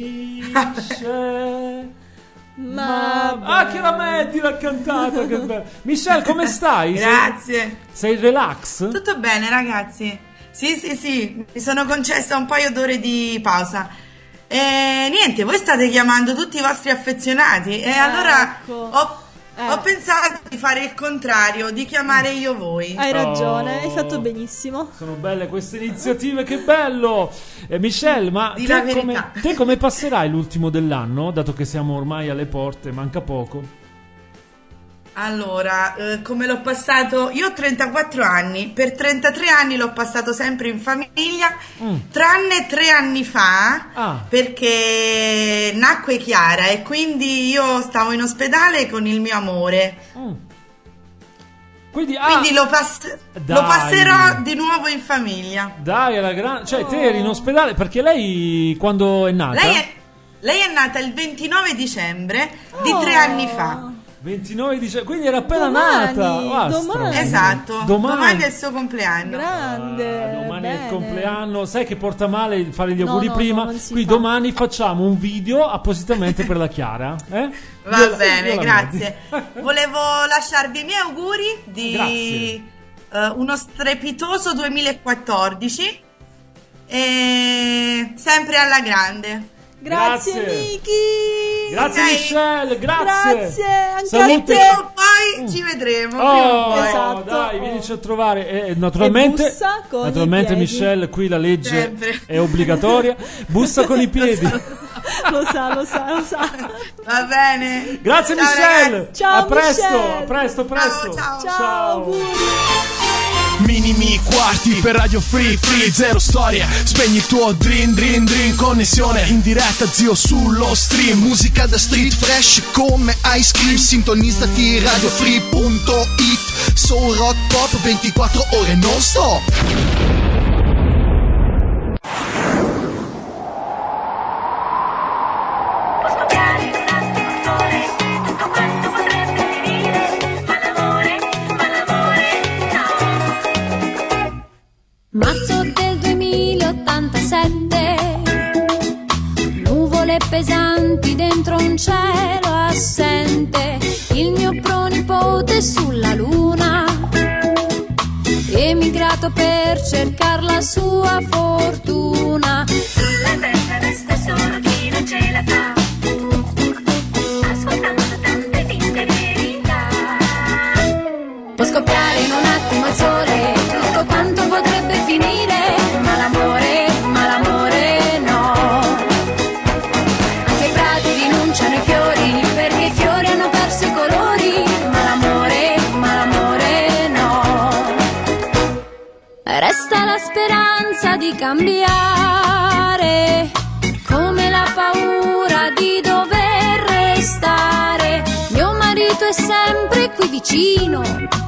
Michelle. Ma Ah, che la metti l'ha cantata, che bello. Michelle, come stai? Grazie. Sei, sei relax? Tutto bene, ragazzi? Sì, sì, sì, mi sono concessa un paio d'ore di pausa. E niente, voi state chiamando tutti i vostri affezionati e allora Ecco. ho, Eh. ho pensato di fare il contrario, di chiamare io voi. Hai ragione, Oh. hai fatto benissimo. Sono belle queste iniziative, che bello! Eh, Michelle, ma Di la te come, verità. te come passerai l'ultimo dell'anno, dato che siamo ormai alle porte, manca poco? Allora, eh, come l'ho passato? Io ho trentaquattro anni, per trentatré anni l'ho passato sempre in famiglia, Mm. tranne tre anni fa, Ah. perché nacque Chiara e quindi io stavo in ospedale con il mio amore. Mm. Quindi, ah, Quindi lo, pass- Dai. lo passerò di nuovo in famiglia. dai, alla grande. Cioè, te eri in ospedale perché lei quando è nata? Lei è, lei è nata il ventinove dicembre di Oh. tre anni fa. ventinove dicembre, quindi era appena Domani, nata. Ah, domani. stronzo. Esatto, domani, Domani. è il suo compleanno. Grande. Ah, domani è il bene. compleanno, sai che porta male fare gli No, auguri no, prima. no, non si Qui fa. domani facciamo un video appositamente per la Chiara. Eh? Va Io- bene, io la grazie. mando. Volevo lasciarvi i miei auguri di Grazie. eh, uno strepitoso duemilaquattordici e sempre alla grande. Grazie, Grazie. Miki. Grazie Ok. Michelle, grazie. Grazie anche Salute. E prima o poi ci vedremo. prima o Oh, poi. Esatto. dai, vienici a trovare. Eh, naturalmente, E bussa con naturalmente i piedi. Michelle, qui la legge Sempre. è obbligatoria. Bussa con i piedi. Lo sa, lo sa, lo sa. Va bene. Grazie Ciao, Michelle. ragazzi. Ciao, a presto, Michelle. a presto, presto. Ciao, ciao. Ciao, auguri. Minimi quarti per Radio Free Free, zero storie. Spegni il tuo dream dream dream, connessione in diretta zio sullo stream. Musica da street fresh come ice cream. Sintonizzati radio free punto it. Soul rock pop ventiquattro ore non stop. Marzo del duemilaottantasette, nuvole pesanti dentro un cielo assente, il mio pronipote sulla luna, emigrato per cercare la sua fortuna. Sulla terra resta solo chi non ce la fa, ascoltando tante finte verità. Può scoppiare in un attimo il sole, tutto quanto potrebbe finire, ma l'amore, ma l'amore no. Anche i prati rinunciano ai fiori, perché i fiori hanno perso i colori, ma l'amore, ma l'amore no. Resta la speranza di cambiare, come la paura di dover restare. Mio marito è sempre qui vicino,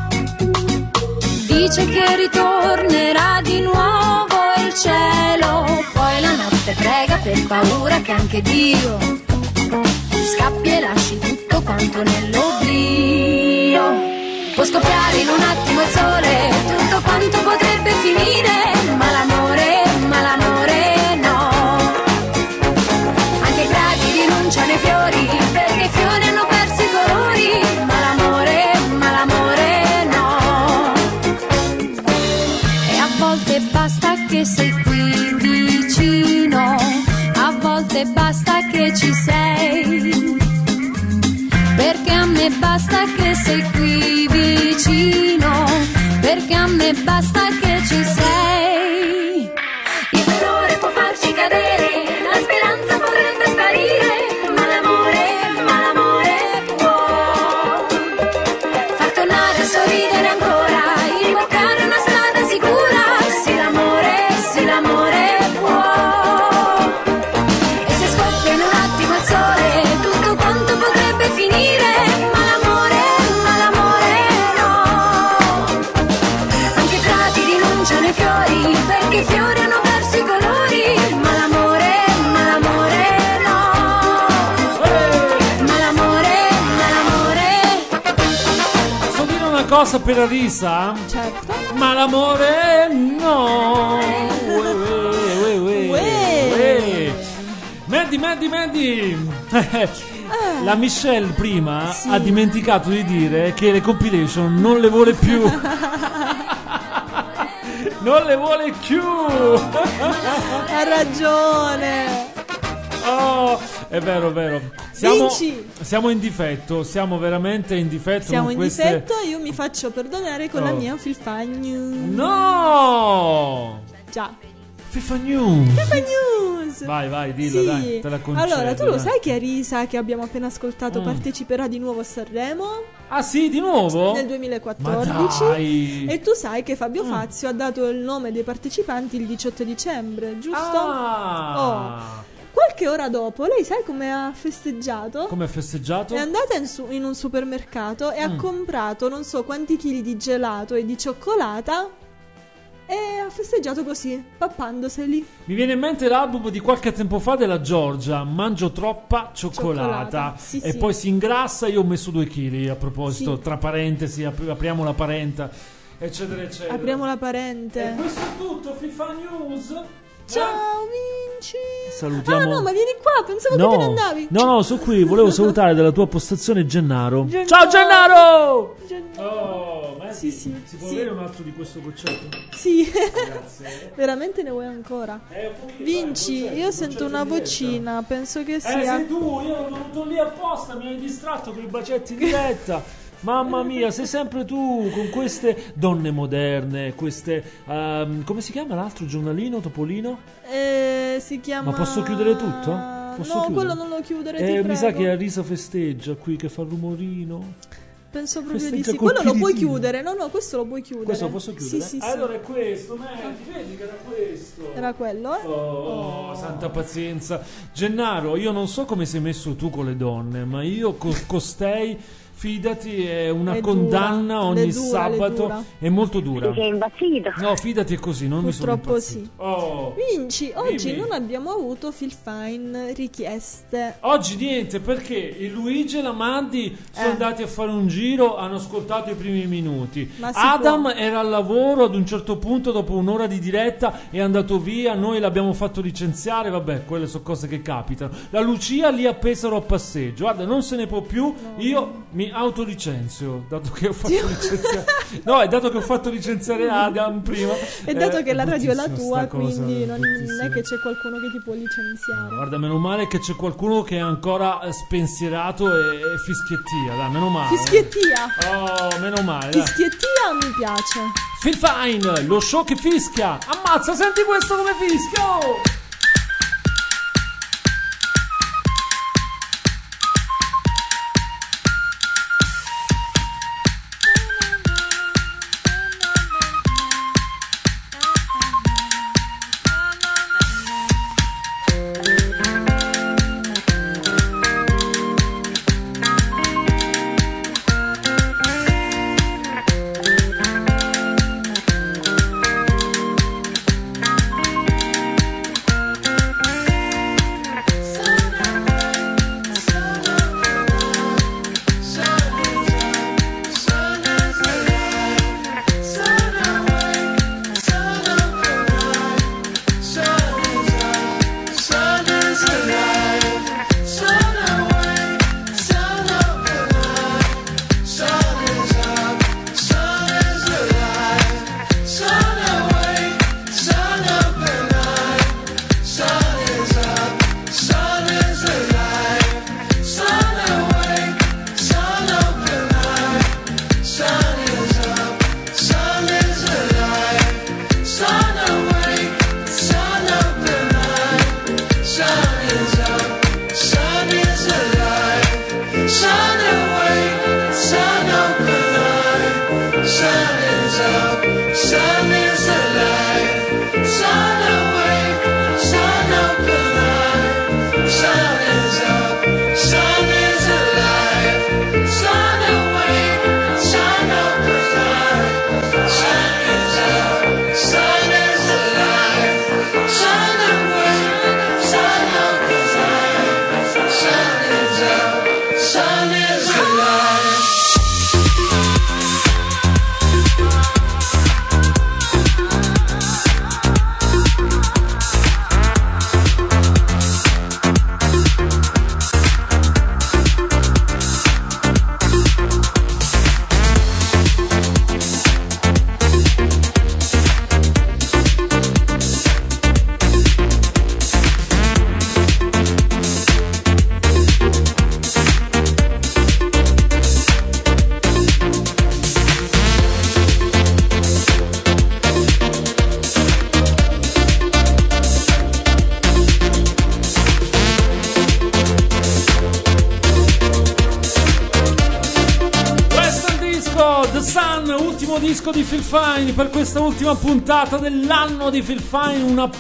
dice che ritornerà di nuovo il cielo, poi la notte prega per paura che anche Dio scappi e lasci tutto quanto nell'oblio. Può scoppiare in un attimo il sole, tutto quanto potrebbe finire, ma l'amore, ma l'amore no. Anche i prati rinunciano ai fiori, perché i fiori hanno perso i colori, ma l'amore, ma l'amore no. E a volte basta che sei qui vicino, a volte basta che ci sei, perché a me basta che sei qui vicino, perché a me basta che ci sei. Il dolore può farci cadere, la speranza potrebbe sparire, ma l'amore, ma l'amore può far tornare a sorridere ancora, imboccare una strada sicura. Sì l'amore, sì l'amore può. E se scoppia in un attimo il sole, tutto quanto potrebbe finire, ma l'amore, ma l'amore no. Anche i prati rinunciano ai fiori, perché i fiori hanno perso i colori, ma l'amore, ma l'amore no. Ma l'amore, ma l'amore. Posso dire una cosa per Arisa? Certo. Ma l'amore no. Ue, ue, ue, ue, ue. Mandy, Mandy, Mandy. La Michelle prima Sì. ha dimenticato di dire che le compilation non le vuole più. Non le vuole più. Ha ragione. Oh, è vero, è vero. Siamo, Vinci. siamo in difetto, siamo veramente in difetto. Siamo con in queste... difetto e io mi faccio perdonare con Oh. la mia FIFA News. No! Già. FIFA News. FIFA News. Vai, vai, dillo, Sì. dai, te la concedo. Allora, tu lo dai. sai che Arisa, che abbiamo appena ascoltato, Mm. parteciperà di nuovo a Sanremo? Ah sì, di nuovo? Nel duemilaquattordici. Ma dai. E tu sai che Fabio Mm. Fazio ha dato il nome dei partecipanti il diciotto dicembre, giusto? Ah. Oh. Qualche ora dopo, lei sai come ha festeggiato? Come ha festeggiato? È andata in, su- in un supermercato e ha Mm. comprato non so quanti chili di gelato e di cioccolata e ha festeggiato così, pappandoseli. Mi viene in mente l'album di qualche tempo fa della Giorgia, Mangio troppa cioccolata, Cioccolata, sì, e sì. poi si ingrassa. Io ho messo due chili a proposito, Sì. tra parentesi, ap- apriamo la parenta, eccetera eccetera. Apriamo la parente. E questo è tutto, FIFA News. Ciao Vinci. Salutiamo. Ah no, ma vieni qua, pensavo No, che te ne andavi. no, no, sono qui, volevo salutare dalla tua postazione Gennaro. Gennaro. Ciao Gennaro! Gennaro. Oh, ma Sì, sì, si può sì. avere un altro di questo goccetto? Sì. Grazie. Veramente ne vuoi ancora? Eh, un pochino, Vinci, dai, io goccetto, sento goccetto una in diretta. vocina, penso che Eh, sia... sei tu, io ero venuto lì apposta, mi hai distratto con i bacetti in diretta. Mamma mia, sei sempre tu con queste donne moderne, queste... ehm, come si chiama l'altro giornalino, Topolino? Eh, si chiama... Ma posso chiudere tutto? Posso no, chiudere? quello non lo chiudere, ti Eh, prego. mi sa che Arisa festeggia qui, che fa rumorino. Penso proprio di festeggia sì. col Quello lo puoi piritino. chiudere. No, no, questo lo puoi chiudere. Questo lo posso chiudere? Sì, sì, sì. Allora è questo, Mandy, vedi che era questo. Era quello, eh? Oh, santa pazienza. Gennaro, io non so come sei messo tu con le donne, ma io co- costei, fidati, è una È condanna dura, ogni le dura, le sabato. dura. È molto dura. Sei impazzito. No, fidati, è così, non Purtroppo mi sono impazzito. Oh. Vinci, oggi Dimmi. non abbiamo avuto Phil Fine richieste. Oggi niente, perché il Luigi e la Mandy sono Eh. andati a fare un giro, hanno ascoltato i primi minuti. Ma si Adam può. era al lavoro, ad un certo punto, dopo un'ora di diretta, è andato via, noi l'abbiamo fatto licenziare, vabbè, quelle sono cose che capitano. La Lucia lì a Pesaro a passeggio, guarda, non se ne può più, io mi autolicenzio, dato che ho fatto licenziare... No, è dato che ho fatto licenziare Adam prima. E dato Eh, che la radio è la bruttissima tua, sta cosa, quindi non, non è bruttissima. che c'è qualcuno che ti può licenziare. Guarda, meno male che c'è qualcuno che è ancora eh, spensierato e, e fischiettia, dai, meno male. Fischettia. Oh, meno male, dai. Fischettia mi piace. Phil Fine, lo show che fischia. Ammazza, senti questo come fischia. Oh! disco di Phil Fine per questa ultima puntata dell'anno di Phil Fine, una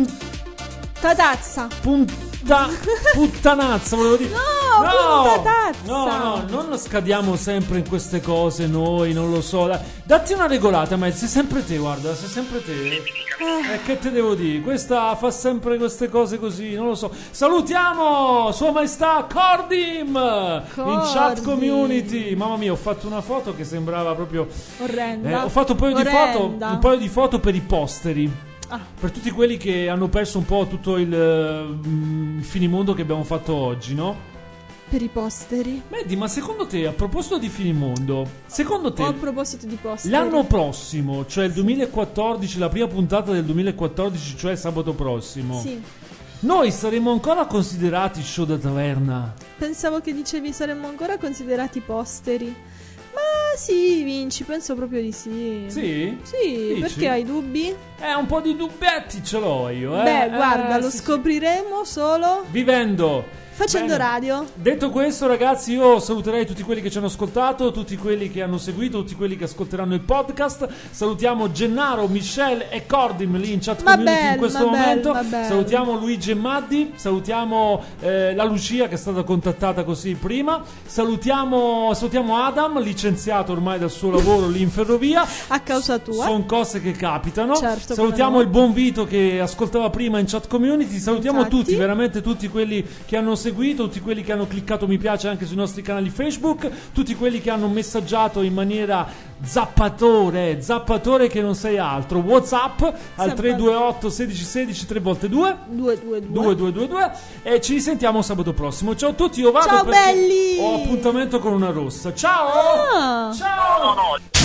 puntatazza. Punta puttanazza, volevo dire. No, no, puntatazza. No, no, non scadiamo sempre in queste cose noi, non lo so. Dai, datti una regolata, ma sei sempre te, guarda, sei sempre te. Eh, che te devo dire? Questa fa sempre queste cose così, non lo so. Salutiamo Sua Maestà Cordim Cordim. in chat community. Mamma mia, ho fatto una foto che sembrava proprio orrenda. Eh, ho fatto un paio, di foto, un paio di foto per i posteri. Ah. Per tutti quelli che hanno perso un po' tutto il, uh, il finimondo che abbiamo fatto oggi, no? Per i posteri. Vedi, ma secondo te, a proposito di finimondo, secondo te o a proposito di posteri, l'anno prossimo, cioè il duemilaquattordici, la prima puntata del duemilaquattordici, cioè sabato prossimo, sì, noi saremo ancora considerati show da taverna? Pensavo che dicevi saremmo ancora considerati posteri. Ma sì, Vinci, penso proprio di sì. Sì? Sì, Dici? perché hai dubbi? Eh, un po' di dubbetti ce l'ho io, eh. Beh, guarda, eh, lo sì, scopriremo solo vivendo. facendo Bene. radio. Detto questo, ragazzi, io saluterei tutti quelli che ci hanno ascoltato, tutti quelli che hanno seguito, tutti quelli che ascolteranno il podcast. Salutiamo Gennaro, Michelle e Cordim lì in chat Ma community bel, in questo ma bel, momento. ma bel. Salutiamo Luigi e Maddi, salutiamo eh, la Lucia che è stata contattata così prima. Salutiamo, salutiamo Adam, licenziato ormai dal suo lavoro lì in ferrovia. A causa tua. Sono cose che capitano. Certo, salutiamo come no. il buon Vito che ascoltava prima in chat community. Salutiamo Infatti. tutti, veramente tutti quelli che hanno seguito, tutti quelli che hanno cliccato mi piace anche sui nostri canali Facebook, tutti quelli che hanno messaggiato in maniera zappatore, zappatore che non sei altro. WhatsApp al tre due otto sedici sedici tre volte due due due due due due due e ci risentiamo sabato prossimo. Ciao a tutti, io vado Ciao perché belli! ho appuntamento con una rossa. Ciao! Ah. Ciao!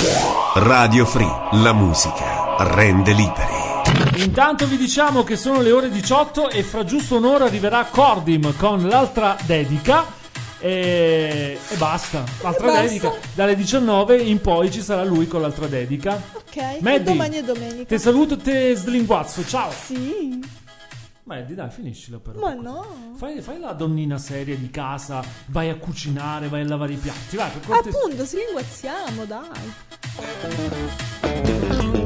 Radio Free, la musica rende liberi. Intanto vi diciamo che sono le ore diciotto e fra giusto un'ora arriverà Cordim con l'altra dedica e, e basta. L'altra basta. dedica dalle diciannove in poi ci sarà lui con l'altra dedica. Ok, Maddie, domani è domenica. Te saluto e te slinguazzo. Ciao. Sì. Maddie, dai, finiscila però. Ma no. Fai, fai la donnina seria di casa, vai a cucinare, vai a lavare i piatti. Vai, per cortesia. Appunto, slinguazziamo, dai.